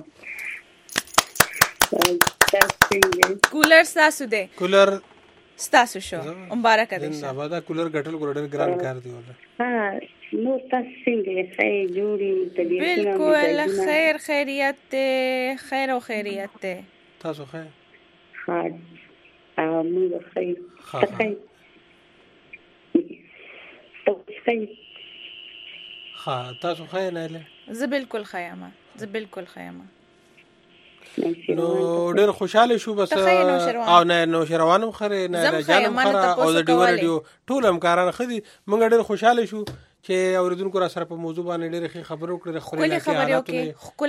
کولر تاسو ده. کولر تاسو شو. مبارک ده. دا بادا کولر غټل ګورډر ګران کار دی ولا. ها نو تاسو څنګه ښه جوړی ته دې. بالکل خیر خیریت ته، خیر او خیریت ته. تاسو خیر. ها موږ خیر. خیر. ها تاسو خیر نه له. زه بالکل خیامه. زه بالکل خیامه. نو ډېر خوشاله شو بس او نه نو شروانم خره نه جانم خره او د ډیو رادیو ټول همکاران خدي مونږ ډېر خوشاله شو چې اوریدونکو را سره په موضوع باندې ډېر خبرو کړې خو نه حالاتونه خپل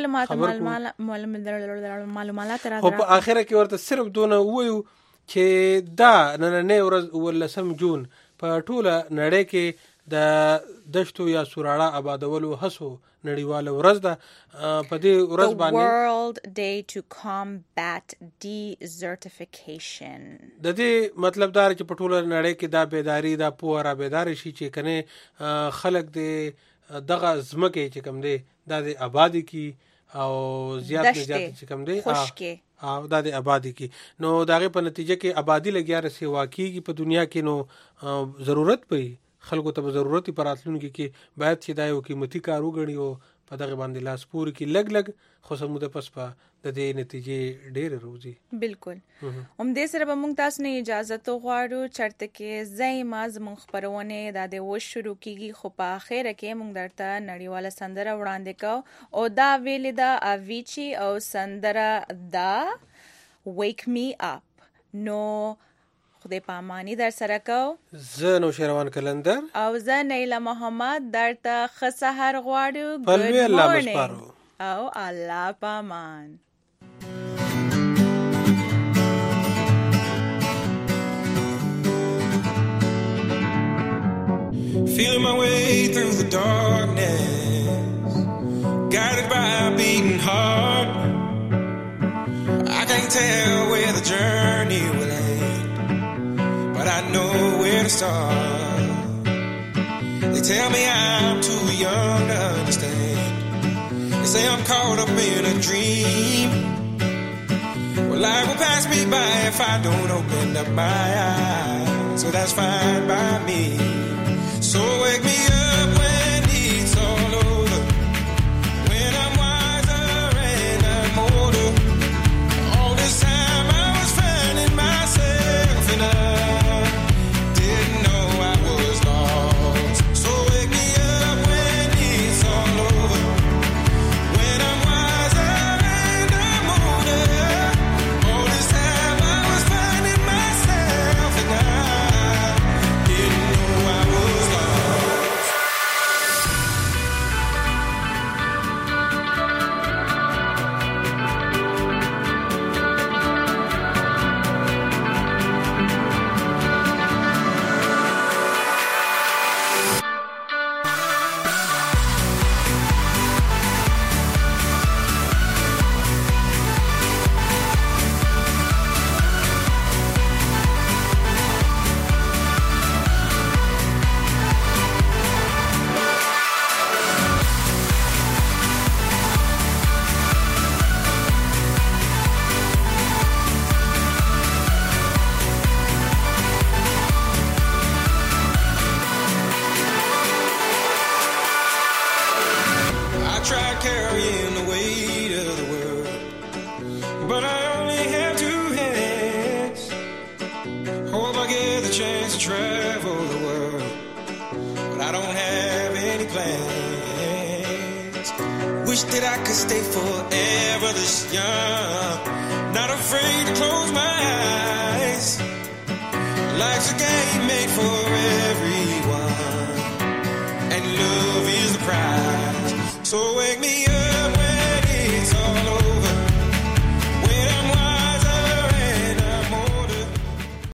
معلومات را خو په اخره کې ورته صرف دونه وایو چې دا نن نه ورځ ولسم جون په ټوله نړۍ کې د دشتو یا سوراړه آبادولو هڅو نړیواله ورځ ده. په دې ورځ باندې The World Day to Combat Desertification. د دې مطلب دا چې په ټوله نړۍ کې دا بیداری دا پوهه را بیداری شي چې کنه خلک د دغه ځمکه چې کوم دی دا د آبادی کی او زیات نه زیات چې کوم دی او دا د آبادی کی نو داغه په نتیجه کې آبادی لګیا رسي واقعي په دنیا کې نو ضرورت پي خلکو ته ضرورت پر راتلونکي کې باید چې دا یو قیمتي کار وګڼي او په دغه باندې لاس پور کې لګ لګ خو سموده پس په د دې نتیجې ډېر روزي. بالکل. هم دې سره به موږ تاسو نه اجازه تو غواړو چرته کې زای ما زموږ خبرونه د دې و شروع کیږي خو په اخر کې موږ درته نړیواله سندره وړاندې کو او دا ویل دا اویچی او سندره دا Wake Me Up. نو خدای پامانی در سره کو. زه نو شروان کلندر او زه نیلا محمد درته خسحر غواړو. پلوی الله مسپارو او الله پامان. Feeling my way through the darkness, guided by a beating heart. I can't tell where the journey will end, but I know where to start. They tell me I'm too young to understand. They say I'm caught up in a dream. Well, life will pass me by if I don't open up my eyes. So that's fine by me. So wake me up when it's all over, when I'm wiser and I'm older. All this time I was finding myself and I didn't know I was lost. So wake me up when it's all over, when I'm wiser and I'm older. All this time I was finding myself and I didn't know I was lost. Carrying the weight of the world, but I only have two hands. Hope I get the chance to travel the world, but I don't have any plans. Wish that I could stay forever this young, not afraid to close my eyes. Life's a game made for